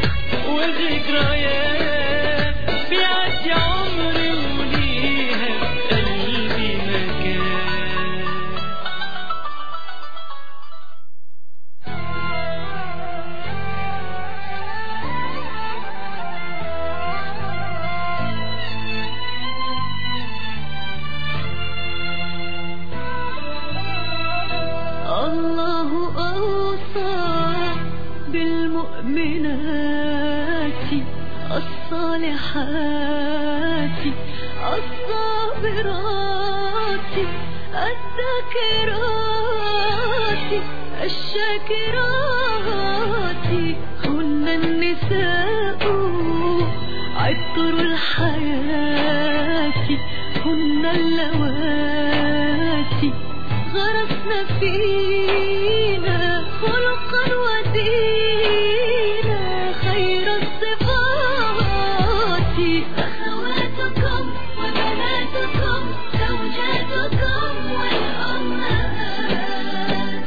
وذكريات بيعدي عمري وليها قلبي مكان. الله أوصى بالمؤمنات الصالحات الصابرات الذاكرات الشاكرات. هن النساء عطر الحياة. هن اللواتي غرسنا فينا خلقا ودينا خير الصفات. أخواتكم وبناتكم زوجاتكم والأمهات.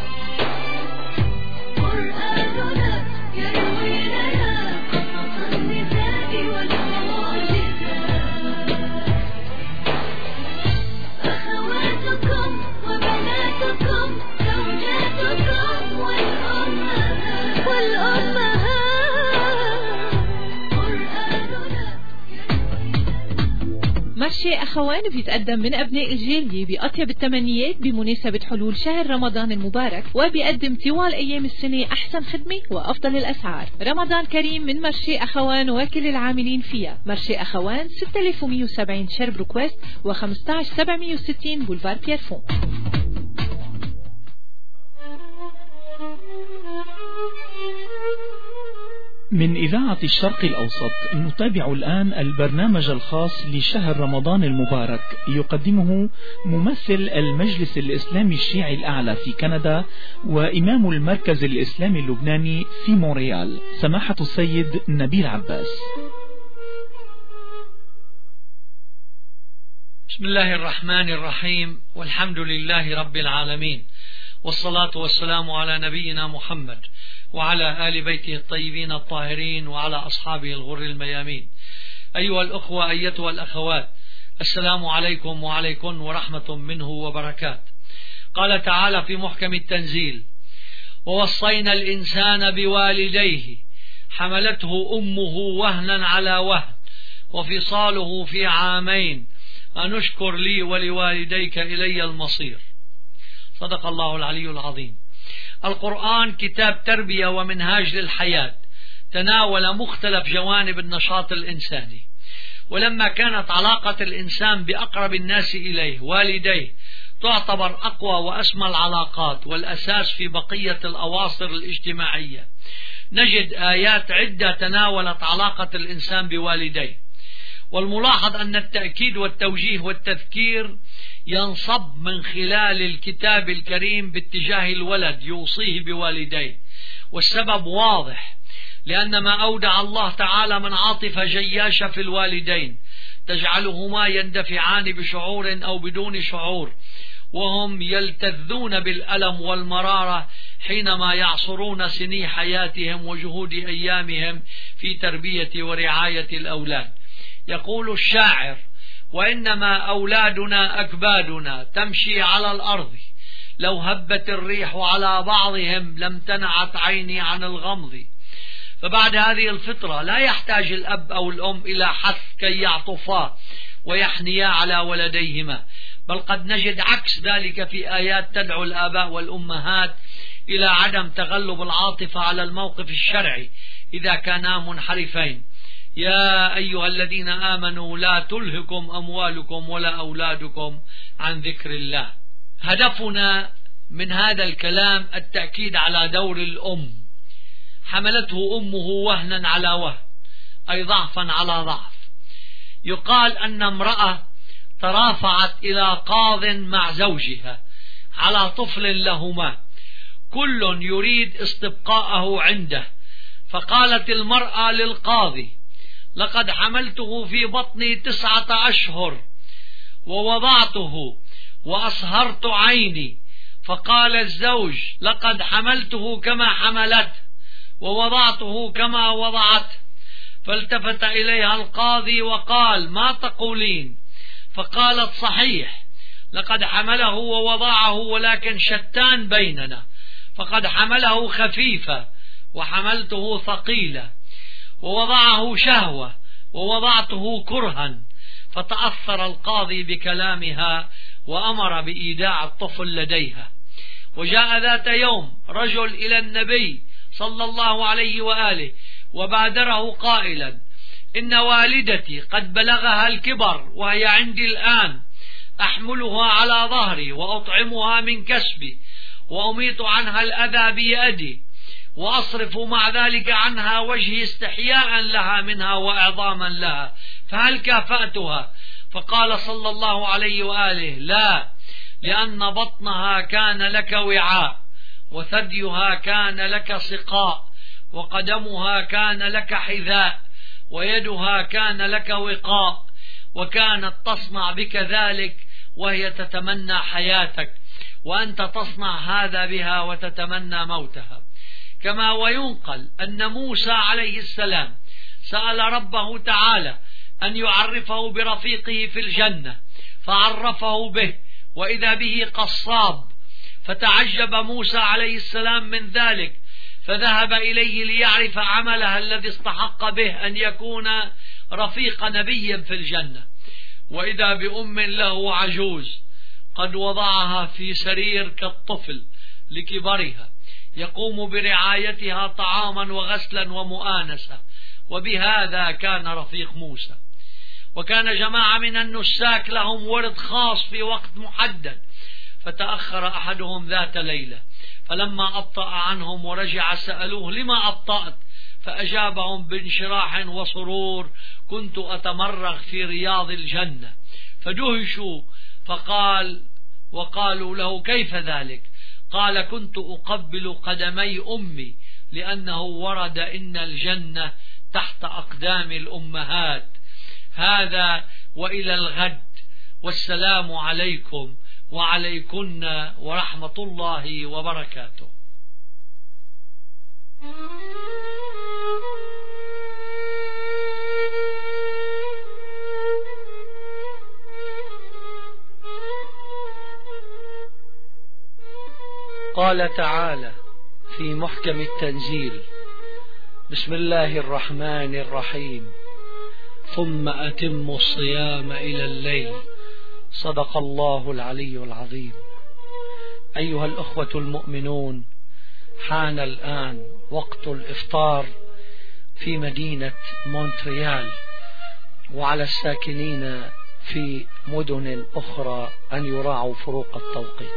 قرآننا يروي لنا قصص النساء والمعجزات. أخواتكم وبناتكم زوجاتكم والأمهات. قرآننا مرشي أخوان بيتقدم من أبناء الجالية بأطيب التمنيات بمناسبة حلول شهر رمضان المبارك. وبيقدم طوال أيام السنة أحسن خدمة وأفضل الأسعار. رمضان كريم من مرشي أخوان وكل العاملين فيها. مرشي أخوان 6170 شربروك ويست و15760 بولفار بيرفون. من إذاعة الشرق الأوسط نتابع الآن البرنامج الخاص لشهر رمضان المبارك، يقدمه ممثل المجلس الإسلامي الشيعي الأعلى في كندا وإمام المركز الإسلامي اللبناني في مونريال، سماحة السيد نبيل عباس. بسم الله الرحمن الرحيم، والحمد لله رب العالمين، والصلاة والسلام على نبينا محمد وعلى آل بيته الطيبين الطاهرين وعلى أصحابه الغر الميامين. أيها الأخوة، أيتها الأخوات، السلام عليكم وعليكم ورحمة منه وبركات. قال تعالى في محكم التنزيل: ووصينا الإنسان بوالديه حملته أمه وهنا على وهن وفصاله في عامين أن اشكر لي ولوالديك إلي المصير. صدق الله العلي العظيم. القرآن كتاب تربية ومنهاج للحياة، تناول مختلف جوانب النشاط الإنساني. ولما كانت علاقة الإنسان بأقرب الناس إليه والديه تعتبر أقوى وأسمى العلاقات والأساس في بقية الأواصر الاجتماعية، نجد آيات عدة تناولت علاقة الإنسان بوالديه. والملاحظ أن التأكيد والتوجيه والتذكير ينصب من خلال الكتاب الكريم باتجاه الولد يوصيه بوالديه، والسبب واضح، لأن ما أودع الله تعالى من عاطفة جياشة في الوالدين تجعلهما يندفعان بشعور أو بدون شعور، وهم يلتذون بالألم والمرارة حينما يعصرون سني حياتهم وجهود أيامهم في تربية ورعاية الأولاد. يقول الشاعر: وإنما أولادنا أكبادنا تمشي على الأرض، لو هبت الريح على بعضهم لم تنعت عيني عن الغمض. فبعد هذه الفطرة لا يحتاج الأب أو الأم إلى حث كي يعطفا ويحنيا على ولديهما، بل قد نجد عكس ذلك في آيات تدعو الآباء والأمهات إلى عدم تغلب العاطفة على الموقف الشرعي إذا كانا منحرفين. يا أيها الذين آمنوا لا تلهكم أموالكم ولا أولادكم عن ذكر الله. هدفنا من هذا الكلام التأكيد على دور الأم. حملته أمه وهنا على وهن، أي ضعفا على ضعف. يقال أن امرأة ترافعت إلى قاض مع زوجها على طفل لهما، كل يريد استبقاءه عنده، فقالت المرأة للقاضي: لقد حملته في بطني 9 أشهر ووضعته وأصهرت عيني. فقال الزوج: لقد حملته كما حملت ووضعته كما وضعت. فالتفت إليها القاضي وقال: ما تقولين؟ فقالت: صحيح، لقد حمله ووضعه، ولكن شتان بيننا، فقد حمله خفيفة وحملته ثقيلة، ووضعه شهوة ووضعته كرها. فتأثر القاضي بكلامها وأمر بإيداع الطفل لديها. وجاء ذات يوم رجل إلى النبي صلى الله عليه وآله وبادره قائلا: إن والدتي قد بلغها الكبر وهي عندي الآن، أحملها على ظهري وأطعمها من كسبي وأميط عنها الأذى بيدي، وأصرف مع ذلك عنها وجهي استحياء لها منها وإعظاما لها، فهل كافأتها؟ فقال صلى الله عليه وآله: لا، لأن بطنها كان لك وعاء، وثديها كان لك سقاء، وقدمها كان لك حذاء، ويدها كان لك وقاء، وكانت تصنع بك ذلك وهي تتمنى حياتك، وأنت تصنع هذا بها وتتمنى موتها. كما وينقل أن موسى عليه السلام سأل ربه تعالى أن يعرفه برفيقه في الجنة، فعرفه به، وإذا به قصاب، فتعجب موسى عليه السلام من ذلك، فذهب إليه ليعرف عملها الذي استحق به أن يكون رفيق نبي في الجنة. وإذا بأم له عجوز قد وضعها في سرير كالطفل لكبرها، يقوم برعايتها طعاما وغسلا ومؤانسة، وبهذا كان رفيق موسى. وكان جماعة من النساك لهم ورد خاص في وقت محدد، فتأخر أحدهم ذات ليلة، فلما أبطأ عنهم ورجع سألوه: لما أبطأت؟ فأجابهم بانشراح وسرور: كنت أتمرغ في رياض الجنة. فدهشوا وقالوا له: كيف ذلك؟ قال: كنت أقبل قدمي أمي، لأنه ورد إن الجنة تحت أقدام الأمهات. هذا وإلى الغد، والسلام عليكم وعليكن ورحمة الله وبركاته. قال تعالى في محكم التنزيل: بسم الله الرحمن الرحيم، ثم أتموا الصيام إلى الليل. صدق الله العلي العظيم. أيها الأخوة المؤمنون، حان الآن وقت الإفطار في مدينة مونتريال، وعلى الساكنين في مدن أخرى أن يراعوا فروق التوقيت.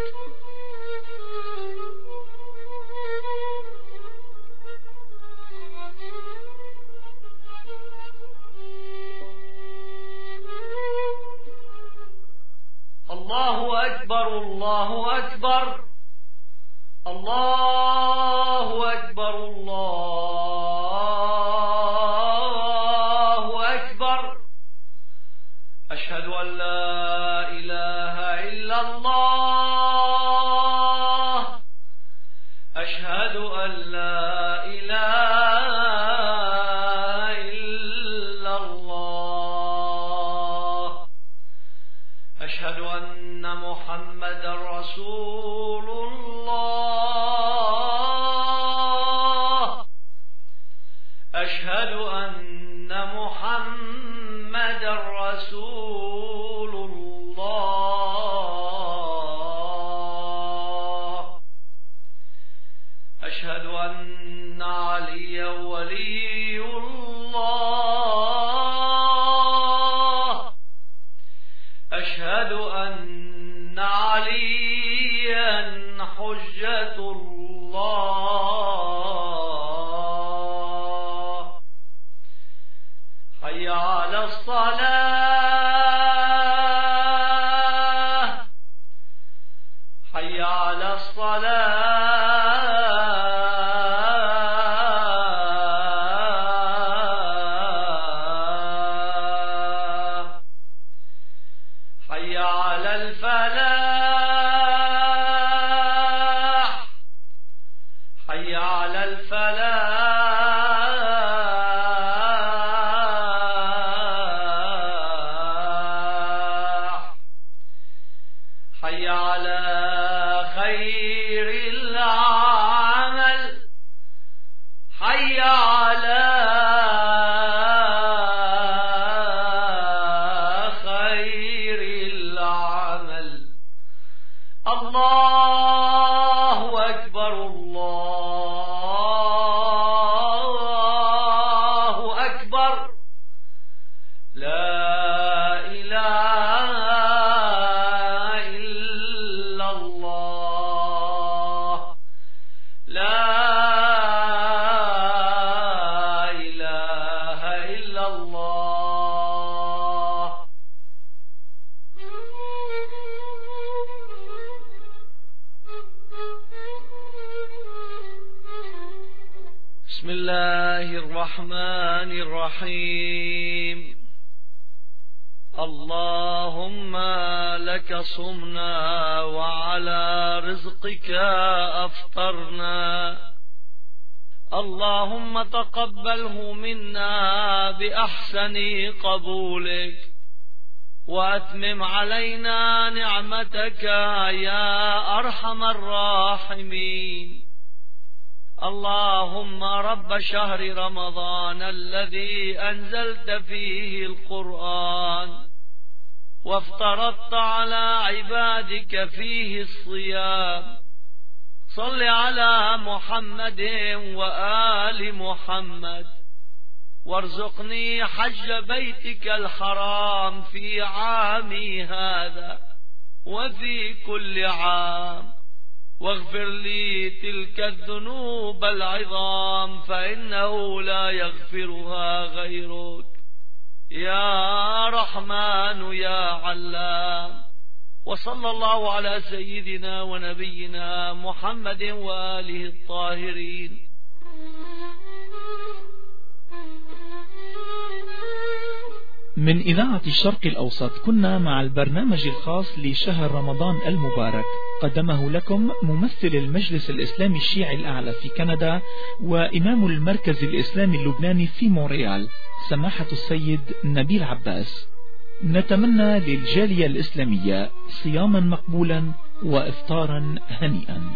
الله أكبر، الله أكبر، الله أكبر، الله أكبر. أشهد أن لا إله إلا الله، أشهد أن لا إله إلا الله، أشهد أن محمدا رسول الله، أشهد أن محمدا رسول الله، أشهد أن عليا ولي الله، أشهد أن عليا حجة الله. حي على الصلاة، حي على الصلاة، حي على الفلاح، حي على الفلاح، حي على خير العمل، حي على خير العمل. الله أكبر، الله أكبر، لا إله إلا الله، لا إله إلا الله. بسم الله الرحمن الرحيم. اللهم لك صمنا وعلى رزقك أفطرنا، اللهم تقبله منا بأحسن قبولك، وأتمم علينا نعمتك يا أرحم الراحمين. اللهم رب شهر رمضان الذي أنزلت فيه القرآن، وافترضت على عبادك فيه الصيام، صل على محمد وآل محمد، وارزقني حج بيتك الحرام في عامي هذا وفي كل عام، واغفر لي تلك الذنوب العظام فإنه لا يغفرها غيرك يا رحمن يا علام. وصلى الله على سيدنا ونبينا محمد وآله الطاهرين. من إذاعة الشرق الأوسط كنا مع البرنامج الخاص لشهر رمضان المبارك، قدمه لكم ممثل المجلس الإسلامي الشيعي الأعلى في كندا وإمام المركز الإسلامي اللبناني في مونريال سماحة السيد نبيل عباس. نتمنى للجالية الإسلامية صياما مقبولا وإفطارا هنيئا.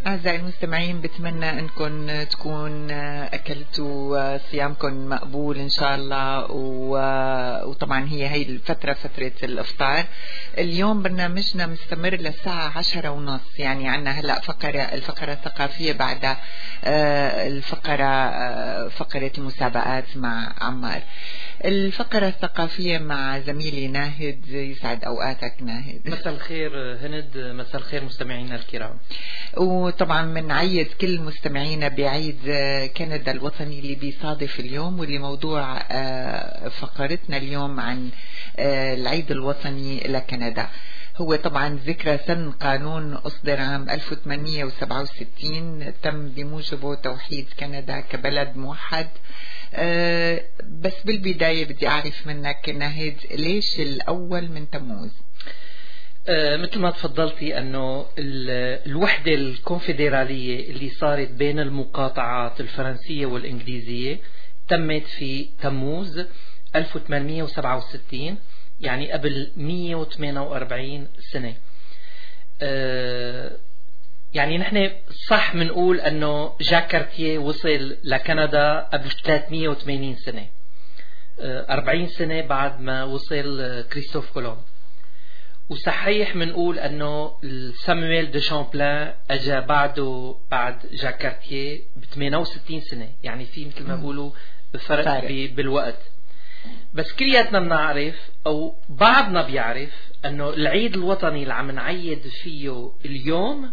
أعزائي المستمعين، بتمنى أنكم تكون أكلتوا صيامكم مقبول إن شاء الله. وطبعا هي الفترة فترة الإفطار. اليوم برنامجنا مستمر للساعة 10:30، يعني عنا هلأ الفقرة الثقافية، بعد فقرة المسابقات مع عمار. الفقرة الثقافية مع زميلي ناهد. يسعد أوقاتك ناهد. مساء الخير هند، مساء الخير مستمعينا الكرام. وطبعا بنعيد كل مستمعينا بعيد كندا الوطني اللي بيصادف اليوم، واللي موضوع فقرتنا اليوم عن العيد الوطني لكندا. هو طبعا ذكرى سن قانون أصدر عام 1867 تم بموجبه توحيد كندا كبلد موحد. بس بالبداية بدي أعرف منك ناهد، ليش الأول من تموز؟ مثل ما تفضلتي أنه الوحدة الكونفدرالية اللي صارت بين المقاطعات الفرنسية والإنجليزية تمت في تموز 1867، يعني قبل 148 سنة. يعني نحن صح منقول أنه جاك كارتيه وصل لكندا قبل 380 سنة، 40 سنة بعد ما وصل كريستوف كولومب. وصحيح منقول أنه سامويل دو شامبلان أجا بعده بعد جاك كارتيه ب 68 سنة، يعني في مثل ما بقولوا فرق بالوقت. بس كلياتنا بنعرف أو بعضنا بيعرف أنه العيد الوطني اللي عم نعيد فيه اليوم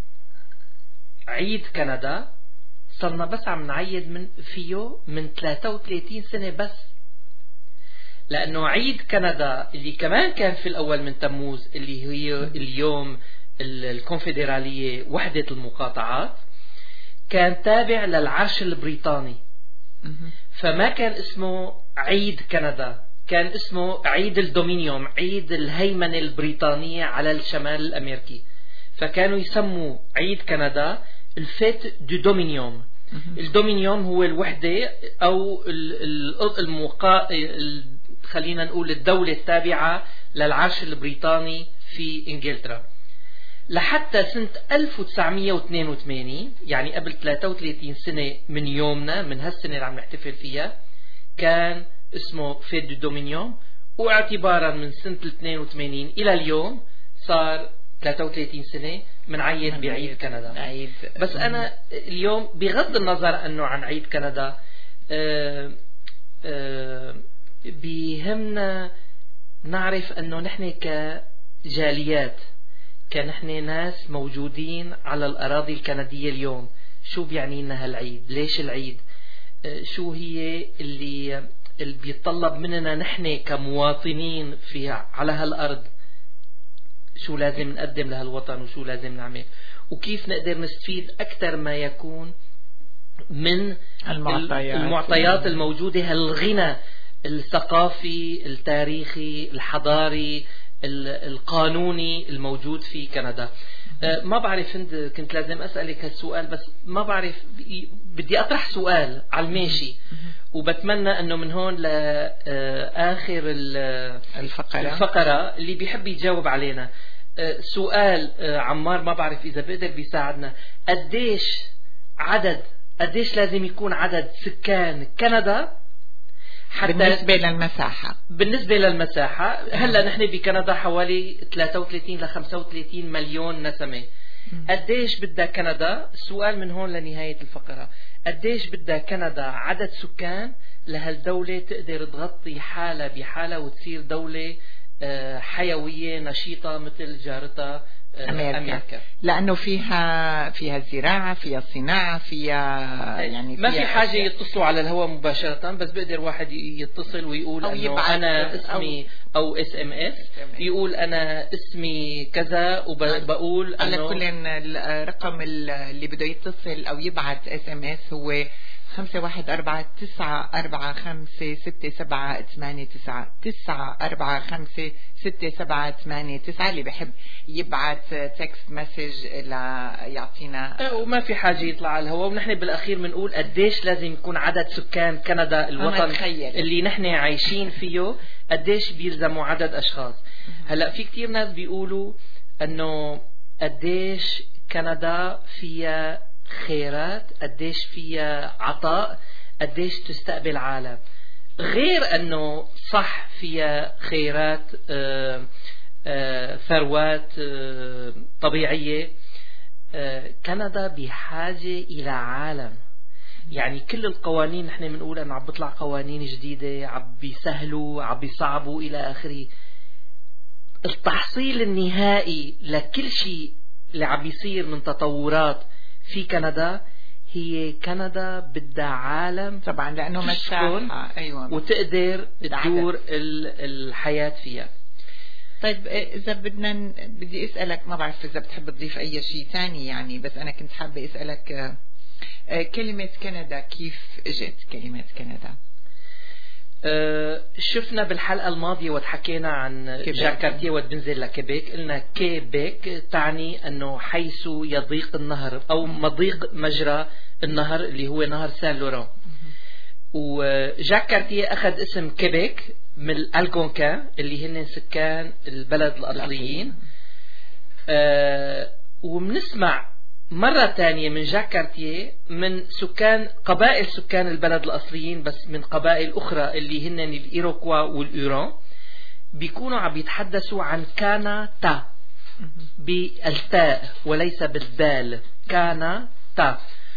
عيد كندا صرنا بس عم نعيد فيه من 33 سنة بس، لأنه عيد كندا اللي كمان كان في الأول من تموز اللي هي اليوم الكونفدرالية وحدة المقاطعات كان تابع للعرش البريطاني، فما كان اسمه عيد كندا، كان اسمه عيد الدومينيوم، عيد الهيمنة البريطانية على الشمال الأمريكي. فكانوا يسموا عيد كندا الفيت دو دومينيوم. الدومينيوم هو الوحدة أو خلينا نقول الدولة التابعة للعرش البريطاني في إنجلترا. لحتى سنة 1982، يعني قبل 33 سنة من يومنا، من هالسنة اللي عم نحتفل فيها، كان اسمه فيت دو دومينيوم. واعتبارا من سنة 82 إلى اليوم صار 33 سنة من عيد بعيد كندا. بس أنا اليوم بغض النظر أنه عن عيد كندا بيهمنا نعرف أنه نحن كجاليات، كنحن ناس موجودين على الأراضي الكندية اليوم، شو بيعني لنا هالعيد؟ ليش العيد؟ شو هي اللي بيتطلب مننا نحن كمواطنين على هالأرض؟ شو لازم نقدم لهالوطن وشو لازم نعمل، وكيف نقدر نستفيد أكثر ما يكون من المعطيات الموجودة، هالغنى الثقافي التاريخي الحضاري القانوني الموجود في كندا. ما بعرف كنت لازم أسألك هالسؤال، بس ما بعرف، بدي أطرح سؤال على الماشي، وبتمنى أنه من هون لآخر الفقرة اللي بيحب يجاوب علينا. سؤال عمار، ما بعرف إذا بقدر بيساعدنا، قديش لازم يكون عدد سكان كندا حتى بالنسبة للمساحة؟ هلا نحن بكندا حوالي 33 ل 35 مليون نسمة. قديش بدها كندا؟ السؤال من هون لنهاية الفقرة، قديش بدها كندا عدد سكان لهالدولة تقدر تغطي حالة بحالة وتصير دولة حيوية نشيطة مثل جارتها أمريكا. لأنه فيها زراعة، فيها صناعة، فيها يعني ما في حاجة يتصلوا على الهواء مباشرة، بس بقدر واحد يتصل ويقول أنه أنا اسمي أو SMS، يقول أنا اسمي كذا وبقول على كل الرقم اللي بده يتصل أو يبعث SMS هو 514-456-6789 اللي بحب يبعث تكست مسج يعطينا. وما في حاجة يطلع على الهواء. ونحن بالأخير بنقول قديش لازم يكون عدد سكان كندا الوطن اللي نحن عايشين فيه، قديش بيلزموا عدد أشخاص. هلأ في كتير ناس بيقولوا أنه قديش كندا فيها خيرات، قديش فيها عطاء، قديش تستقبل عالم. غير أنه صح فيها خيرات، ثروات طبيعية، كندا بحاجة إلى عالم. يعني كل القوانين نحن بنقول أنه عم بيطلع قوانين جديدة، عم بيسهلوا، عم بيصعبوا إلى آخره. التحصيل النهائي لكل شيء اللي عم بيصير من تطورات في كندا، هي كندا بدها عالم طبعا لأنه مساحة وتقدر تدور الحياة فيها. طيب إذا بدي أسألك، ما بعرف إذا بتحب تضيف أي شيء ثاني يعني، بس أنا كنت حابة أسألك كلمة كندا كيف اجت كلمة كندا؟ شفنا بالحلقة الماضية وتحكينا عن جاك كارتيه وبنزل لكيبيك، قلنا كيبيك تعني أنه حيث يضيق النهر أو مضيق مجرى النهر اللي هو نهر سان لوران. وجاك كارتيه أخذ اسم كيبيك من الألغونكان اللي هن سكان البلد الأصليين. وبنسمع مرة تانية من جاك كارتيه من قبائل سكان البلد الأصليين، بس من قبائل أخرى اللي هن الإيروكوا والإيران، بيكونوا عم يتحدثوا عن كاناتا بالتاء وليس بالدال. كاناتا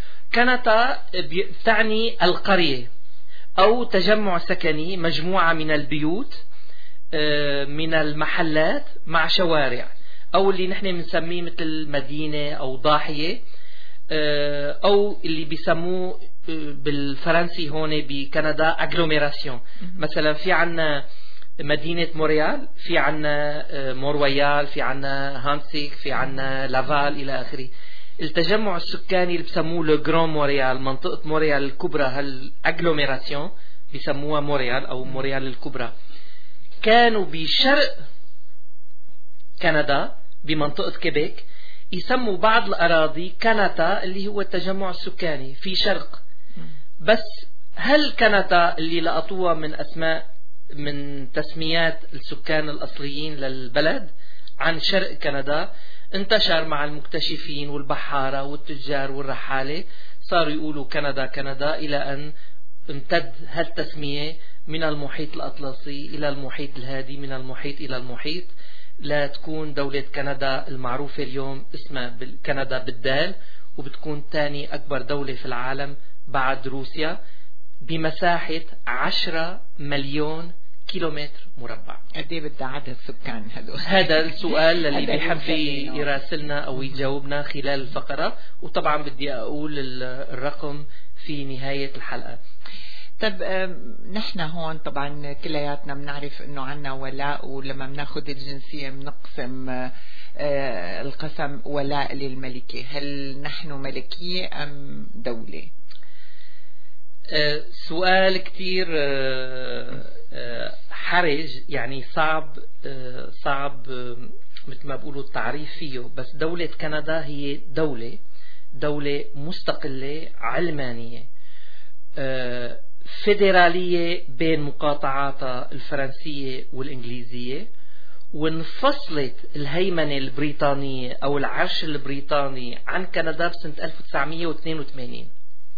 تعني القرية أو تجمع سكني، مجموعة من البيوت من المحلات مع شوارع، أو اللي نحن بنسميه مثل مدينة أو ضاحية، أو اللي بيسموه بالفرنسي هون بكندا أغلوميراسيون. مثلا في عنا مدينة مونريال، في عنا مونرويال، في عنا هانسيك، في عنا لافال إلى آخره. التجمع السكاني اللي بسموه لو جران مونريال، منطقة مونريال الكبرى، هالأغلوميراسيون بيسموها مونريال أو مونريال الكبرى. كانوا بشرق كندا بمنطقة كيبيك يسموا بعض الأراضي كاناتا اللي هو التجمع السكاني في شرق. بس هل كاناتا اللي لقطوها من أسماء من تسميات السكان الأصليين للبلد عن شرق كندا، انتشر مع المكتشفين والبحارة والتجار والرحالة، صاروا يقولوا كندا إلى أن امتد هالتسمية من المحيط الأطلسي إلى المحيط الهادي، من المحيط إلى المحيط، لا تكون دولة كندا المعروفة اليوم اسمها كندا بالدال، وبتكون تاني أكبر دولة في العالم بعد روسيا بمساحة 10 مليون كيلومتر مربع. قد ايه بدها عدد سكان هذول؟ هذا السؤال اللي بيحب يراسلنا أو يجاوبنا خلال الفقرة، وطبعا بدي أقول الرقم في نهاية الحلقة. طب نحن هون طبعا كلياتنا بنعرف انه عنا ولاء، ولما بناخذ الجنسية بنقسم القسم ولاء للملكة. هل نحن ملكية ام دولة؟ سؤال كتير حرج، يعني صعب مثل ما بقولوا التعريف فيه. بس دولة كندا هي دولة مستقلة علمانية فيدرالية بين مقاطعاتها الفرنسية والإنجليزية، وانفصلت الهيمنة البريطانية أو العرش البريطاني عن كندا بسنة 1982.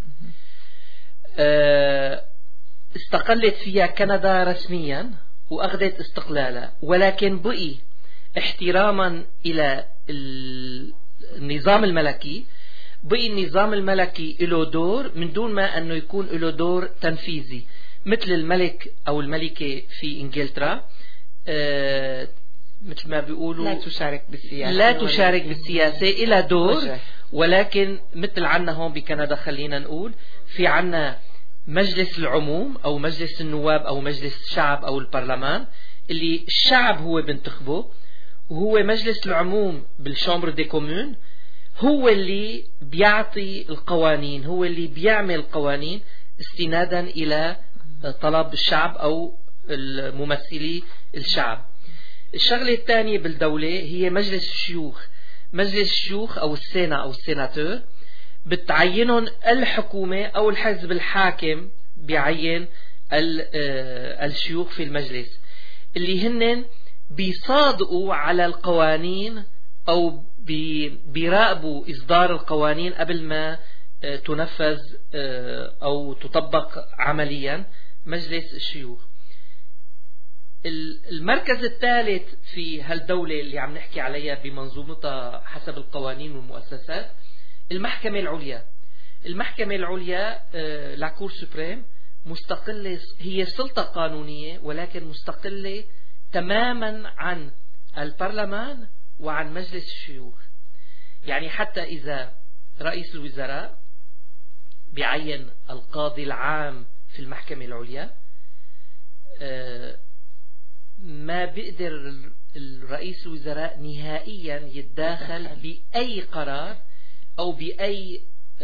استقلت فيها كندا رسميا وأخذت استقلالها، ولكن بقي احتراما إلى النظام الملكي. بقي النظام الملكي له دور من دون ما أنه يكون له دور تنفيذي مثل الملك أو الملكة في إنجلترا. مثل ما بيقولوا لا تشارك بالسياسة إلى دور، ولكن مثل عنا هون بكندا خلينا نقول في عنا مجلس العموم أو مجلس النواب أو مجلس الشعب أو البرلمان اللي الشعب هو بنتخبه، وهو مجلس العموم بالشامبر دي كومون هو اللي بيعطي القوانين، هو اللي بيعمل قوانين استنادا إلى طلب الشعب أو الممثلي الشعب. الشغلة الثانية بالدولة هي مجلس الشيوخ. مجلس الشيوخ أو السينا أو السيناتور بتعينهم الحكومة أو الحزب الحاكم بيعين الشيوخ في المجلس، اللي هن بيصادقوا على القوانين أو بيراقبوا إصدار القوانين قبل ما تنفذ أو تطبق عمليا مجلس الشيوخ. المركز الثالث في هالدولة اللي عم نحكي عليها بمنظومتها حسب القوانين والمؤسسات المحكمة العليا. المحكمة العليا لا كور سوبريم مستقلة، هي سلطة قانونية ولكن مستقلة تماما عن البرلمان وعن مجلس الشيوخ. يعني حتى إذا رئيس الوزراء بيعين القاضي العام في المحكمة العليا ما بيقدر الرئيس الوزراء نهائيا يتداخل بأي قرار أو بأي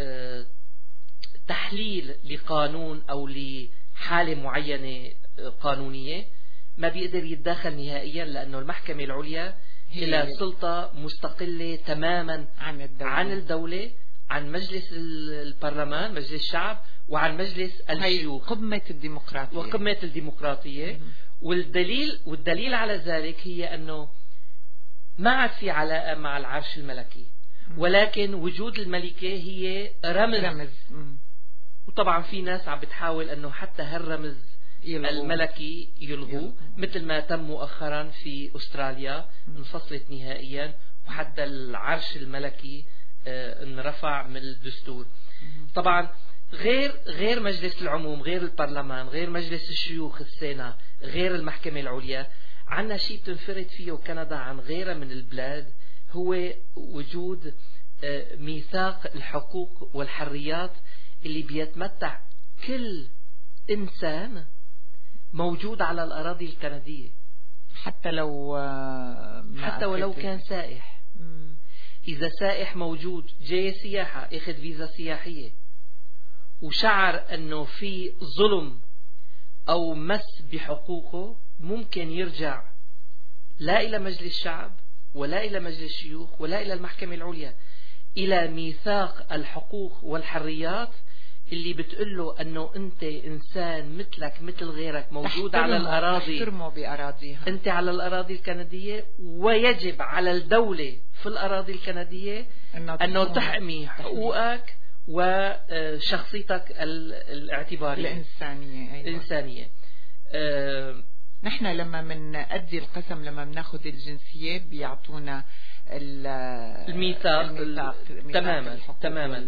تحليل لقانون أو لحالة معينة قانونية، ما بيقدر يتداخل نهائيا، لأنه المحكمة العليا إلى سلطة مستقلة تماما عن الدولة، عن مجلس البرلمان مجلس الشعب، وعن مجلس الشيوخ، قمة الديمقراطية وقمة الديمقراطية. والدليل على ذلك هي أنه ما عاد في علاقة مع العرش الملكي، ولكن وجود الملكة هي رمز. وطبعا في ناس عم بتحاول أنه حتى هالرمز الملكي يلغوه، مثل ما تم مؤخرا في أستراليا انفصلت نهائيا، وحتى العرش الملكي انرفع من الدستور. طبعا غير مجلس العموم، غير البرلمان، غير مجلس الشيوخ السينا، غير المحكمة العليا، عنا شيء بتنفرد فيه كندا عن غيرها من البلاد، هو وجود ميثاق الحقوق والحريات اللي بيتمتع كل إنسان موجود على الأراضي الكندية، حتى ولو كان سائح. إذا سائح موجود جاي سياحة اخذ فيزا سياحية وشعر أنه في ظلم أو مس بحقوقه، ممكن يرجع لا إلى مجلس الشعب ولا إلى مجلس الشيوخ ولا إلى المحكمة العليا، إلى ميثاق الحقوق والحريات اللي بتقول له أنه أنت إنسان مثلك مثل غيرك موجود على الأراضي، تحترمه بأراضيها، أنت على الأراضي الكندية، ويجب على الدولة في الأراضي الكندية أنه تحمي حقوقك وشخصيتك الاعتبارية الإنسانية. أيوة. الإنسانية. نحن لما بنأدي القسم، لما بناخذ الجنسية بيعطونا الميثاق تماما.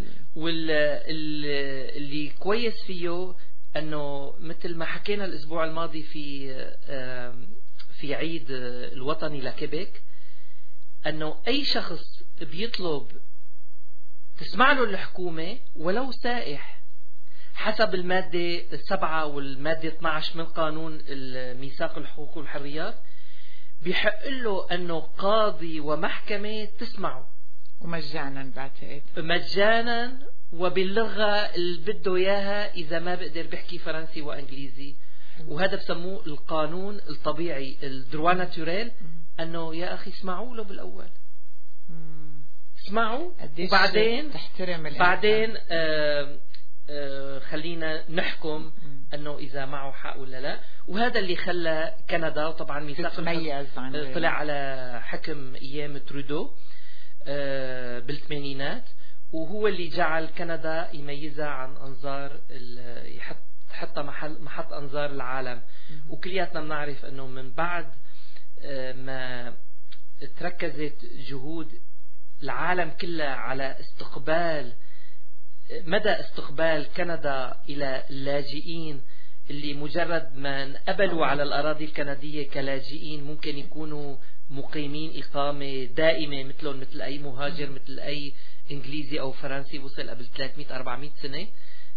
واللي كويس فيه أنه مثل ما حكينا الأسبوع الماضي في عيد الوطني لكيبيك، أنه أي شخص بيطلب تسمع له الحكومة ولو سائح حسب المادة 7 والمادة 12 من قانون ميثاق الحقوق والحريات، بيحق له أنه قاضي ومحكمة تسمعه ومجانا، بعتقد مجانا وباللغة اللي بده إياها، إذا ما بقدر بحكي فرنسي وإنجليزي. وهذا بسموه القانون الطبيعي، الدروا ناتوريل، أنه يا أخي اسمعوا له بالأول، اسمعوا وبعدين بعدين خلينا نحكم أنه إذا معه حق ولا لا. وهذا اللي خلى كندا، وطبعا ميثاق طلع على حكم أيام ترودو بالثمانينات، وهو اللي جعل كندا يميزها عن أنظار حتى محط أنظار العالم. وكلياتنا بنعرف أنه من بعد ما تركزت جهود العالم كله على مدى استقبال كندا إلى اللاجئين اللي مجرد ما انقبلوا على الأراضي الكندية كلاجئين ممكن يكونوا مقيمين إقامة دائمة مثلهم، مثل أي مهاجر، مثل أي إنجليزي أو فرنسي وصل قبل 300-400 سنة.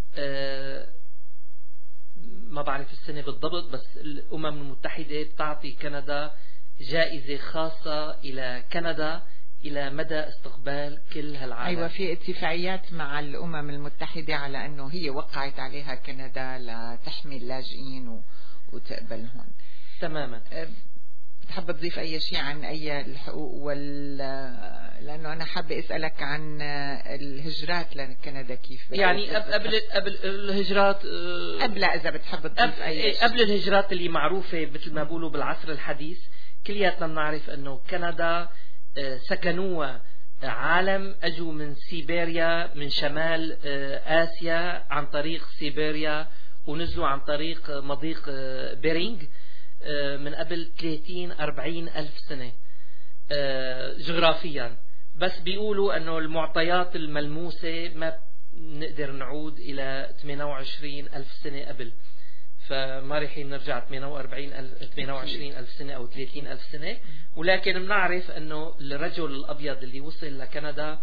ما بعرف السنة بالضبط، بس الأمم المتحدة بتعطي كندا جائزة خاصة إلى كندا إلى مدى استقبال كل هالعالم. أيوة، في اتفاقيات مع الأمم المتحدة على أنه هي وقعت عليها كندا لتحمي اللاجئين وتقبلهم تماما. بتحب تضيف أي شيء عن أي الحقوق لأنه أنا حابة أسألك عن الهجرات لكندا كيف يعني قبل الهجرات، قبل إذا بتحب تضيف أي شيء قبل الهجرات اللي معروفة مثل ما بقولوا بالعصر الحديث. كلياتنا بنعرف أنه كندا سكنوها عالم اجوا من سيبيريا، من شمال آسيا عن طريق سيبيريا، ونزلوا عن طريق مضيق بيرينغ من قبل 30-40 ألف سنة جغرافيا. بس بيقولوا أنه المعطيات الملموسة ما نقدر نعود إلى 28 ألف سنة قبل، فما رح نرجع 28 ألف سنة أو 30 ألف سنة. ولكن بنعرف أنه الرجل الأبيض اللي وصل لكندا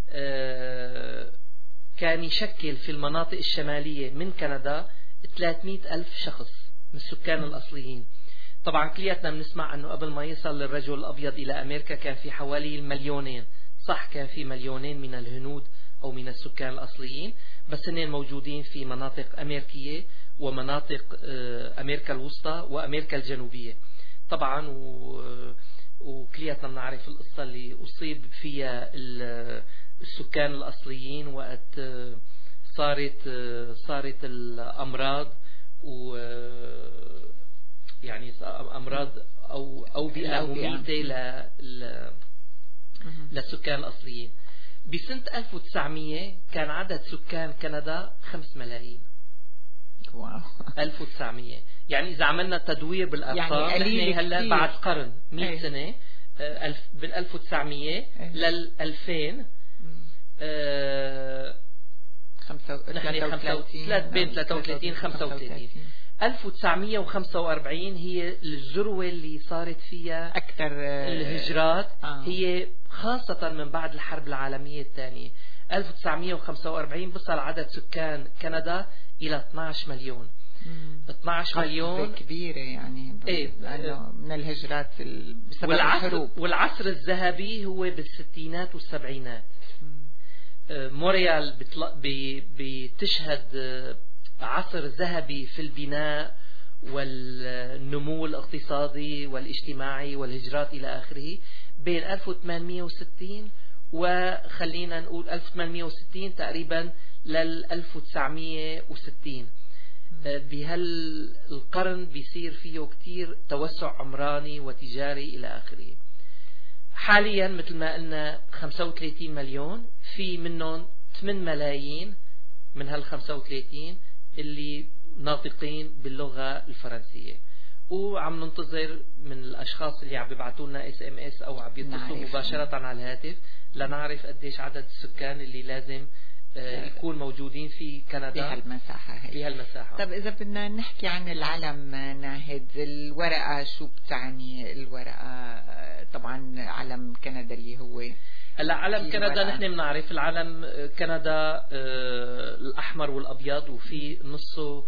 كان يشكل في المناطق الشمالية من كندا 300 ألف شخص من السكان الأصليين. طبعا كلياتنا بنسمع أنه قبل ما يصل الرجل الأبيض إلى أمريكا كان في حوالي 2,000,000. صح، كان في 2,000,000 من الهنود أو من السكان الأصليين، بس هن موجودين في مناطق أمريكية ومناطق أمريكا الوسطى وأمريكا الجنوبية طبعا. وكلياتنا بنعرف القصة اللي أصيب فيها السكان الأصليين وقت صارت الأمراض، و يعني أمراض أو أوبئة مميتة للسكان الأصليين. بسنة 1900 كان عدد سكان كندا 5 ملايين. واو. 1900 يعني إذا عملنا تدوير بالأرقام يعني نحن هلا بعد قرن 100 سنة من 1900 لل 2000 بين 33 35. 1945 هي الذروة اللي صارت فيها أكثر الهجرات، هي خاصة من بعد الحرب العالمية الثانية. 1945 بصل عدد سكان كندا إلى 12 مليون. 12 مليون كبيرة يعني من الهجرات بسبب الحروب. والعصر الذهبي هو بالستينات والسبعينات. مونريال بتشهد عصر ذهبي في البناء والنمو الاقتصادي والاجتماعي والهجرات إلى آخره بين 1860 وخلينا نقول 1860 تقريبا لل 1960. بهالقرن بيصير فيه كتير توسع عمراني وتجاري إلى آخره. حاليا مثل ما قلنا 35 مليون، في منهم 8 ملايين من هال 35 اللي ناطقين باللغة الفرنسية، وعم ننتظر من الأشخاص اللي عم بيبعتوا لنا SMS أو عم بيتصلوا مباشرة على الهاتف لنعرف قديش عدد السكان اللي لازم يكون موجودين في كندا بهالمساحة. طب إذا بدنا نحكي عن العلم ناهد، الورقة شو بتعني الورقة؟ طبعا علم كندا اللي هو هلا علم كندا نحن بنعرف العلم كندا الأحمر والأبيض، وفي نصه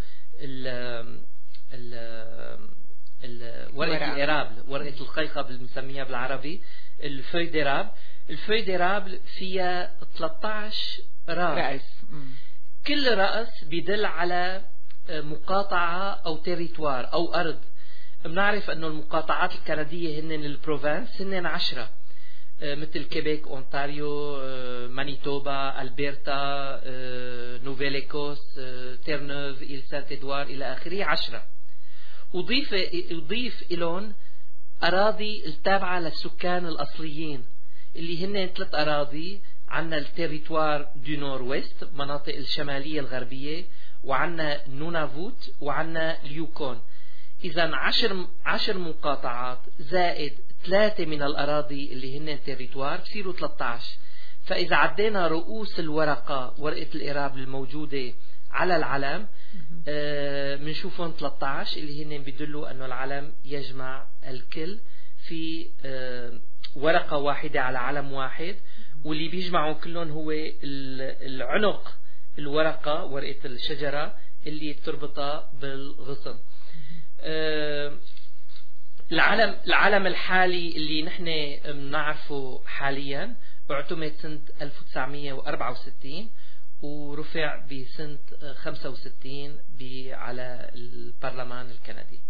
ورقة الإرابل، ورقة القيقب اللي بنسميها بالعربي الفوي ديراب. الفوي ديراب فيها 13 رأس. كل رأس بيدل على مقاطعة أو تيريتوار أو أرض. بنعرف أنه المقاطعات الكندية هن البروفانس هن 10 مثل كيبيك، أونتاريو، مانيتوبا، ألبرتا، نوفيل إيكوس، تيرنوف، إيل سانت إدوار إلى آخره 10. وضيف إلون أراضي التابعة للسكان الأصليين اللي هن 3 أراضي. عنا التيريتوار دو نور ويست، مناطق الشمالية الغربية، وعنا نونافوت، وعنا اليوكون. إذا 10 مقاطعات زائد 3 من الأراضي اللي هن التيريتوار بصيروا 13. فإذا عدينا رؤوس الورقة، ورقة الإراب الموجودة على العلم، منشوفهم 13 اللي هن بيدلوا أنه العلم يجمع الكل في ورقة واحدة على علم واحد. واللي بيجمعهم كلهم هو العنق الورقة، ورقة الشجرة اللي بتربطها بالغصن. العلم الحالي اللي نحن بنعرفه حاليا اعتمد سنة 1964 ورفع بسنة 65 على البرلمان الكندي.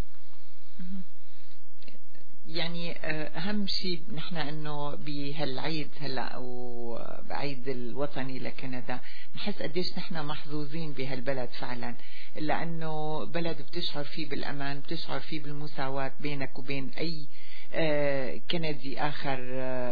يعني أهم شيء نحن أنه بهالعيد هلأ أو بعيد الوطني لكندا نحس قديش نحن محظوظين بهالبلد فعلا، لأنه بلد بتشعر فيه بالأمان، بتشعر فيه بالمساواة بينك وبين أي كندي آخر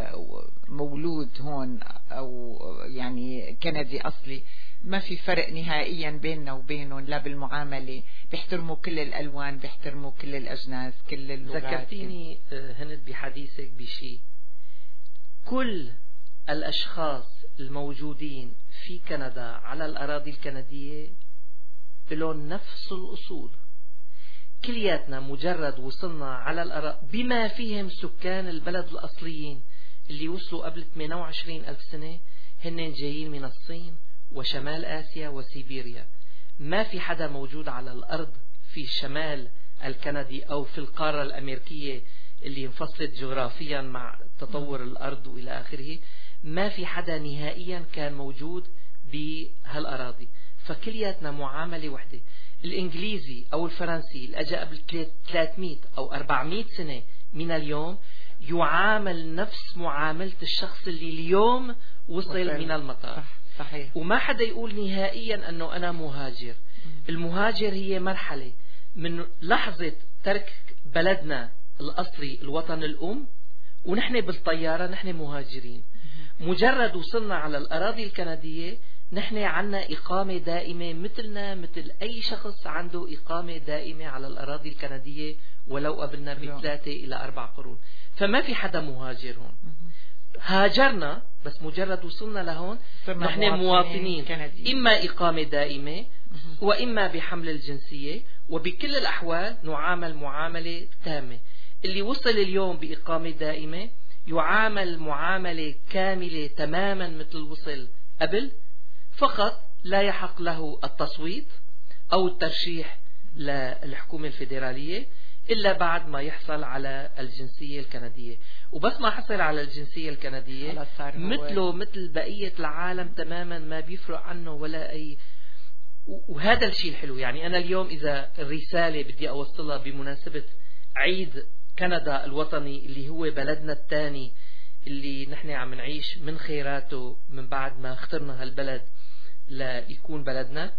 مولود هون أو يعني كندي أصلي، ما في فرق نهائيا بيننا وبينهم، لا بالمعاملة، بيحترموا كل الألوان، بيحترموا كل الأجناس، كل اللغات. ذكرتيني هند بحديثك بشيء، كل الأشخاص الموجودين في كندا على الأراضي الكندية لهم نفس الأصول، كلياتنا مجرد وصلنا على الأراضي بما فيهم سكان البلد الأصليين اللي وصلوا قبل 28 ألف سنة، هن جايين من الصين وشمال آسيا وسيبيريا. ما في حدا موجود على الأرض في الشمال الكندي أو في القارة الأمريكية اللي انفصلت جغرافيا مع تطور الأرض وإلى آخره، ما في حدا نهائيا كان موجود بهالأراضي، فكلياتنا معاملة وحدة. الإنجليزي أو الفرنسي اللي أجا قبل 300 أو 400 سنة من اليوم يعامل نفس معاملة الشخص اللي اليوم وصل من المطار. صحيح. وما حدا يقول نهائيا أنه أنا مهاجر. المهاجر هي مرحلة من لحظة ترك بلدنا الأصلي الوطن الأم ونحن بالطيارة نحن مهاجرين. مجرد وصلنا على الأراضي الكندية نحن عنا إقامة دائمة مثلنا مثل أي شخص عنده إقامة دائمة على الأراضي الكندية ولو قبلنا ب3 إلى 4 قرون. فما في حدا مهاجر هون. هاجرنا بس مجرد وصلنا لهون نحن مواطنين كنديين. إما إقامة دائمة وإما بحمل الجنسية، وبكل الأحوال نعامل معاملة تامة. اللي وصل اليوم بإقامة دائمة يعامل معاملة كاملة تماما مثل وصل قبل، فقط لا يحق له التصويت أو الترشيح للحكومة الفيدرالية إلا بعد ما يحصل على الجنسية الكندية. وبس ما حصل على الجنسية الكندية مثله مثل بقية العالم تماما، ما بيفرق عنه ولا أي. وهذا الشيء الحلو. يعني أنا اليوم إذا الرسالة بدي أوصلها بمناسبة عيد كندا الوطني اللي هو بلدنا الثاني اللي نحن عم نعيش من خيراته من بعد ما اخترنا هالبلد ليكون بلدنا،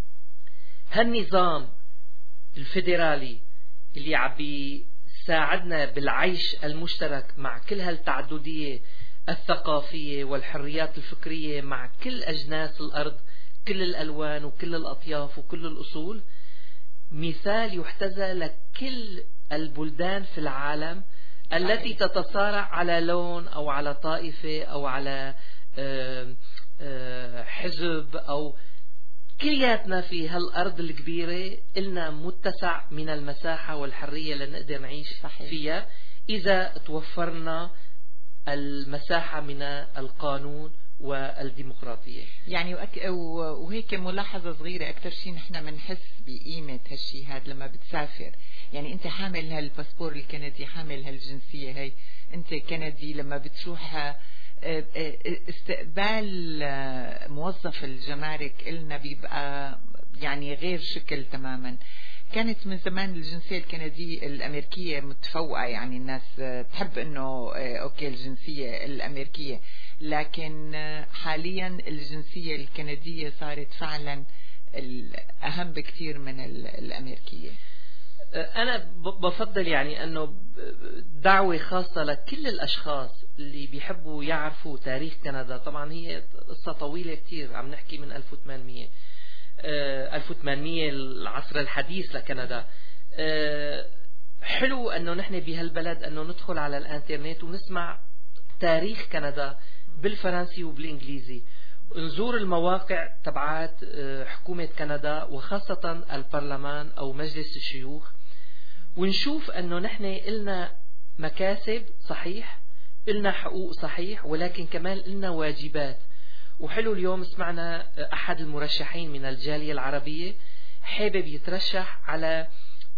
هالنظام الفيدرالي اللي عم بيساعدنا بالعيش المشترك مع كل هالتعددية الثقافية والحريات الفكرية مع كل أجناس الأرض، كل الألوان وكل الأطياف وكل الأصول، مثال يحتذى لكل البلدان في العالم التي تتصارع على لون أو على طائفة أو على حزب أو كلياتنا في هالأرض الكبيرة إلنا متسع من المساحة والحرية لنقدر نعيش فيها إذا توفرنا المساحة من القانون والديمقراطية. يعني وهيك ملاحظة صغيرة، أكثر شيء نحن منحس بقيمة هالشيء هذا لما بتسافر. يعني أنت حامل هالباسبور الكندي، حامل هالجنسية هاي، أنت كندي، لما بتروح استقبال موظف الجمارك إلنا بيبقى يعني غير شكل تماما. كانت من زمان الجنسية الكندية الأمريكية متفوقة، يعني الناس تحب إنه أوكي الجنسية الأمريكية، لكن حاليا الجنسية الكندية صارت فعلا الأهم بكثير من الأمريكية. أنا بفضل يعني أنه دعوة خاصة لكل الأشخاص اللي بيحبوا يعرفوا تاريخ كندا. طبعا هي قصة طويلة كتير، عم نحكي من 1800 العصر الحديث لكندا. حلو أنه نحن بهالبلد أنه ندخل على الانترنت ونسمع تاريخ كندا بالفرنسي وبالإنجليزي، نزور المواقع تبعات حكومة كندا وخاصة البرلمان أو مجلس الشيوخ، ونشوف أنه نحن إلنا مكاسب صحيح، إلنا حقوق صحيح، ولكن كمان إلنا واجبات. وحلو اليوم سمعنا أحد المرشحين من الجالية العربية حابب يترشح على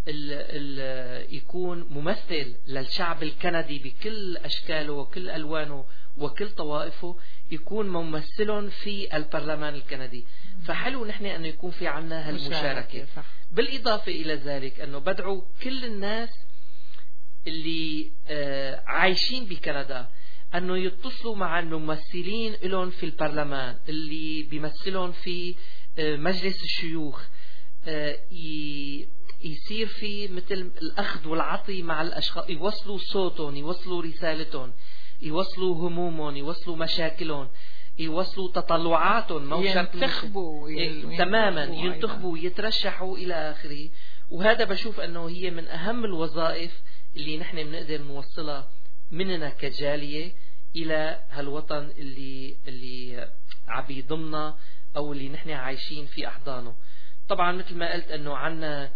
يكون ممثل للشعب الكندي بكل أشكاله وكل ألوانه وكل طوائفه، يكون ممثلهم في البرلمان الكندي. فحلو نحن أنه يكون في عنا هالمشاركة. بالإضافة إلى ذلك أنه بدعو كل الناس اللي عايشين بكندا أنه يتصلوا مع الممثلين لهم في البرلمان اللي بيمثلون في مجلس الشيوخ، يصير في مثل الأخذ والعطي مع الأشخاص، يوصلوا صوتهم، يوصلوا رسالتهم، يوصلوا همومهم، يوصلوا مشاكلهم، يوصلوا تطلعاتهم، ينتخبوا تماما، ينتخبوا ويترشحوا إلى آخره. وهذا بشوف أنه هي من أهم الوظائف اللي نحن بنقدر نوصلها مننا كجالية إلى هالوطن اللي عم يضمنا أو اللي نحن عايشين في أحضانه. طبعا مثل ما قلت أنه عنا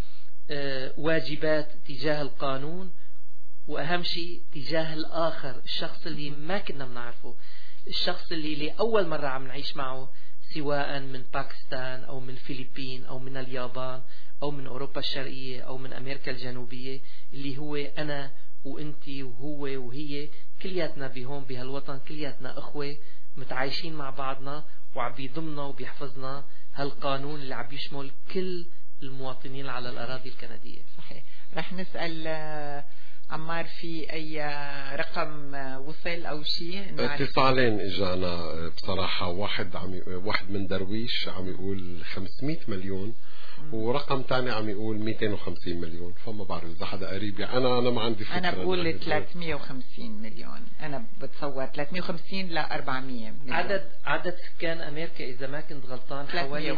واجبات تجاه القانون، وأهم شيء تجاه الآخر، الشخص اللي ما كنا بنعرفه، الشخص اللي لأول مرة عم نعيش معه، سواء من باكستان أو من الفلبين أو من اليابان أو من أوروبا الشرقية أو من أمريكا الجنوبية، اللي هو أنا وأنتي وهو وهي، كلياتنا بهون بهالوطن، كلياتنا أخوة متعايشين مع بعضنا، وعم بيضمنا وبيحفظنا هالقانون اللي عم يشمل كل المواطنين على الأراضي الكندية. صحيح. رح نسأل عمار في أي رقم وصل أو شيء؟ اتصالين اجانا بصراحة، واحد من درويش عم يقول 500 مليون، ورقم تاني عم يقول 250 مليون، فما بعرف إذا حدا قريب. يعني أنا ما عندي فكرة. أنا بقول 350 مليون، أنا بتصور 350 ل 400 مليون. عدد سكان أمريكا إذا ما كنت غلطان حوالي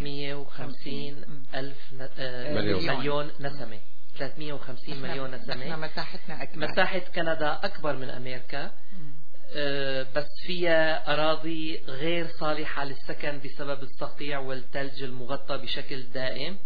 350 ألف مليون نسمة. 350 مليون نسمة. مساحتنا أكبر. مساحة كندا أكبر من أمريكا، بس فيها أراضي غير صالحة للسكن بسبب الصقيع والثلج المغطى بشكل دائم.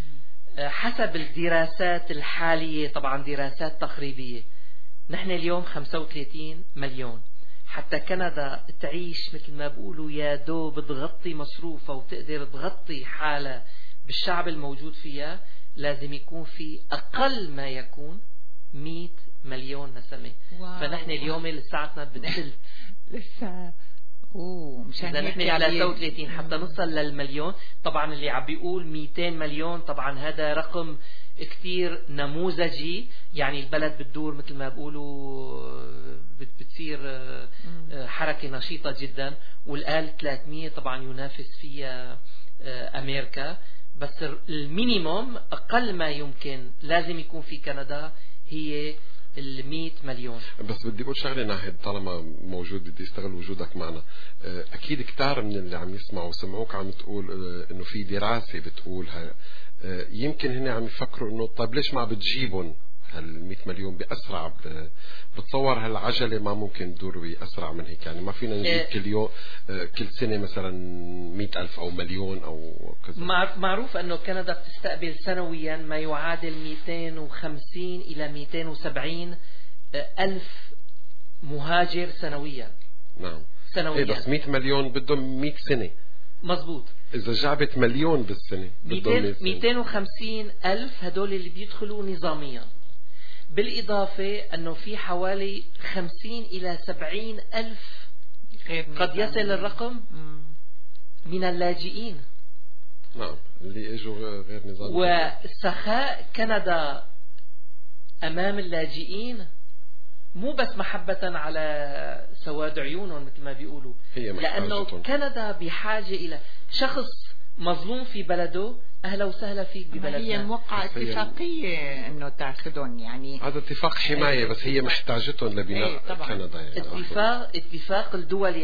حسب الدراسات الحالية، طبعا دراسات تقريبية، نحن اليوم 35 مليون. حتى كندا تعيش مثل ما بقولوا يا دوب تغطي مصروفها وتقدر تغطي حالها بالشعب الموجود فيها، لازم يكون في أقل ما يكون 100 مليون نسمة. فنحن اليوم لساعتنا بالثلث لسه. مشان إذا نحن 33 حتى نصل للمليون. طبعا اللي عم بيقول 200 مليون طبعا هذا رقم كتير نموذجي، يعني البلد بتدور مثل ما بيقولوا بتصير حركة نشيطة جدا، والآن 300 طبعا ينافس فيها أمريكا. بس المينيموم أقل ما يمكن لازم يكون في كندا هي 100 مليون. بس بدي أقول شغلة ناهد، طالما موجود بدي استغل وجودك معنا. أكيد كتار من اللي عم يسمعوا سمعوك عم تقول إنه في دراسة بتقولها، يمكن هنا عم يفكروا إنه طيب ليش ما بتجيبون هال100 مليون بأسرع؟ بتصور هالعجلة ما ممكن تدور بأسرع من هيك، يعني ما فينا نجيب كل يوم كل سنة مثلا 100,000 أو مليون أو كذا. معروف أنه كندا بتستقبل سنويا ما يعادل 250 إلى 270 ألف مهاجر سنويا. نعم سنويا. بس 100 مليون بدهم 100 سنة. مظبوط. إذا جابت مليون بالسنة 250 ألف هدول اللي بيدخلوا نظاميا، بالإضافة أنه في حوالي 50 إلى 70 ألف قد يصل الرقم من اللاجئين. نعم اللي اجوا غير نظامي. وسخاء كندا أمام اللاجئين مو بس محبة على سواد عيونهم مثل ما بيقولوا، لأنه كندا بحاجة إلى شخص مظلوم في بلده. أهلا وسهلا فيك ببلدنا. هي موقع اتفاقية إنه تأخذهم، يعني هذا اتفاق حماية، بس هي محتاجتهم لبناء كندا. يعني اتفاق الدولي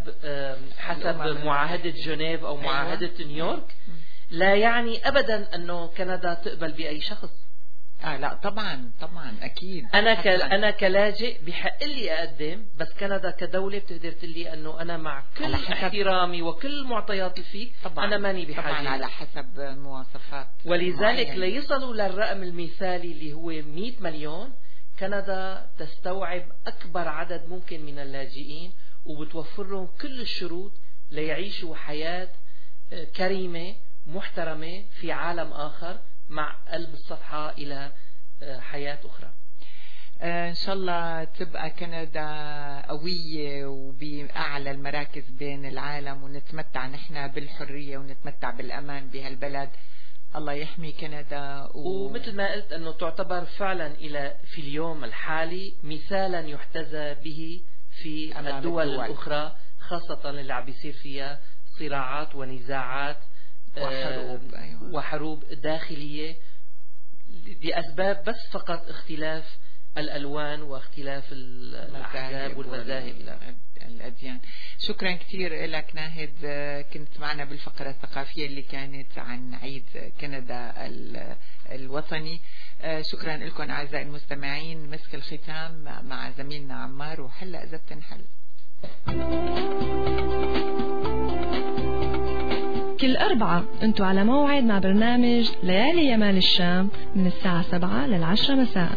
حسب معاهدة جنيف أو معاهدة نيويورك لا يعني أبدا أنه كندا تقبل بأي شخص. لا طبعا أكيد. أنا كلاجئ بحق لي أقدم، بس كندا كدولة بتقدر تقلي أنه أنا مع كل احترامي وكل معطيات فيك أنا ماني بحاجة. طبعا على حسب المواصفات. ولذلك ليصلوا للرقم المثالي اللي هو 100 مليون، كندا تستوعب أكبر عدد ممكن من اللاجئين، وبتوفر لهم كل الشروط ليعيشوا حياة كريمة محترمة في عالم آخر مع قلب الصفحة إلى حياة أخرى. إن شاء الله تبقى كندا قوية وبأعلى المراكز بين العالم، ونتمتع نحن بالحرية ونتمتع بالأمان بهالبلد. الله يحمي كندا. ومثل ما قلت أنه تعتبر فعلا في اليوم الحالي مثالا يحتذى به في الدول الأخرى، خاصة اللي عم بيصير فيها صراعات ونزاعات وحروب داخلية دي أسباب بس فقط اختلاف الألوان واختلاف الأحزاب والمذاهب الأديان. شكرا كثير لك ناهد، كنت معنا بالفقرة الثقافية اللي كانت عن عيد كندا الوطني. شكرا لكم أعزائي المستمعين. مسك الختام مع زميلنا عمار، وحلقة إذا بتنحل. كل أربعة أنتوا على موعد مع برنامج ليالي يمال الشام من الساعة 7 لل10 مساء.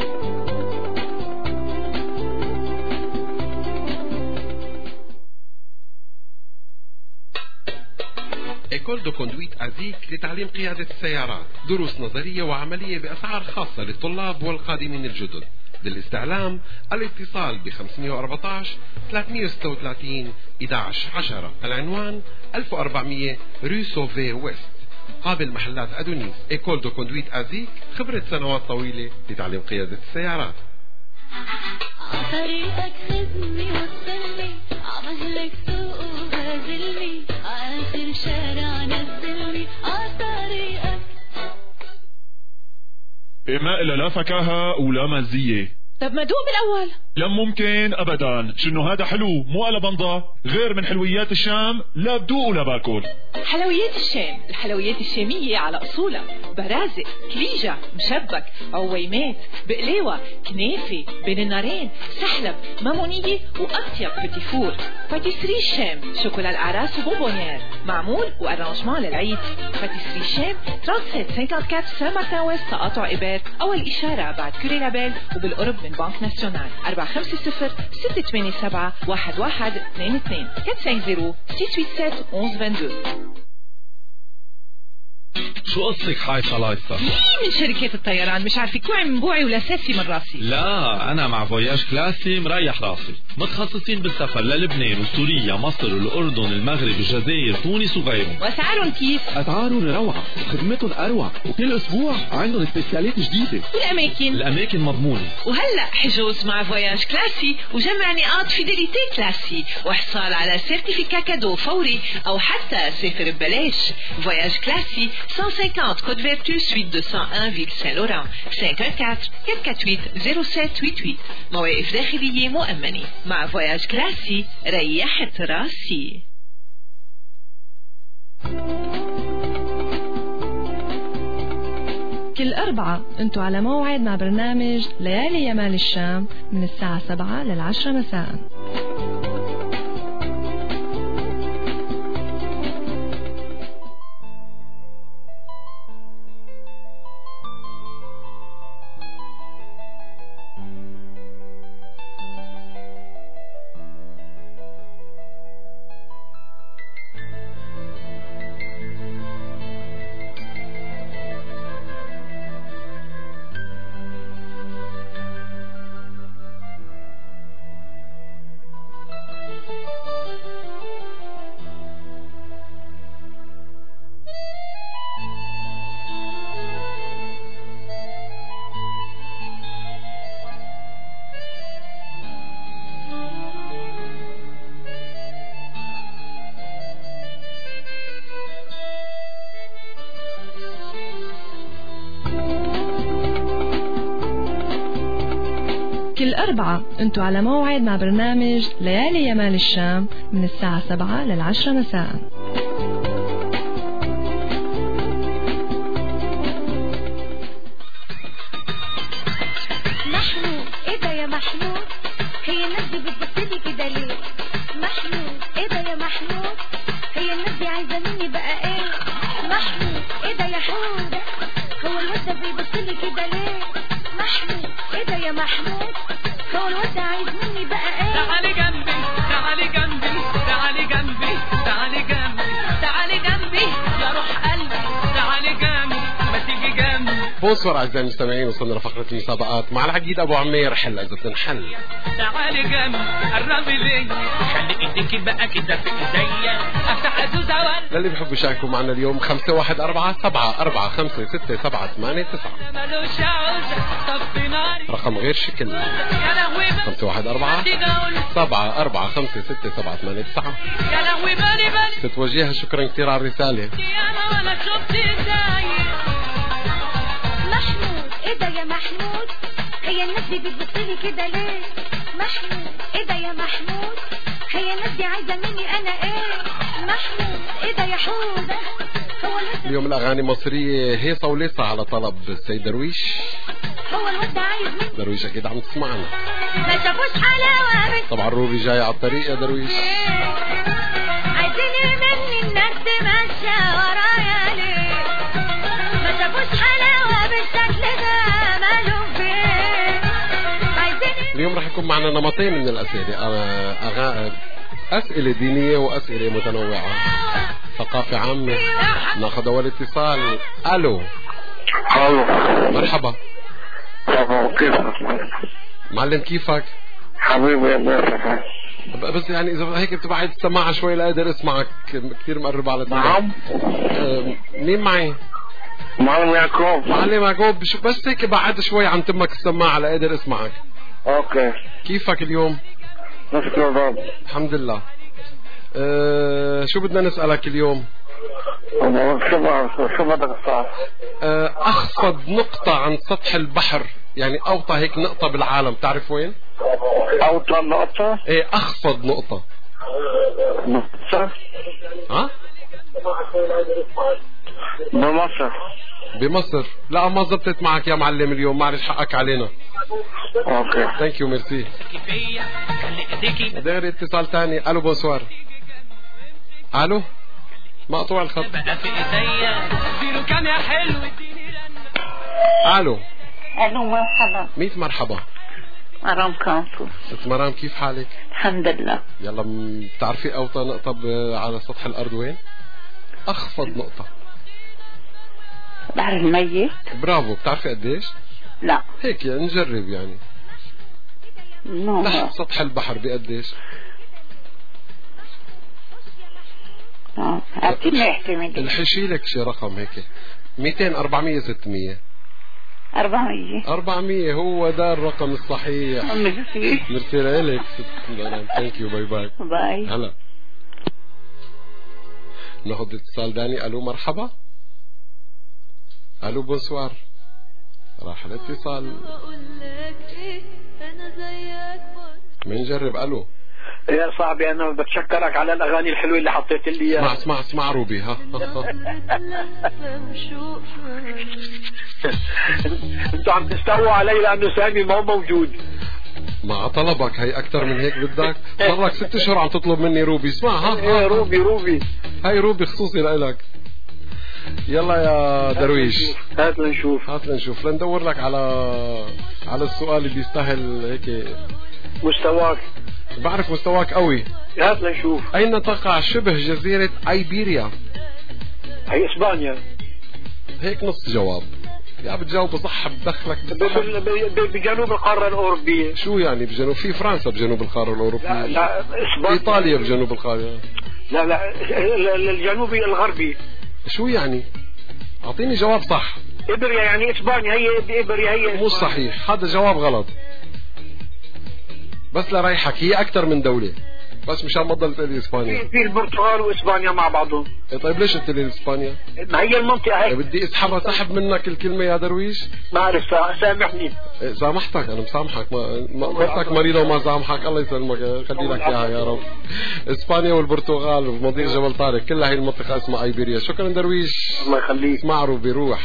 إيكول دو كوندويت أزيك لتعليم قيادة السيارات، دروس نظرية وعملية بأسعار خاصة للطلاب والقادمين الجدد. للاستعلام الاتصال ب 514 336 1110. العنوان 1400 رو سوفي ويست مقابل محلات أدونيس. إيكول دو كوندويت أزيك، خبرة سنوات طويلة لتعليم قيادة السيارات. عطريقك خدني وصلني، عمهلك سوق وغازلني، آخر شارع نزلني عطريقك. ما إلا لا فكاهة ولا مزية. طب ما دوق بالأول. لا ممكن أبدا، شنو هذا حلو مو على بنضة، غير من حلويات الشام، لا بدوق ولا باكل. حلويات الشام، الحلويات الشامية على أصولها، برازق، كليجة، مشبك، عويمات، بقليوة، كنافة، بين النارين، سحلب، مامونية وأطيب بتيفور. باتيسري الشام، شوكولا الأعراس وبونبونيير، معمول وأرانجمان للعيد. باتيسري الشام 3754 سان مارتن ويست، تقاطع إبار، أول إشارة بعد كوري لابيل وبالقرب من بنك ناسيونال. 450-687-1122 450-687-1122. شو قصك حايصة لايصة؟ من شركات الطيران مش عارفة كوعي من بوعي ولا ساسي من راسي. لا أنا مع فواياج كلاسي مريح راسي، متخصصين بالسفر للبنان وسوريا مصر والأردن المغرب الجزائر تونس وغيرهم. وأسعارهم كيف؟ أسعارهم روعة وخدمتهم أروع، وكل أسبوع عندهم سبيسيالات جديدة. الأماكن مضمونة. وهلأ حجوز مع فواياج كلاسي وجمع نقاط فيديليتي كلاسي وحصال على سيرتيفيكا كادو فوري أو حتى سافر ببلاش. فواياج كلاسي 150 Côte Vertu, suite 201, Ville Saint-Laurent. 514-448-0788. مواقف داخلية مؤمنة. مع فواياج كلاسي ريحت راسي. كل أربعة أنتوا على موعد مع برنامج ليالي يمال الشام من الساعة 7 لل10 مساء. كل أربعة أنتوا على موعد مع برنامج ليالي يمال الشام من الساعة 7 لل10 مساء. محمود ايه ده يا محمود، هي الناس دي بتبصلي كده ليه؟ محمود ايه ده يا محمود، هي الناس دي عايزة مني بقى ايه؟ محمود ايه ده يا حودة، هو الواد ده بيبصلي كده ليه؟ محمود ايه ده يا محمود، هو الواد ده عايز مني بقى ايه؟ تعالي جنبي تعالي جنبي تعالي جنبي تعالي جنبي تعالي جنبي يا روح قلبي تعالي جنبي ما تيجي جنبي. بونسوار أعزائي المستمعين، وصلنا لفقرة المسابقات مع العقيد أبو عمير. حل إذا بتنحل. تعالي جنبي قربي لي خلي ايديكي بقى كده في ايديا افتح عزوزة ورد. للي بيحبوا يشاركوا معنا اليوم 514-745-678-9 ملوش عوزة طفي ناري رقم غير شكل. يا لهوي 514-745-678-9 يا لهوي بالي بالي تتوجيها. شكرا كثير على الرسالة. انا ولا شفت زي محمود دي بتبصلي كده ليه؟ محمود ايه ده يا محمود؟ هي الناس دي عايزة مني انا ايه؟ محمود ايه ده يا حودة؟ هو اليوم الأغاني المصرية هيصة وليصة على طلب السيد درويش. هو الواد ده عايز مني. درويش أكيد عم تسمعنا. ما شافوش حلاوة طبعا روبي جاي على الطريق يا درويش. عايزين مني الناس تمشى ورايا ليه؟ ما شافوش حلاوة بالشكل ده مالهم فين؟ عايزين. اليوم راح يكون معنا نمطين من الأسئلة، أسئلة دينية وأسئلة متنوعة، ثقافة عامة. ناخذ أول اتصال. ألو. ألو. مرحبا. كيفك؟ معلم كيفك؟ حبيبي يا باشا. بس يعني إذا هيك بتبعد السماعة شوي لأقدر أسمعك، كثير مقرب على السماعة. نعم. مين معي؟ معلم يعقوب. معلم يعقوب، بس هيك بعد شوي عن تمك السماعة لأقدر أسمعك. أوكي. كيفك اليوم؟ نشكر الله. الحمد لله. شو بدنا نسألك اليوم؟ شو بدك تسأل؟ أخفض نقطة عن سطح البحر، يعني أوطى هيك نقطة بالعالم، تعرف وين؟ أوطى نقطة؟ إيه أخفض نقطة. مصر؟ ها؟ بمصر. بمصر. لا ما زبطت معك يا معلم اليوم، معلش حقك علينا. اوكي. ثانك يو ميرسي. دغري اتصال ثاني. الو بونسوار. الو مقطوع الخط. الو. الو مرحبا. ميت مرحبا. مرام كانتو. ست مرام كيف حالك؟ الحمد لله. يلا بتعرفي اوطى نقطة على سطح الارض وين؟ اخفض نقطة. بحر الميت. برافو. بتعرفي قديش؟ لا. هيك يعني نجرب يعني. تحت سطح البحر بقديش؟ اعطيني احتمال. الحشي لك شي رقم هيك. 200 400 600. 400 هو ده الرقم الصحيح. ميرسي لك. ثانك يو. باي باي. باي. هلا. ناخذ اتصال ثاني. الو مرحبا. الو بونسوار. راح الاتصال. منجرب. الو يا صاحبي انا بتشكرك على الاغاني الحلوه اللي حطيت لي اياها. اسمع روبي. ها انتوا عم تستووا علي لانه سامي ما هو موجود. مع طلبك هي اكثر من هيك بدك؟ صار لك 6 اشهر عم تطلب مني روبي. اسمع. ها روبي هاي روبي خصوصي لإلك. يلا يا درويش. هات لنشوف لندور لك على السؤال اللي بيستاهل هيك مستواك. بعرف مستواك قوي. هات لنشوف. أين تقع شبه جزيرة أيبيريا؟ هي إسبانيا. هيك نص جواب. يا بتجاوب صح بدخلك بجنوب القارة الأوروبية. شو يعني بجنوب؟ في فرنسا بجنوب القارة الأوروبية. لا إسبانيا. إيطاليا بجنوب القارة. لا الجنوبي الغربي. شو يعني؟ أعطيني جواب صح. إبريا يعني إسبانيا. هي إبريا هي إسبانيا. مو صحيح، هذا جواب غلط. بس لريحك هي أكثر من دولة، بس مشان ما تضل تقولي إسبانيا. في البرتغال وإسبانيا مع بعضهم. طيب ليش قلت لي إسبانيا؟ ما هي المنطقة هيك. بدي سحب منك الكلمة يا درويش. ما أعرف. سامحني. سامحتك. أنا مسامحك. مرتك مريضة وما سامحك. الله يسلمك. خلي لك إياها يا رب. إسبانيا والبرتغال ومضيق جبل طارق كلها هي المنطقة اسمها أيبيريا. شكرا درويش. الله يخليك. اسمع روبي روح.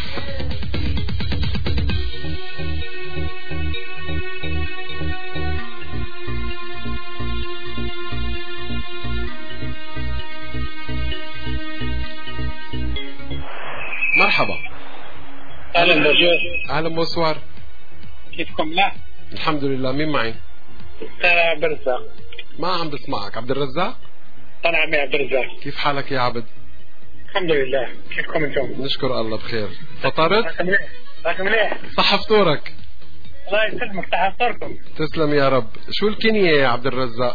مرحبا. اهلا بجوز. اهلا بونسوار. كيفكم؟ لا الحمد لله. مين معي؟ انا عبد الرزاق. ما عم بسمعك. عبد الرزاق. انا عمي عبد الرزاق. كيف حالك يا عبد؟ الحمد لله. كيفكم انتم؟ نشكر الله بخير. فطرت؟ راك مليح. صح فطورك. الله يسلمك. صح فطوركم. تسلم يا رب. شو الكنية يا عبد الرزاق؟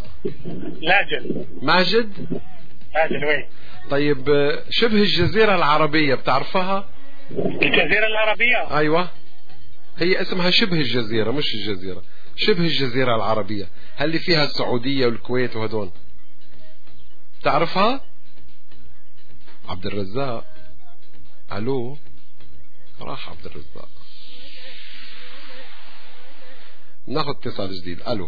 ماجد وين؟ طيب شبه الجزيرة العربية بتعرفها؟ الجزيرة العربية؟ أيوة هي اسمها شبه الجزيرة مش الجزيرة. شبه الجزيرة العربية. هل اللي فيها السعودية والكويت وهدول تعرفها؟ عبد الرزاق. ألو راح عبد الرزاق. ناخذ اتصال جديد. الو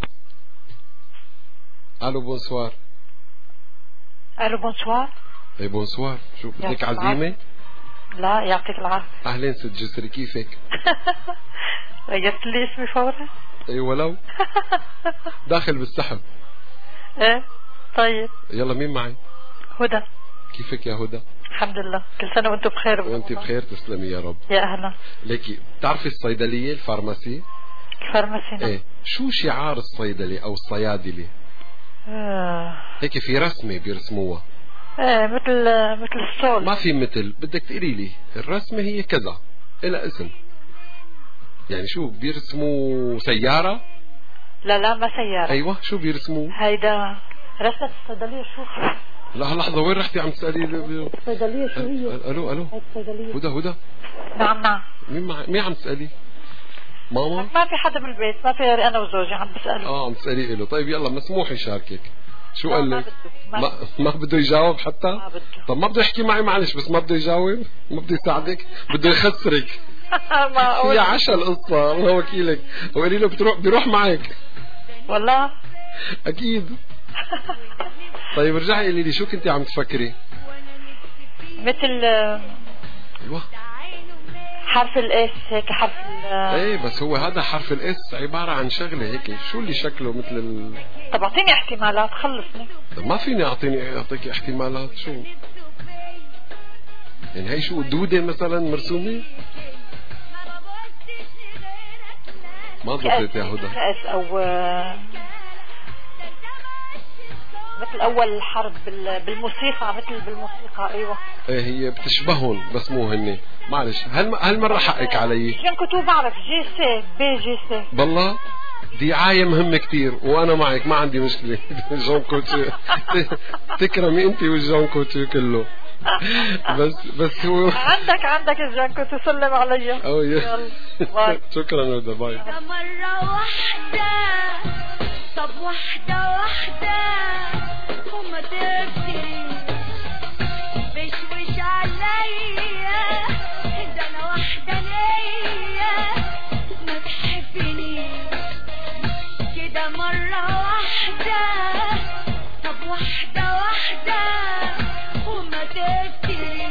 الو بونسوار. الو بونسوار. اي بونسوار. شو بدك عزيمة؟ لا يعطيك العافية. اهلين ست جسري، كيفك؟ غيرت لي اسمي فورا؟ اي ولو داخل بالسحب. ايه طيب يلا مين معي؟ هدى. كيفك يا هدى؟ الحمد لله، كل سنة وانتم بخير. وانت بخير، تسلمي يا رب. يا اهلا. ليكي بتعرفي الصيدلية الفارماسي؟ الفارماسي نعم. ايه شو شعار الصيدلي او الصيادلي؟ هيك في رسمة بيرسموها. ايه مثل الصول. ما في مثل، بدك تقولي لي الرسمة هي كذا إلى اسم. يعني شو بيرسموا سيارة؟ لا ما سيارة. ايوه شو بيرسموا؟ هيدا رسمة الصيدلية. شو لا لحظة، وين رحتي عم تسألي؟ الصيدلية شو هي؟ الو هدى. نعم. مين عم تسألي؟ ماما؟ ما في حدا بالبيت، ما في غير انا وزوجي عم بسأله. عم تسألي له. طيب يلا مسموح يشاركك. شو قال لك؟ ما بده يجاوب حتى؟ ما بده. طب ما بده يحكي معي معلش، بس ما بده يجاوب، ما بده يساعدك، بده يخسرك. هي عشا القصة، الله وكيلك. وقالي له بيروح معك والله اكيد. طيب رجعي قولي لي شو كنتي عم تفكري؟ مثل ايوه حرف الاس هيك، حرف ايه بس هو هذا حرف الاس عبارة عن شغلة هيك. شو اللي شكله مثل طب اعطيني احتمالات، خلصني. ما فيني اعطيك احتمالات. شو يعني هي؟ شو دودة مثلا مرسومة؟ ما ضبطت يا هدى. كأس او مثل اول حرف بالموسيقى، مثل بالموسيقى. ايوه ايه هي بتشبههم بس مو هني. معلش هالمرة حقك علي. كنت بعرف جي سي. بالله دعاية مهمة كتير وأنا معك، ما عندي مشكلة. جون كوتشي تكرمي أنت والجون كوتشي كله. بس هو عندك الجون كوتشي، سلم علي. شكرا هدى، باي. مرة واحدة، طب واحدة وما تبكي بشوش عليا، ده أنا واحدة ليا ما تحبني كده. مرة واحدة، طب واحدة وما تبكي.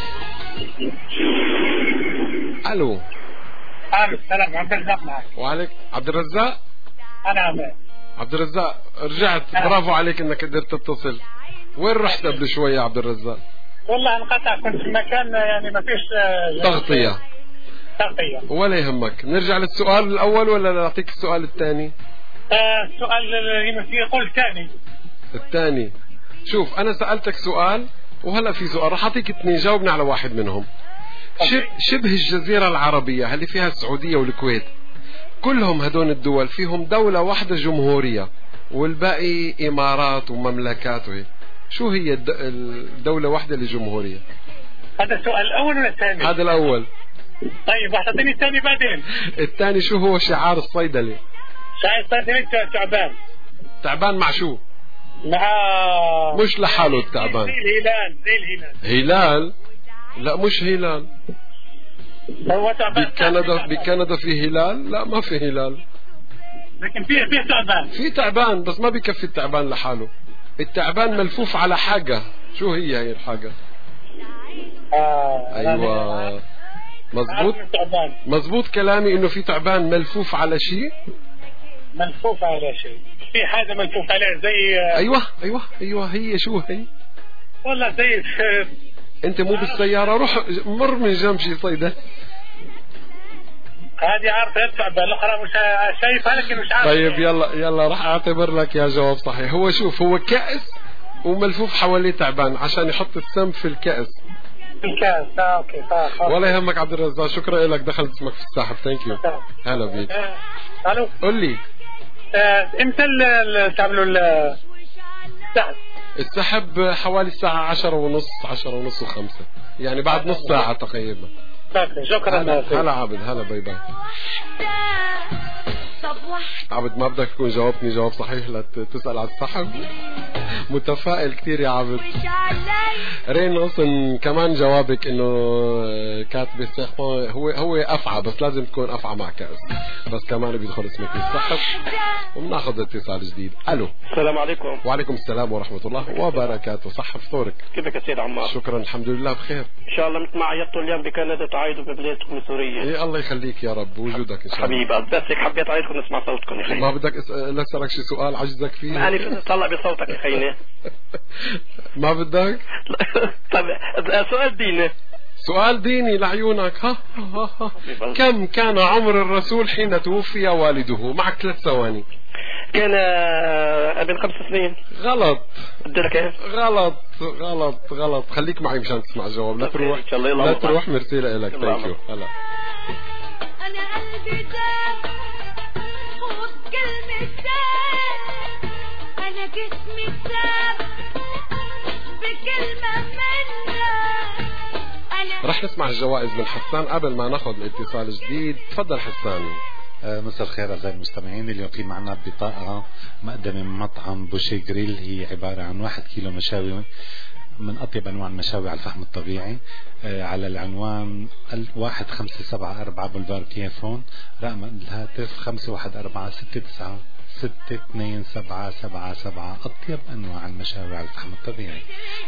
الو السلام، عبد الرزاق معك. وعليك عبد الرزاق. انا عبد الرزاق رجعت. برافو عليك انك قدرت تتصل. وين رحت قبل شوي يا عبد الرزاق؟ والله انقطع، كنت في مكان يعني ما فيش تغطية. ولا يهمك. نرجع للسؤال الاول ولا نعطيك السؤال الثاني؟ السؤال اللي يقول الثاني. شوف انا سألتك سؤال وهلا في سؤال راح اعطيك اثنين، جاوبنا على واحد منهم. شبه الجزيرة العربية اللي فيها السعودية والكويت، كلهم هدول الدول فيهم دولة واحدة جمهورية والباقي إمارات ومملكات وهيك. شو هي الدولة واحدة اللي جمهورية؟ هذا السؤال الأول ولا الثاني؟ هذا الأول. طيب أعطيني الثاني بعدين. الثاني شو هو شعار الصيدلي؟ شعار الصيدلي تعبان. تعبان مع شو؟ مع مش لحاله التعبان. زي الهلال. هلال؟ لا مش هلال. هو تعبان. بكندا في هلال؟ لا ما في هلال. لكن في تعبان. في تعبان بس ما بيكفي التعبان لحاله. التعبان ملفوف على حاجة. شو هي الحاجة؟ ايوه مزبوط كلامي انه في تعبان ملفوف على شيء. ملفوف على شيء، في حاجة ملفوف عليها زي ايوه هي شو هي؟ والله زي انت مو بالسيارة، روح مر من جنب شي صيدة. هذه عارفة التعبان، الأخرى مش شايفها لكن مش عارفة. طيب يلا راح اعتبر لك يا جواب صحيح. هو شوف، هو كأس وملفوف حواليه تعبان عشان يحط السم في الكأس. اوكي ولا يهمك عبد الرزاق، شكرا لك، دخلت اسمك في الساحب. ثانك يو. هلا بيك. الو قل لي امتى تعملوا السحب؟ حوالي الساعة 10:30 و5، يعني بعد نص ساعة تقريبا. شكرا. هلا عبد، هلا باي باي. عبد ما بدك تكون جاوبتني جواب صحيح لا تسأل على السحب. متفائل كتير يا عبد. رين اصلا كمان جوابك انه كاتبه سيخون هو افعى، بس لازم تكون افعى مع كاس، بس كمان بيدخل اسمك الصحف. وبناخذ اتصال جديد. الو. السلام عليكم. وعليكم السلام ورحمه الله وبركاته. صح فطورك؟ كيفك يا سيد عمار؟ شكرا الحمد لله بخير. ان شاء الله مثل ما عيطتوا اليوم بكندا تعيدوا ببلادكم سوريا. ايه الله يخليك يا رب وجودك ان شاء الله. حبيبي بس هيك حبيت اعيدكم نسمع صوتكم يا خيي. ما بدك اسالك شي سؤال عجزك فيه؟ ماني طلع بصوتك يا خيي. ما بدك؟ طيب سؤال ديني. سؤال ديني لعيونك. ها كم كان عمر الرسول حين توفي والده؟ معك 3 ثواني. كان ابن 5 سنين. غلط. قلت لك ايه؟ غلط. خليك معي مشان تسمع الجواب. لا تروح لا تروح. ميرسي لك. ثانك يو. هلا. انا قلبي داب وبكلمة داب، انا جسمي داب بكلمة منك. رح نسمع الجوائز من حسان قبل ما ناخذ الاتصال الجديد. تفضل حسان. مساء الخير أعزائي المستمعين. اليوم في معنا بطاقة مقدمة من مطعم بوشي جريل، هي عبارة عن 1 كيلو مشاوي من أطيب أنواع المشاوي على الفحم الطبيعي، على العنوان 1574 بولفار كيفون، رقم الهاتف 514-6962-777. أطيب أنواع المشاوي على الفحم الطبيعي.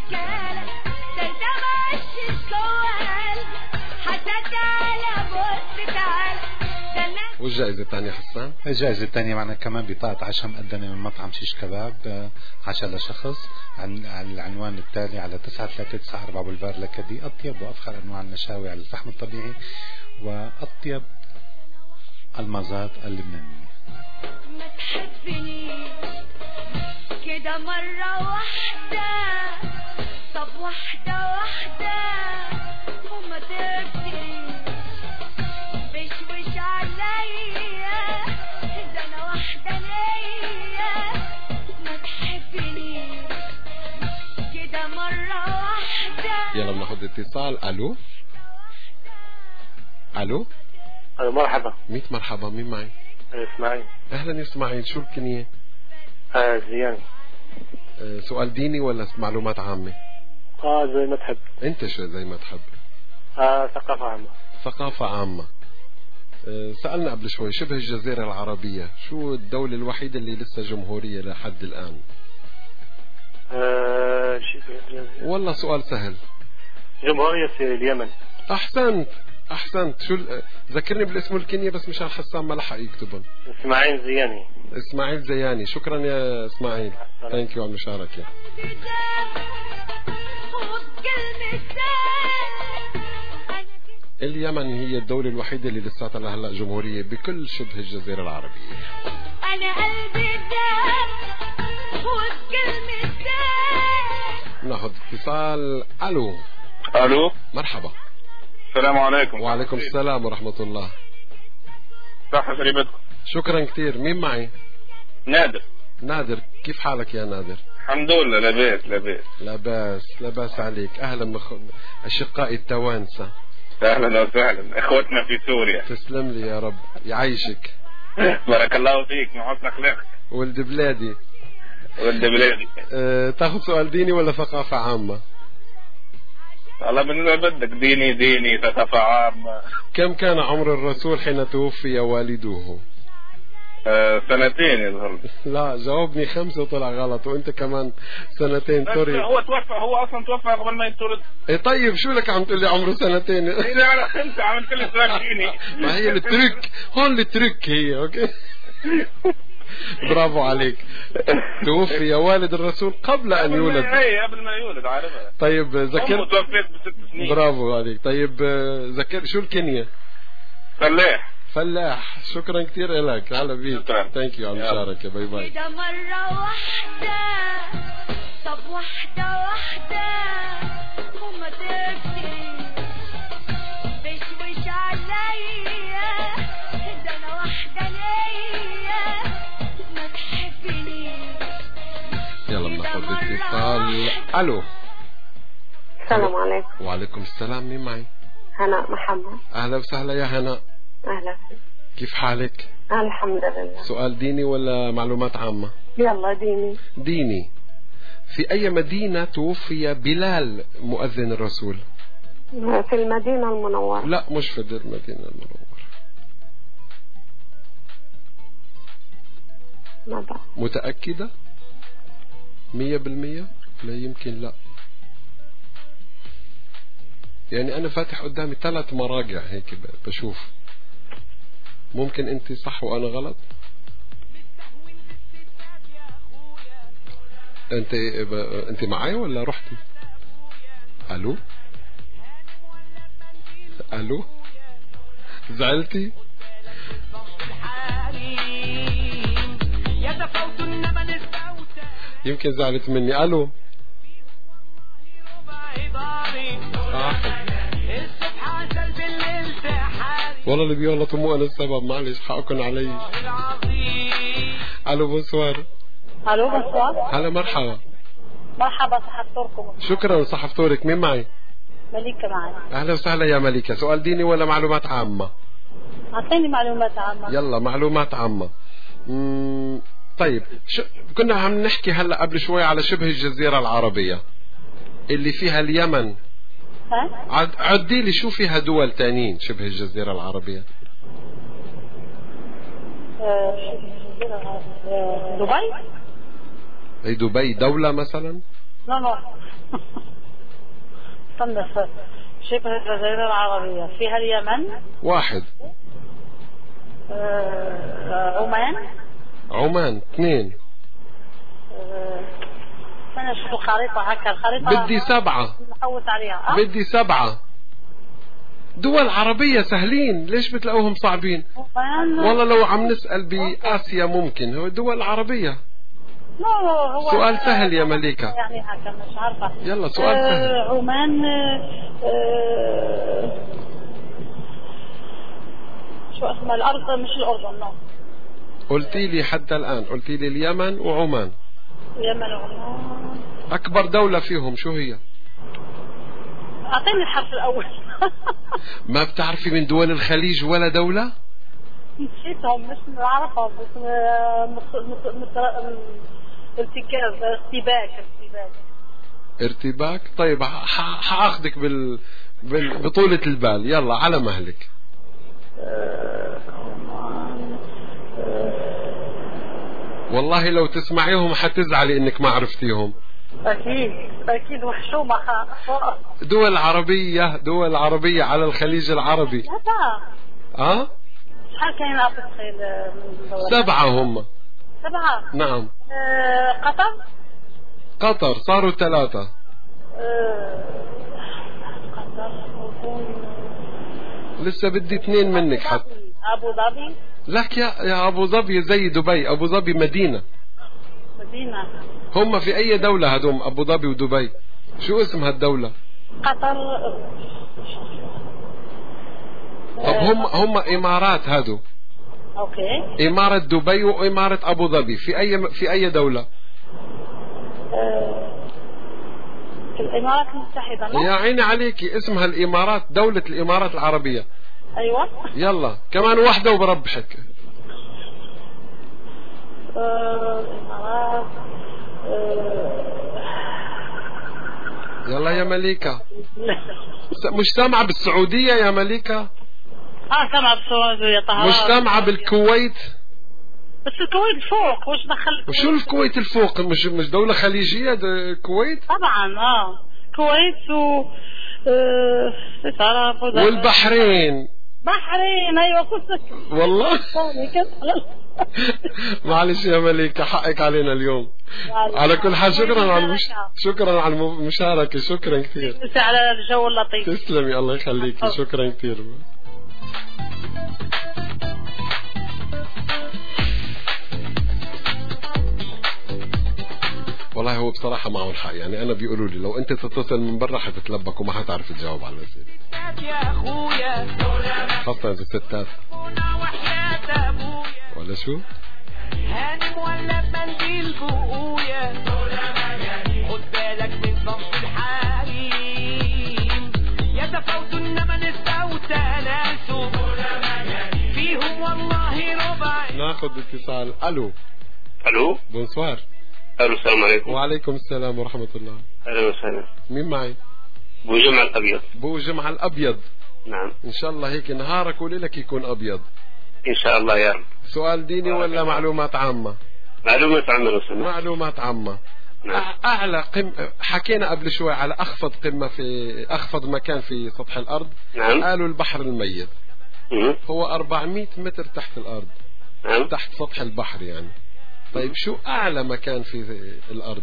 والجائزة الثانية حسان؟ الجائزة الثانية معنا كمان بطاقة عشاء مقدمة من مطعم شيش كباب، عشاء لشخص، على العنوان التالي على 9394 بولفار لكدي. أطيب وأفخر أنواع المشاوي على الفحم الطبيعي وأطيب المزات اللبنانية. ما تحبني كده مرة واحدة، طب واحدة وما تبكي بشوش عليا، ده انا واحدة ليا. ما تحبني كده مرة واحدة. يلا بناخد اتصال. الو مرحبا. 100 مرحبا. مين معي؟ اسماعيل. اهلا اسماعيل. شو الكنية؟ زيان. سؤال ديني ولا معلومات عامة؟ زي ما تحب. انت شو زي ما تحب؟ ثقافة عامة. سألنا قبل شوي شبه الجزيرة العربية شو الدولة الوحيدة اللي لسه جمهورية لحد الآن؟ والله سؤال سهل. جمهورية اليمن. أحسنت. شو ذكرني بالاسم الكنية بس مشان حسام ما لحق يكتبهم. إسماعيل زياني. شكرا يا إسماعيل. ثانك يو على المشاركة. اليمن هي الدولة الوحيدة اللي لساتها لهلا جمهورية بكل شبه الجزيرة العربية. أنا قلبي داب وبكلمة داب. ناخذ اتصال. الو. مرحبا. السلام عليكم. وعليكم السلام ورحمة الله. صح غريبتكم. شكرا كثير. مين معي؟ نادر. كيف حالك يا نادر؟ الحمد لله. لاباس عليك. أهلا أشقائي التوانسة. أهلا وسهلا اخوتنا في سوريا. تسلم لي يا رب يعيشك. بارك الله فيك من حسن اخلاقك. ولد بلادي. تاخذ سؤال ديني ولا ثقافة عامة؟ والله بالنسبة بدك ديني ثقافة عامة. كم كان عمر الرسول حين توفي والده؟ 2 يظهر. لا جاوبني 5 وطلع غلط وانت كمان 2. سوري. هو اصلا توفى قبل ما يتولد. طيب شو لك عم تقول لي عمره 2؟ لا انت عملت لي سؤال ديني. ما هي الترك هون هي. اوكي. برافو عليك. توفي والد الرسول قبل ان يولد. قبل ما يولد عارفها. طيب ذكر. توفيت ب6 سنين. برافو عليك. طيب ذكر شو الكنية؟ فلاح. شكرا كثير لك. هلا بيك. ثانك يو على المشاركة. باي باي. كده مرة واحدة، طب واحدة وما تبكي بشوش عليا، ده انا واحدة ليا. ما تحبني. يلا بناخذ اتصال. الو. السلام عليكم. وعليكم السلام. مين معي؟ هناء محمد. اهلا وسهلا يا هناء. اهلا. كيف حالك؟ الحمد لله. سؤال ديني ولا معلومات عامة؟ يلا ديني. في أي مدينة توفي بلال مؤذن الرسول؟ في المدينة المنورة. لا مش في المدينة المنورة. ماذا؟ متأكدة 100%؟ لا يمكن لا. يعني أنا فاتح قدامي 3 مراجع هيك بشوف. ممكن أنت صح وأنا غلط. أنت معي ولا رحتي؟ ألو ألو زعلتي؟ يمكن زعلت مني. ألو والله اللي بيغلطوا مو أنا السبب، معلش حقكم علي. ألو بونسوار. الو بونسوار. هلا مرحبا. مرحبا، صح فطوركم. شكرا، صح فطورك. مين معي؟ مليكة معي. أهلا وسهلا يا مليكة. سؤال ديني ولا معلومات عامة؟ أعطيني معلومات عامة. يلا معلومات عامة. طيب كنا عم نحكي هلا قبل شوي على شبه الجزيرة العربية اللي فيها اليمن. عدي لي شو فيها دول تانيين شبه الجزيرة العربية. دبي. هي دبي دولة مثلا؟ لا استنى، شبه الجزيرة العربية فيها اليمن. 1. عمان. 2. أنا شوف الخريطة هكا، الخريطة بدي 7. نحوس عليها. بدي 7 دول عربية سهلين، ليش بتلاقوهم صعبين؟ والله لو عم نسأل بآسيا ممكن، هو دول عربية. هو سؤال سهل يا مليكة. يعني هكا مش عارفة. يلا سؤال سهل. عمان. شو اسمها الأرض؟ مش الأردن. قلتي لي حتى الآن، قلتي لي اليمن وعمان. اليمن وعمان. أكبر دولة فيهم شو هي؟ أعطيني الحرف الأول. ما بتعرفي من دول الخليج ولا دولة؟ نسيتهم، مش بعرفهم، بس ارتباك. طيب حاخذك بطولة البال. يلا على مهلك. والله لو تسمعيهم حتزعلي انك ما عرفتيهم. اكيد وحشومة. دول عربية على الخليج العربي. شحال كاين أبطال؟ 7 هم. 7. نعم. قطر صاروا 3. لسه بدي 2 منك حتى. أبو ظبي. لك يا أبو ظبي زي دبي. أبو ظبي مدينة. هم في أي دولة هدوم أبو ظبي ودبي؟ شو اسم هالدولة؟ قطر. طب هم إمارات هادو. أوكي. إمارة دبي وإمارة أبو ظبي في أي دولة؟ في الإمارات المتحدة. يا عيني عليكي، اسمها الإمارات، دولة الإمارات العربية. أيوة. يلا كمان 1 وبربحك. الإمارات. يلا يا مليكة. مش سامعة بالسعودية يا مليكة؟ سامعة بالسعودية. مش سامعة بالكويت؟ بس الكويت فوق، وش دخل؟ وشو الكويت الفوق؟ مش دولة خليجية الكويت؟ طبعا. كويت والبحرين. أيوة كنت. والله معلش يا مليكة، حقك علينا اليوم. على كل حال شكرا على المشاركة. شكرا كثير على الجو اللطيف. تسلمي، الله يخليكي. شكرا كثير. والله هو بصراحة معه الحق. يعني أنا بيقولوا لي لو أنت تتصل من برا حتتلبك وما حتعرف تجاوب على الأسئلة، خاصة إذا ستات. ولا شو؟ هانم ولا بمنديل بقويا، خد بالك من صنف الحريم، يتفاوت إنما نسبة وتناسب فيهم والله ربع. ناخد اتصال. ألو. ألو. بونسوار. الو السلام عليكم. وعليكم السلام ورحمة الله. اهلا وسهلا. مين معي؟ بو جمعة الابيض. بو جمعة الابيض. نعم. ان شاء الله هيك نهارك وليلك يكون ابيض ان شاء الله يا رب. سؤال ديني ولا معلومات عامة؟ معلومات عامة لو سمحت. معلومات عامة. نعم. اعلى حكينا قبل شوي على اخفض قمة في اخفض مكان في سطح الارض. نعم. قالوا البحر الميت. هو 400 متر تحت الارض. نعم. تحت سطح البحر يعني. طيب شو اعلى مكان في الارض؟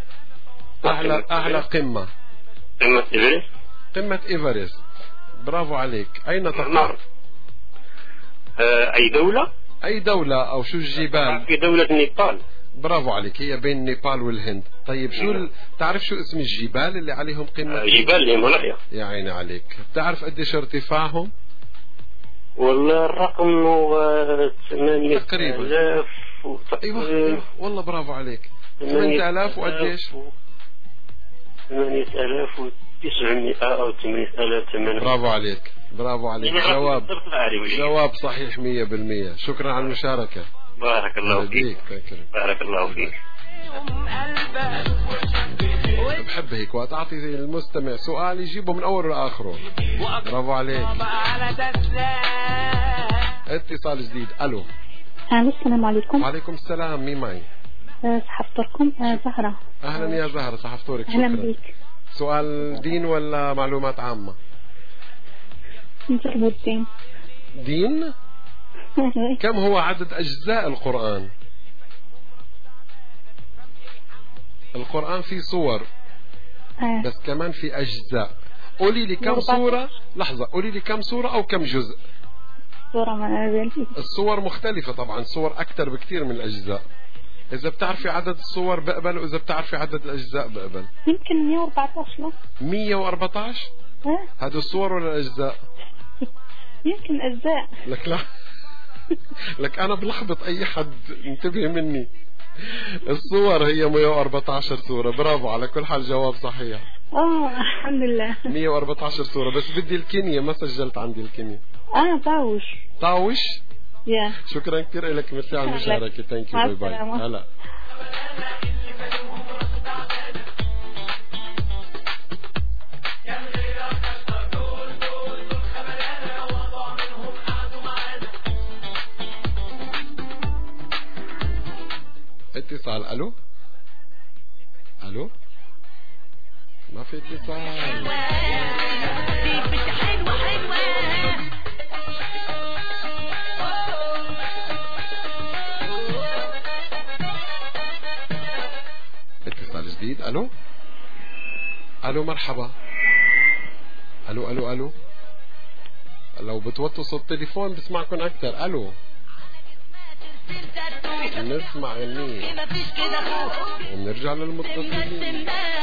اعلى قمة. قمة ايفرست. قمة ايفرست. برافو عليك. اين تقع؟ نعم. اي دولة؟ اي دولة او شو الجبال؟ في دولة نيبال. برافو عليك، هي بين نيبال والهند. طيب شو تعرف شو اسم الجبال اللي عليهم قمة؟ جبال الهيمالايا. يا عيني عليك. بتعرف قديش ارتفاعهم؟ والله الرقم 8 تقريبا. ايوه والله برافو عليك. 8000 وقديش؟ 8900 أو 8000. برافو عليك. برافو عليك. جواب صحيح 100%. شكرا على المشاركة. بارك الله فيك. بارك الله فيك. بحب هيك وقت أعطي المستمع سؤال يجيبه من أوله لآخره. برافو عليك. اتصال جديد. ألو. السلام عليكم. وعليكم السلام. مين معي؟ صحفتكم زهرة. أهلا يا زهرة. صحفتورك. أهلا بك. سؤال دين ولا معلومات عامة؟ نجرب الدين. دين؟ كم هو عدد أجزاء القرآن؟ القرآن فيه صور بس كمان في أجزاء. قولي لي كم سورة. لحظة. قولي لي كم سورة أو كم جزء؟ سورة ما الصور مختلفة طبعا. الصور أكثر بكثير من الأجزاء. إذا بتعرفي عدد الصور بقبل وإذا بتعرفي عدد الأجزاء بقبل. يمكن 114. 114؟ هذا الصور ولا الأجزاء؟ يمكن أجزاء. لك لا. لك أنا بلخبط أي حد. انتبه مني. الصور هي 114 صورة. برافو. على كل حال جواب صحيح. الحمد لله. 114 صورة. بس بدي الكينيا. ما سجلت عندي الكينيا. طاوش. طاوش. شكرا كثير لك. ميرسي على المشاركة. ثانك يو. باي باي. هلا. اتصال. الو. الو. ما في اتصال. اتصال جديد. الو. الو مرحبا. الو الو الو. لو بتوطوا صوت التليفون بسمعكم اكثر. الو. نسمع مني ونرجع للمتصلين.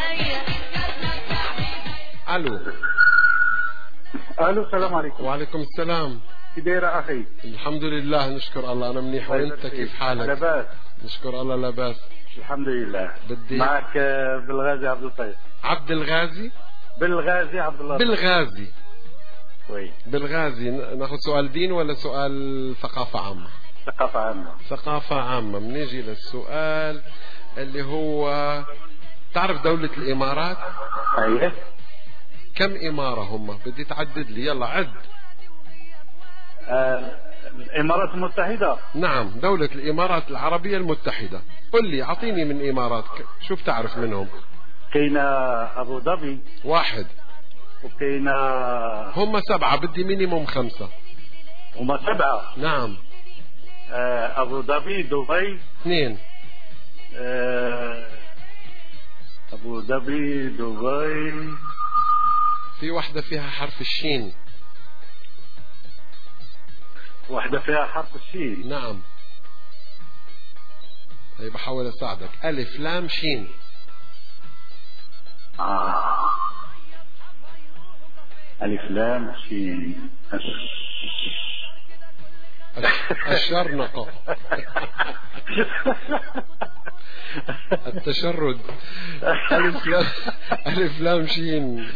الو. الو السلام عليكم. وعليكم السلام. كيف داير اخي؟ الحمد لله نشكر الله. انا منيح. وانت كيف حالك؟ لاباس. نشكر الله لاباس. الحمد لله. بدي معك بالغازي عبد اللطيف. عبد الغازي. بالغازي عبد اللطيف. بالغازي. كويس. بالغازي. ناخذ سؤال دين ولا سؤال ثقافة عامة؟ ثقافة عامة. ثقافة عامة. بنيجي للسؤال اللي هو تعرف دولة الإمارات؟ أيه. كم إمارة هم؟ بدي تعدد لي. يلا عد. الإمارات المتحدة. نعم. دولة الإمارات العربية المتحدة. قل لي أعطيني من إمارات شو بتعرف منهم؟ كينا أبو ظبي. 1. وكينا هم 7. بدي مينيموم 5. هم 7. نعم. أبو ظبي. دبي. 2. أبو ظبي. دبي. في واحدة فيها حرف الشين. واحدة فيها حرف الشين. نعم. هي بحاول أساعدك. ألف لام شين. ألف لام شين. الشرنقة. التشرد. ألف لام شين.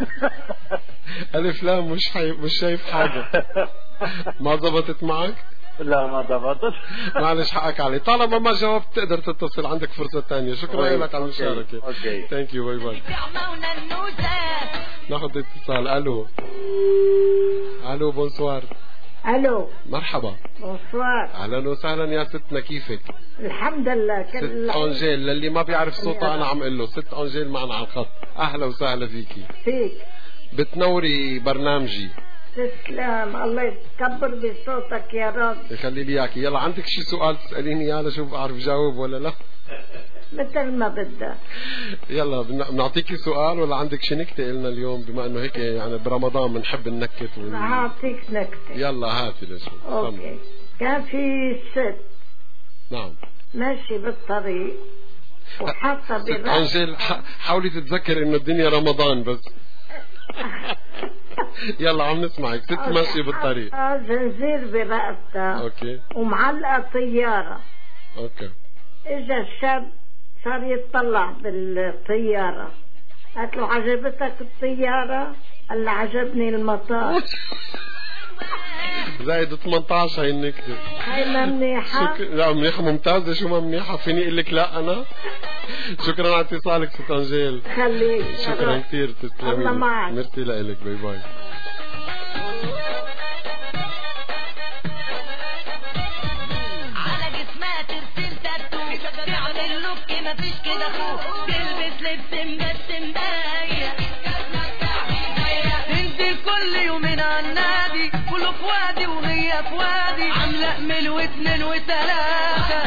ألف لام مش شايف حاجة. ما ضبطت معك؟ لا ما ضبطت. معلش حقك علي. طالما ما جاوبت تقدر تتصل، عندك فرصة تانية. شكرا لك على المشاركة. اوكي ثانك يو. باي باي. ناخذ اتصال. الو الو بونسوار. الو مرحبا. بونسوار. اهلا وسهلا يا ستنا، كيفك؟ الحمد لله. ست انجيل، للي ما بيعرف صوتها انا عم اقول له ست انجيل معنا على الخط. اهلا وسهلا فيكي. فيك. بتنوري برنامجي. تسلم، الله يتكبر بصوتك يا رب. يخلي لي اياكي. يلا عندك شي سؤال تساليني اياه لشوف بعرف جاوب ولا لا؟ مثل ما بدك. يلا بنعطيكي سؤال ولا عندك شي نكته لنا اليوم، بما انه هيك يعني برمضان بنحب النكت هعطيك نكته. يلا هاتي. ليش؟ اوكي. كان في ست نعم ماشي بالطريق وحاطه ست انجيل حاولي تتذكري انه الدنيا رمضان بس. يلا عم نسمعك. ست ماشي بالطريق، زنزير برقبتها. اوكي. ومعلقه طياره. اوكي. اجا الشاب صار يتطلع بالطياره، قالت له عجبتك الطياره؟ قال له عجبني المطار. زايد 18 هي النكته. هاي ما منيحه؟ لا منيحه ممتازه. شو ما منيحه؟ فيني اقول لك لا انا؟ شكرا على اتصالك ست انجيل. خليك. شكرا كثير. تسلمي. الله معك. ميرسي لك. باي باي. على جسمها ترسم تاتو، تعمل لوك ما فيش كده فوق، تلبس لبس مجسم باية، تنزل كل يومين على النادي، كله في وادي وهي في وادي، عاملة أمل واتنين وتلاتة.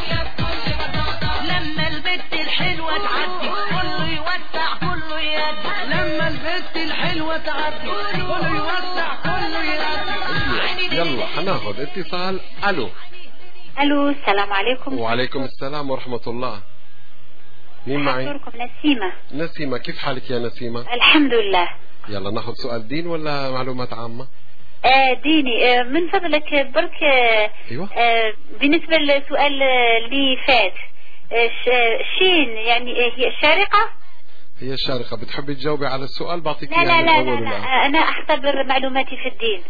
لما البت الحلوة تعدي كله يوسع كله يدي، لما البت الحلوة تعدي كله يوسع كله يدي. يلا حناخد اتصال. الو الو السلام عليكم. وعليكم السلام ورحمة الله. مين معي؟ نسيمة. نسيمة، كيف حالك يا نسيمة؟ الحمد لله. يلا ناخد سؤال دين ولا معلومات عامة؟ ديني. من فضلك برك. ايوه. بالنسبة للسؤال اللي فات، شين يعني هي الشارقة؟ هي الشارقة. بتحبي تجاوبي على السؤال؟ بعطيك لا لا لا, لا, لا. أنا أختبر معلوماتي في الدين.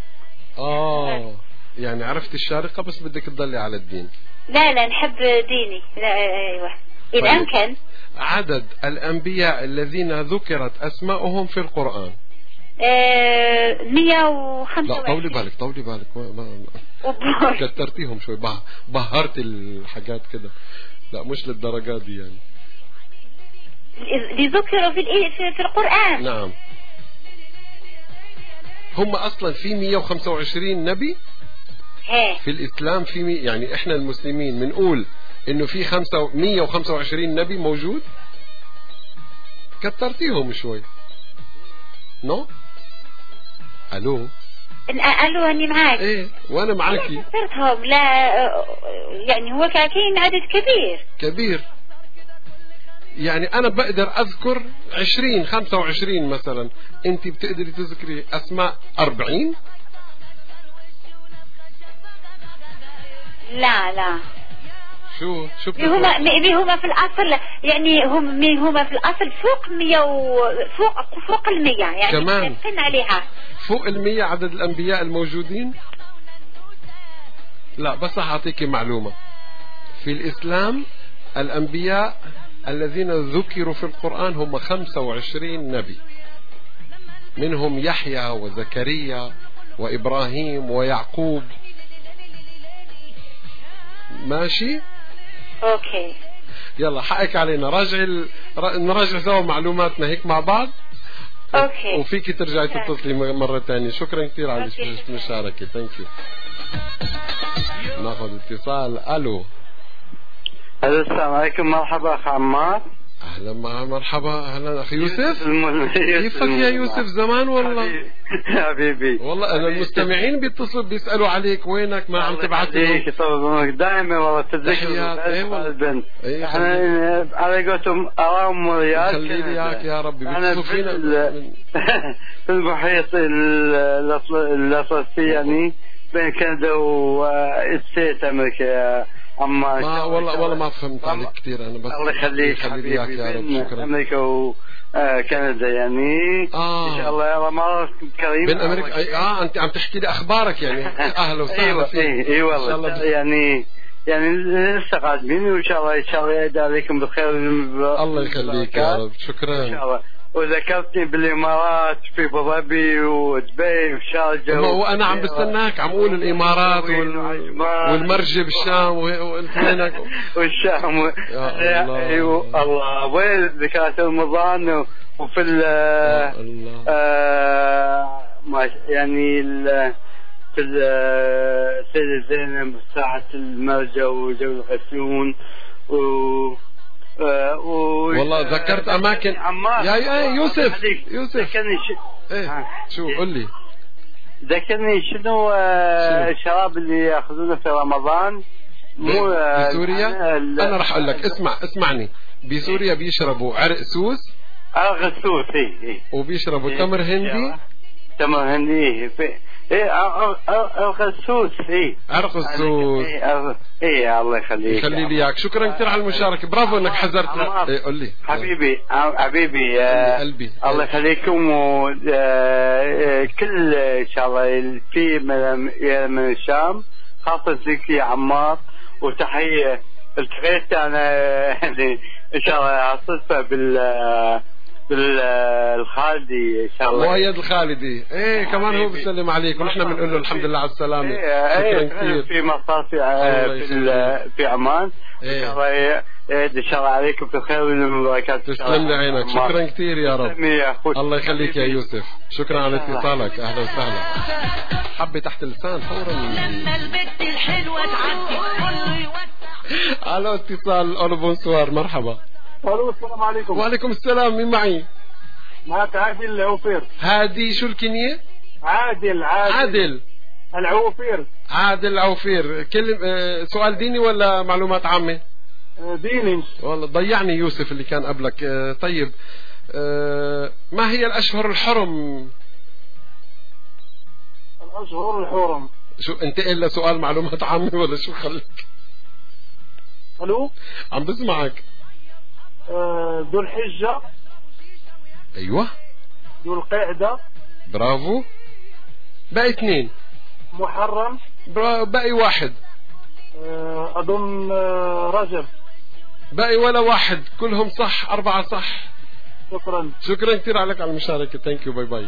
يعني عرفت الشارقة بس بدك تضلي على الدين. لا لا نحب ديني. لا أيوة إذا أمكن. عدد الأنبياء الذين ذكرت أسماؤهم في القرآن 125. لا طولي بالك كترتيهم شوي. بهرت الحاجات كده. لا مش للدرجات دي يعني. لذكروا في القرآن. نعم. هم أصلا في 125 نبي في الإسلام. في يعني إحنا المسلمين بنقول إنه في 125 نبي موجود. كترتيهم شوي. نو الو أني معاك. ايه وانا معاكي. كثرتهم. لا يعني هو كاين عدد كبير. يعني انا بقدر اذكر 25 مثلا. انت بتقدري تذكري اسماء 40؟ لا شو هما في الاصل يعني هما في الاصل فوق 100 فوق 100 يعني كمان عليها فوق 100 عدد الانبياء الموجودين. لا بس اعطيكي معلومة. في الاسلام الانبياء الذين ذكروا في القرآن هم 25 نبي، منهم يحيى وزكريا وإبراهيم ويعقوب. ماشي اوكي. يلا حقك علينا. نراجع سوا معلوماتنا هيك مع بعض. اوكي. وفيكي ترجعي تتصلي مرة تانية. شكرا كثير على المشاركة. ثانك يو. ناخذ اتصال. الو السلام عليكم. مرحبا اخ عمار. اهلا مرحبا. اهلا اخي يوسف. كيفك يا يوسف؟ زمان والله. حبيبي والله انا المستمعين بيتصلوا بيسالوا عليك وينك ما عم تبعث لهم دائما والله تذكر البنت. احنا على قولتهم ارام ورياض. خلي لي اياك يا ربي. بيتصلوا فينا في المحيط الاطلسي يعني بين كندا وستيت امريكا أما ما والله ما فهمت عليك كثير أنا بس الله يخليك حبيبي يا رب. شكرا. أمريكا وكندا يعني إن شاء الله يا رمضان كريم بين أمريكا أنت عم تحكي لي أخبارك يعني. أهلا وسهلا فيك. أي والله يعني لسه قادمين وإن شاء الله يعيد عليكم بالخير. الله يخليك يا رب. شكرا إن شاء الله. وذكرتني بالإمارات في أبو ظبي ودبي وشارجة وأنا عم بستناك عم أقول الإمارات والمرج بالشام وقلت وينك والشام. الله وين ذكرت رمضان وفي يعني في السيدة زينب ساعة المرجة وجو الغسلون والله ذكرت أماكن يا يوسف ذكرني شو قل لي ذكرني شنو الشراب اللي ياخذونه في رمضان مو بسوريا. أنا راح أقول لك اسمعني بسوريا بيشربوا عرق سوس. عرق السوس وبيشربوا تمر هندي. تمر هندي عرق السوس. عرق السوس. الله يخليك. يخلي لي اياك. شكرا كثير على المشاركة. برافو انك حذرت. قل لي حبيبي قلبي. الله يخليكم وكل ان شاء الله في من الشام خاصة لك يا عمار. وتحية التقيت انا يعني ان شاء الله صدفة بالخالدي ان شاء الله. مؤيد الخالدي كمان هو بيسلم عليك ونحن بنقول له الحمد لله على السلامه. شكرا كثير. في مصر في عمان ان شاء الله ان شاء الله عليكم في خير والبركات. تسلم لي عينك. شكرا كثير يا رب. الله يخليك يا يوسف. شكرا على اتصالك. اهلا وسهلا. حبي تحت اللسان فورا لما البت الحلوه تعدي كله يوسع. الو اتصال. الو بونسوار. مرحبا. الو السلام عليكم. وعليكم السلام. مين معي؟ معك عادل العوفير. هادي شو الكنية؟ عادل العوفير. عادل العوفير. سؤال ديني ولا معلومات عامة؟ ديني. والله ضيعني يوسف اللي كان قبلك. طيب ما هي الأشهر الحرم؟ الأشهر الحرم. شو انت إلا سؤال معلومات عامة ولا شو خليك؟ الو عم بسمعك. ذو الحجة. ايوه. ذو القعدة. برافو. باقي 2. محرم. باقي 1. اظن رجب. باقي ولا 1. كلهم صح. 4 صح. شكرا كثير عليك على المشاركة. ثانك يو. باي باي.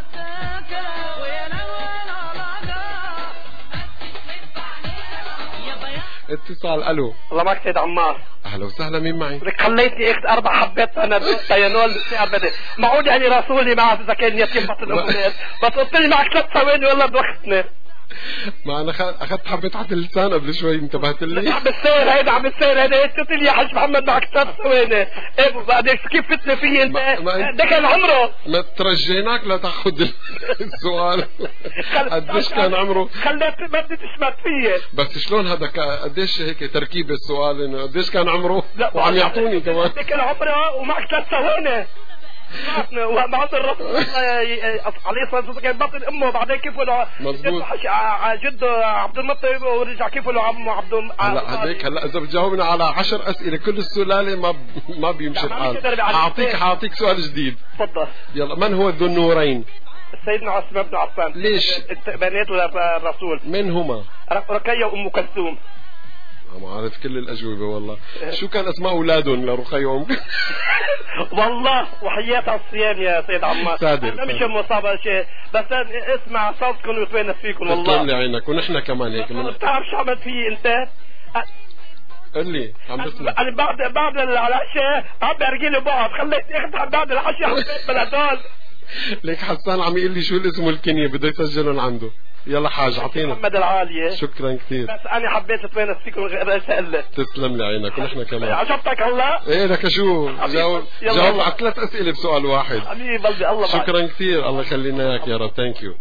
اتصال. الو. الله معك سيد عمار. اهلا وسهلا. مين معي؟ لك خليتني اخذ 4 حبات انا تيانول ابدا. معقول يعني رسولي ما عرف اذا كان يتيم بطل الامهات بس قلت لي معك 3 ثواني والله بوقتنا. ما انا اخذت حبيت على اللسان قبل شوي. انتبهت لي. عم بتصير هيدا قلت لي يا حاج محمد معك 3 ثواني. بعدين كيف فتنا فيه انت؟ ده كان عمره. ما ترجيناك لتاخذ السؤال. قديش كان عمره؟ خليت ما بدي تشمت فيه. بس شلون هذا قديش هيك تركيب السؤال انه قديش كان عمره؟ وعم يعطوني كمان. ده كان عمره ومعك 3 ثواني. ومعظم الرسول عليه الصلاة والسلام كان بطن امه بعدين كيف له جده عبد المطلب ورجع كيف له عمه عبد. هلا هذيك هلا اذا بتجاوبنا على 10 اسئله كل السلاله ما بيمشي الحال. حاعطيك سؤال جديد. تفضل. يلا. من هو ذو النورين؟ سيدنا عثمان بن عفان. ليش؟ بنات الرسول. من هما؟ رقية وام كلثوم. ما عارف كل الأجوبة والله. شو كان أسماء أولادهم لرقية وأم والله وحياتها الصيام يا سيد عمار. أنا مش مصابة شيء بس اسمع صوتكم وتونس فيكم والله. تسلم لي عينك ونحن كمان هيك. بتعرف شو عملت فيه أنت؟ قل لي. عم بسمع. أنا بعد العشاء عم برجلي بعض خليت أخذها بعد العشاء حطيت بالهدول. ليك حسان عم يقول لي شو الاسم والكنية بده يسجلهم عنده. يلا حاج اعطينا. محمد العالية. شكرا كثير. بس انا حبيت اتونس فيكم غير اسال. تسلم لي عينك ونحن كمان. عجبتك هلا؟ ايه لك شو جاوب على 3 اسئله بسؤال واحد. حبيبي قلبي الله معك. شكرا كثير. الله يخلينا اياك يا رب. ثانك يو.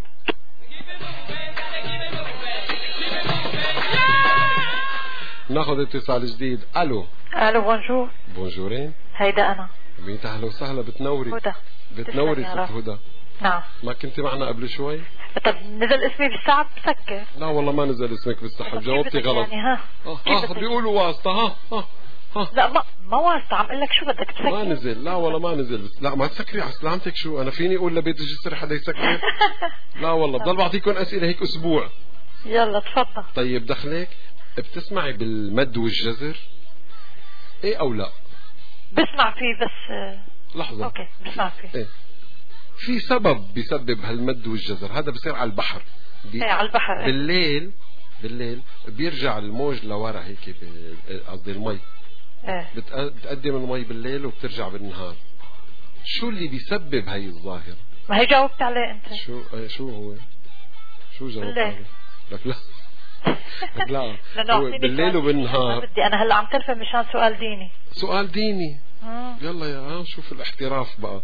ناخذ اتصال جديد. الو. بونجور. بونجورين. هيدا انا. ميت اهلا وسهلا. بتنوري. هدى. بتنوري ست هدى. نعم. ما كنت معنا قبل شوي؟ طب نزل اسمي بالساعة بسكر. لا والله ما نزل اسمك بالسحب، جاوبتي غلط. يعني بيقولوا واسطة. لا ما واسطة، عم اقول لك شو بدك تسكر. ما نزل، لا والله ما نزل. لا ما تسكري على سلامتك. شو انا فيني اقول لبيت الجسر حدا يسكر؟ لا والله بضل بعطيكم اسئله هيك اسبوع. يلا تفضل. طيب دخلك بتسمعي بالمد والجزر؟ ايه او لا؟ بسمع فيه بس لحظة. اوكي بسمع فيه. إيه؟ في سبب بيسبب هالمد والجزر، هذا بصير على البحر. ايه على البحر. بالليل بيرجع الموج لورا هيك، قصدي المي. بتقدم المي بالليل وبترجع بالنهار. شو اللي بيسبب هاي الظاهرة؟ ما هي جاوبت عليه انت. شو هو؟ شو جاوبت عليه؟ لك لا. لك لا. بالليل وبالنهار. بدي انا هلا عم تلفن مشان سؤال ديني. سؤال ديني. يلا يا شوف الاحتراف بقى.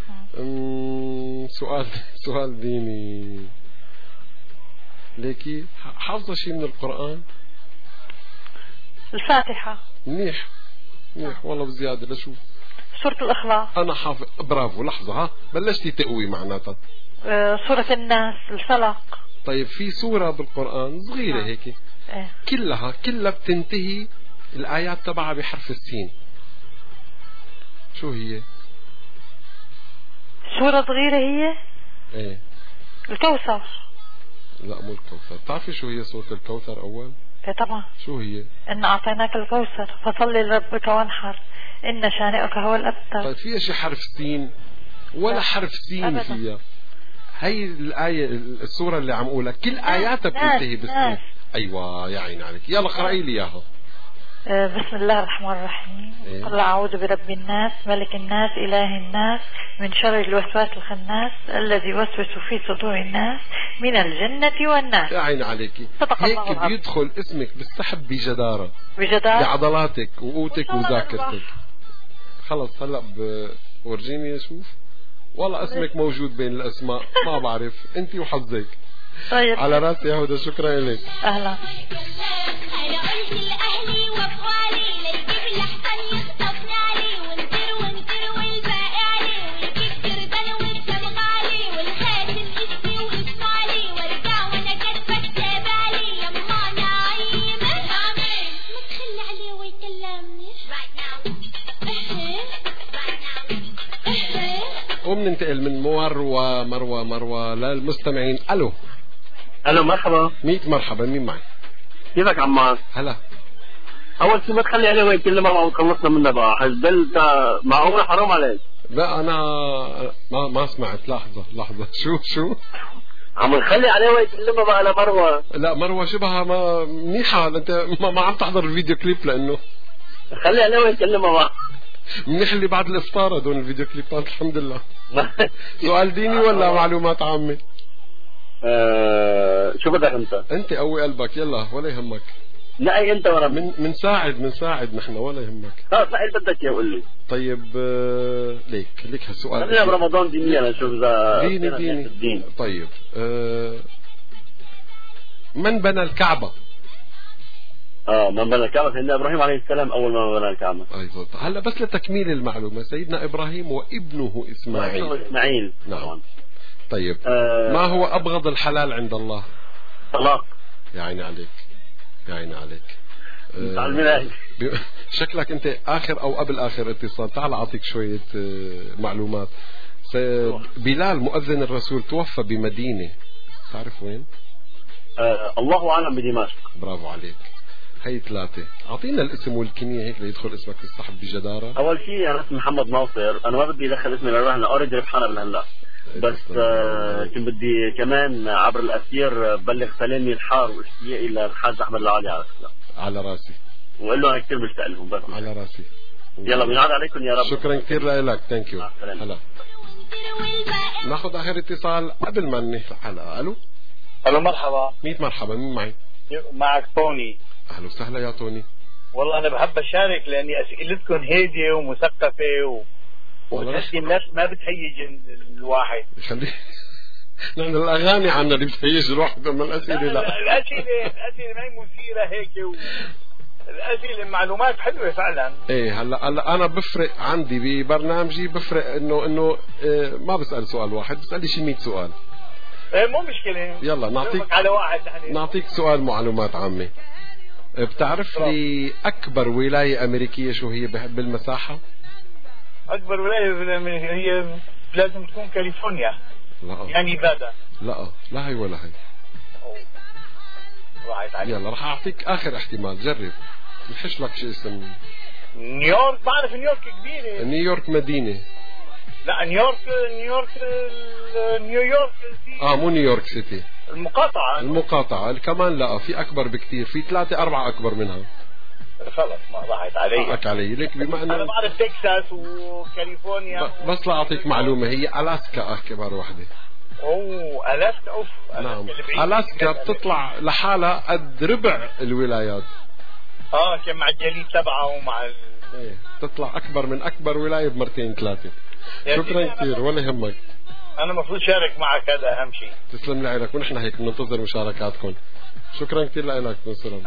سؤال ديني. ليكي حافظة شيء من القرآن؟ الفاتحة. منيح والله بزيادة. لشو؟ سورة الإخلاص. أنا حافظ. برافو. لحظة بلشتي تقوي معناتها. سورة الناس، الفلق. طيب في سورة بالقرآن صغيرة هيك كلها بتنتهي الآيات تبعها بحرف السين. شو هي؟ سورة صغيرة هي؟ ايه الكوثر. لا مو الكوثر. بتعرفي شو هي سورة الكوثر أول؟ ايه طبعا. شو هي؟ إن أعطيناك الكوثر فصل لربك وانحر إن شانئك هو الأبتر. طيب فيها شي حرف سين؟ ولا حرف سين أبداً. فيها هي الآية السورة اللي عم أقولها كل آياتها بتنتهي بالسين. أيوة يا عين عليك. يلا قرأي لي إياها. بسم الله الرحمن الرحيم. قل أعوذ برب الناس ملك الناس إله الناس من شر الوسواس الخناس الذي يوسوس في صدور الناس من الجنة والناس. يا عين عليكي. هيك بيدخل اسمك بالسحب بجدارة بعضلاتك وقوتك وذاكرتك. خلص هلأ ورجيني أشوف. والله اسمك موجود بين الأسماء ما بعرف أنت وحظك. طيب على راسي يا هدى. شكرا لك. أهلا. وبننتقل من مروة للمستمعين. الو مرحبا. 100 مرحبا. مين معي؟ كيفك عمار؟ هلا. اول شيء ما تخلي عليه وين كل مرة وخلصنا منه بقى. حزبل معقولة حرام عليك. لا انا ما سمعت. لحظة شو عم نخلي عليه وين كلمة بقى لمروة. لا مروة شبهها ما منيحة. انت ما عم تحضر الفيديو كليب لانه خلي عليه وين كلمة بقى. منيح اللي بعد الافطار هدول الفيديو كليبات. الحمد لله. سؤال ديني ولا معلومات عامة؟ شو بدك انت قوي قلبك. يلا ولا يهمك. لا انت ورا منساعد نحن ولا يهمك. خلص لا بدك يا قول لي. طيب ليك هالسؤال. خلينا برمضان ديني. انا شوف اذا ديني. طيب من بنى الكعبة؟ من بنى الكعبة سيدنا إبراهيم عليه السلام. أول ما بنى الكعبة. أيوة. هلا بس لتكميل المعلومة سيدنا إبراهيم وابنه إسماعيل. نعم. طيب ما هو أبغض الحلال عند الله؟ طلاق. يا عيني عليك. شكلك أنت آخر أو قبل آخر اتصال. تعال أعطيك شوية معلومات. بلال مؤذن الرسول توفى بمدينة تعرف وين؟ الله أعلم بدمشق. برافو عليك. هي 3. أعطينا الاسم والكنية هيك ليدخل اسمك في السحب بجدارة. أول شيء أنا اسمي محمد ناصر. أنا ما بدي أدخل اسمي للرهن. أوريدي ربحانة بالهلا. بس كنت بدي كمان عبر الأثير بلغ سلامي الحار واشتياقي للحاج أحمد العالي على راسي. وقال له أنا كثير مشتاق لهم. بس على راسي. يلا بينعاد عليكم يا رب. شكرا كثير لك. ثانك يو. هلا ناخذ آخر اتصال قبل ما ننهي الحلقة. الو مرحبا. 100 مرحبا. مين معي؟ معك توني. أهلا وسهلا يا توني. والله أنا بحب أشارك لأني أسئلتكم هادية ومثقفة وتحسي الناس ما بتهيج الواحد. خلي نحن الأغاني عنا اللي بتهيج الواحد. أما الأسئلة لا. الأسئلة ما هي مثيرة هيك الأسئلة معلومات حلوة فعلا. إيه هلا أنا بفرق عندي ببرنامجي. بفرق إنه ما بسأل سؤال واحد. بسأل لي شي 100 سؤال. مو مشكلة. يلا نعطيك على واحد نعطيك سؤال معلومات عامة. بتعرف لي أكبر ولاية أمريكية شو هي بالمساحة؟ أكبر ولاية هي لازم تكون كاليفورنيا. لا يعني نيفادا. لا هي ولا هي. يلا راح أعطيك آخر احتمال، جرب نحش لك شيء اسم. نيويورك. بعرف نيويورك كبيرة. نيويورك مدينة. لا نيويورك مو نيويورك سيتي. المقاطعة كمان لا، في أكبر بكتير، في 3-4 أكبر منها. خلص ما ضاعت علي. لك بما أنا بعرف تكساس وكاليفورنيا. بس لا أعطيك معلومة، هي ألاسكا أكبر وحدة. ألاسكا نعم ألاسكا بتطلع لحالها قد ربع الولايات. كان مع الجليد تبعها ومع تطلع أكبر من أكبر ولاية بمرتين 3. شكرا كثير ولا يهمك. أنا مفروض شارك معك، هذا أهم شيء. تسلم لي عينك، ونحن هيك بننتظر مشاركاتكم. شكرا كثير لك. نسلم.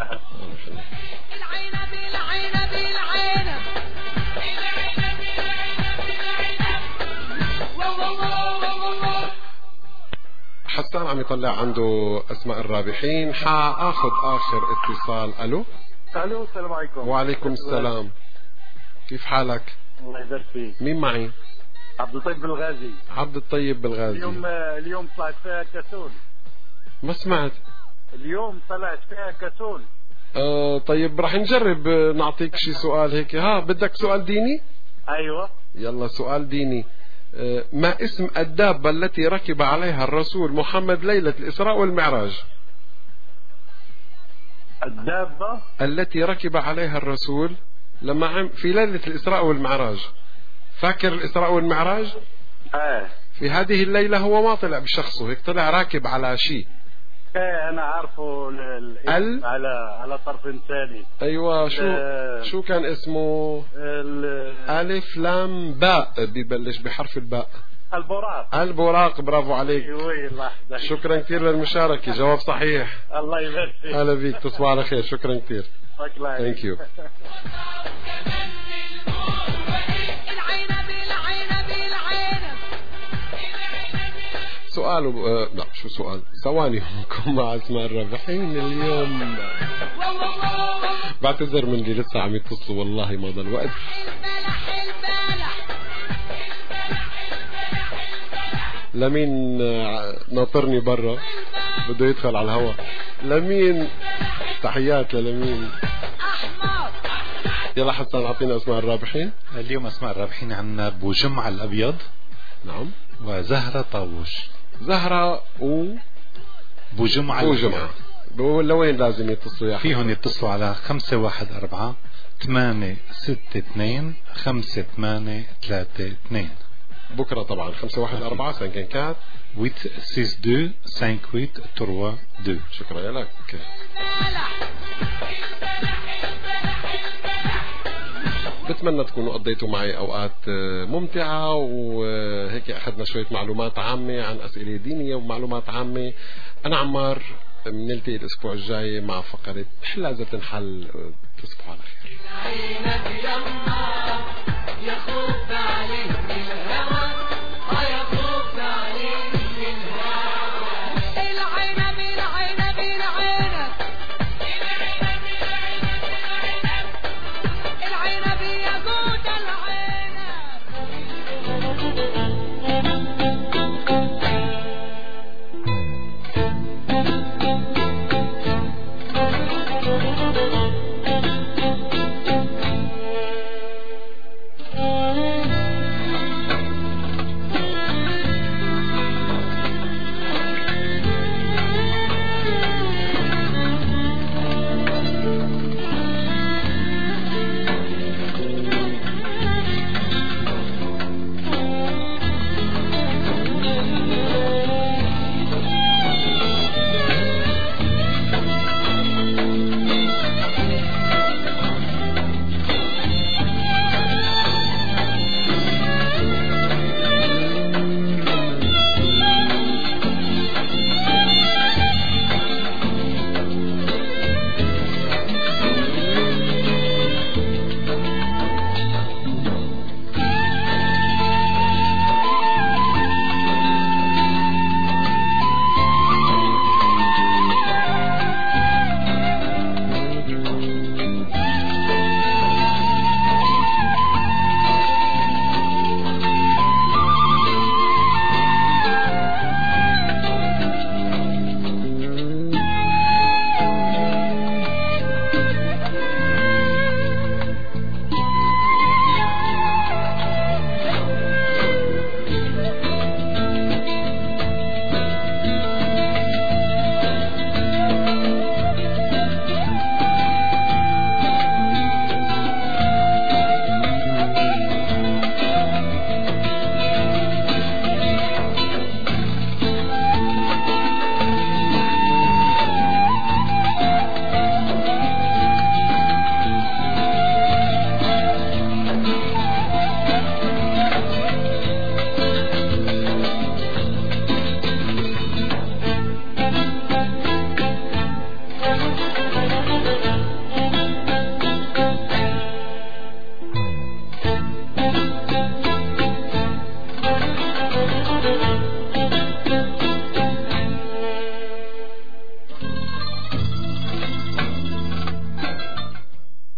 حسان عم يطلع عنده أسماء الرابحين. حاخذ آخر اتصال. ألو السلام عليكم. وعليكم السلام. كيف حالك؟ الله يبارك فيك. مين معي؟ عبد الطيب بالغازي. عبد الطيب بالغازي. اليوم طلعت فيها كسول. ما سمعت. اليوم طلعت فيها كسول. طيب راح نجرب نعطيك شي سؤال هيك. بدك سؤال ديني؟ ايوه. يلا سؤال ديني. ما اسم الدابة التي ركب عليها الرسول محمد ليلة الإسراء والمعراج؟ الدابة التي ركب عليها الرسول لما في ليلة الإسراء والمعراج. فاكر الإسراء والمعراج؟ في هذه الليلة هو ما طلع بشخصه، هيك طلع راكب على شيء. أنا عارفه على طرف ثاني. أيوة. شو كان اسمه؟ ألف لام باء، ببلش بحرف الباء. البراق. برافو عليك. شكرا كثير للمشاركة، جواب صحيح. الله يبارك فيك. أهلا بيك، تصبح على خير. شكرا كثير. ثانك يو. سؤال لا شو سؤال، ثواني منكم مع اسماء الرابحين اليوم. بعتذر من اللي لسه عم يتصلوا، والله ما ضل وقت. لمين ناطرني برا بده يدخل على الهواء؟ لمين؟ تحيات لمين. يلا حسن اعطينا اسماء الرابحين. اليوم اسماء الرابحين عندنا ابو جمعة الابيض. نعم. وزهرة طاووش. زهرة بو جمعة. لوين لازم يتصلوا؟ فيهم يتصلوا على 514-862-5832. بكرة طبعا 514-54 862-5832. شكرا لك. بتمنى تكونوا قضيتوا معي أوقات ممتعة، وهيك أخذنا شوية معلومات عامة عن أسئلة دينية ومعلومات عامة. أنا عمار، بنلتقي الأسبوع الجاي مع فقرة حلا إذا تنحل. تصبحوا على خير.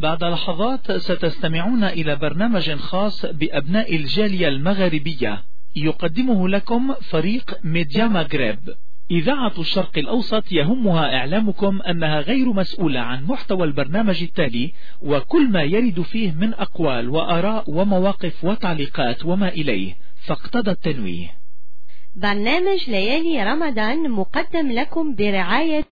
بعد لحظات ستستمعون إلى برنامج خاص بأبناء الجالية المغاربية يقدمه لكم فريق ميديا مغرب. إذاعة الشرق الأوسط يهمها إعلامكم أنها غير مسؤولة عن محتوى البرنامج التالي وكل ما يرد فيه من أقوال وآراء ومواقف وتعليقات وما إليه، فاقتضى التنويه. برنامج ليالي رمضان مقدم لكم برعاية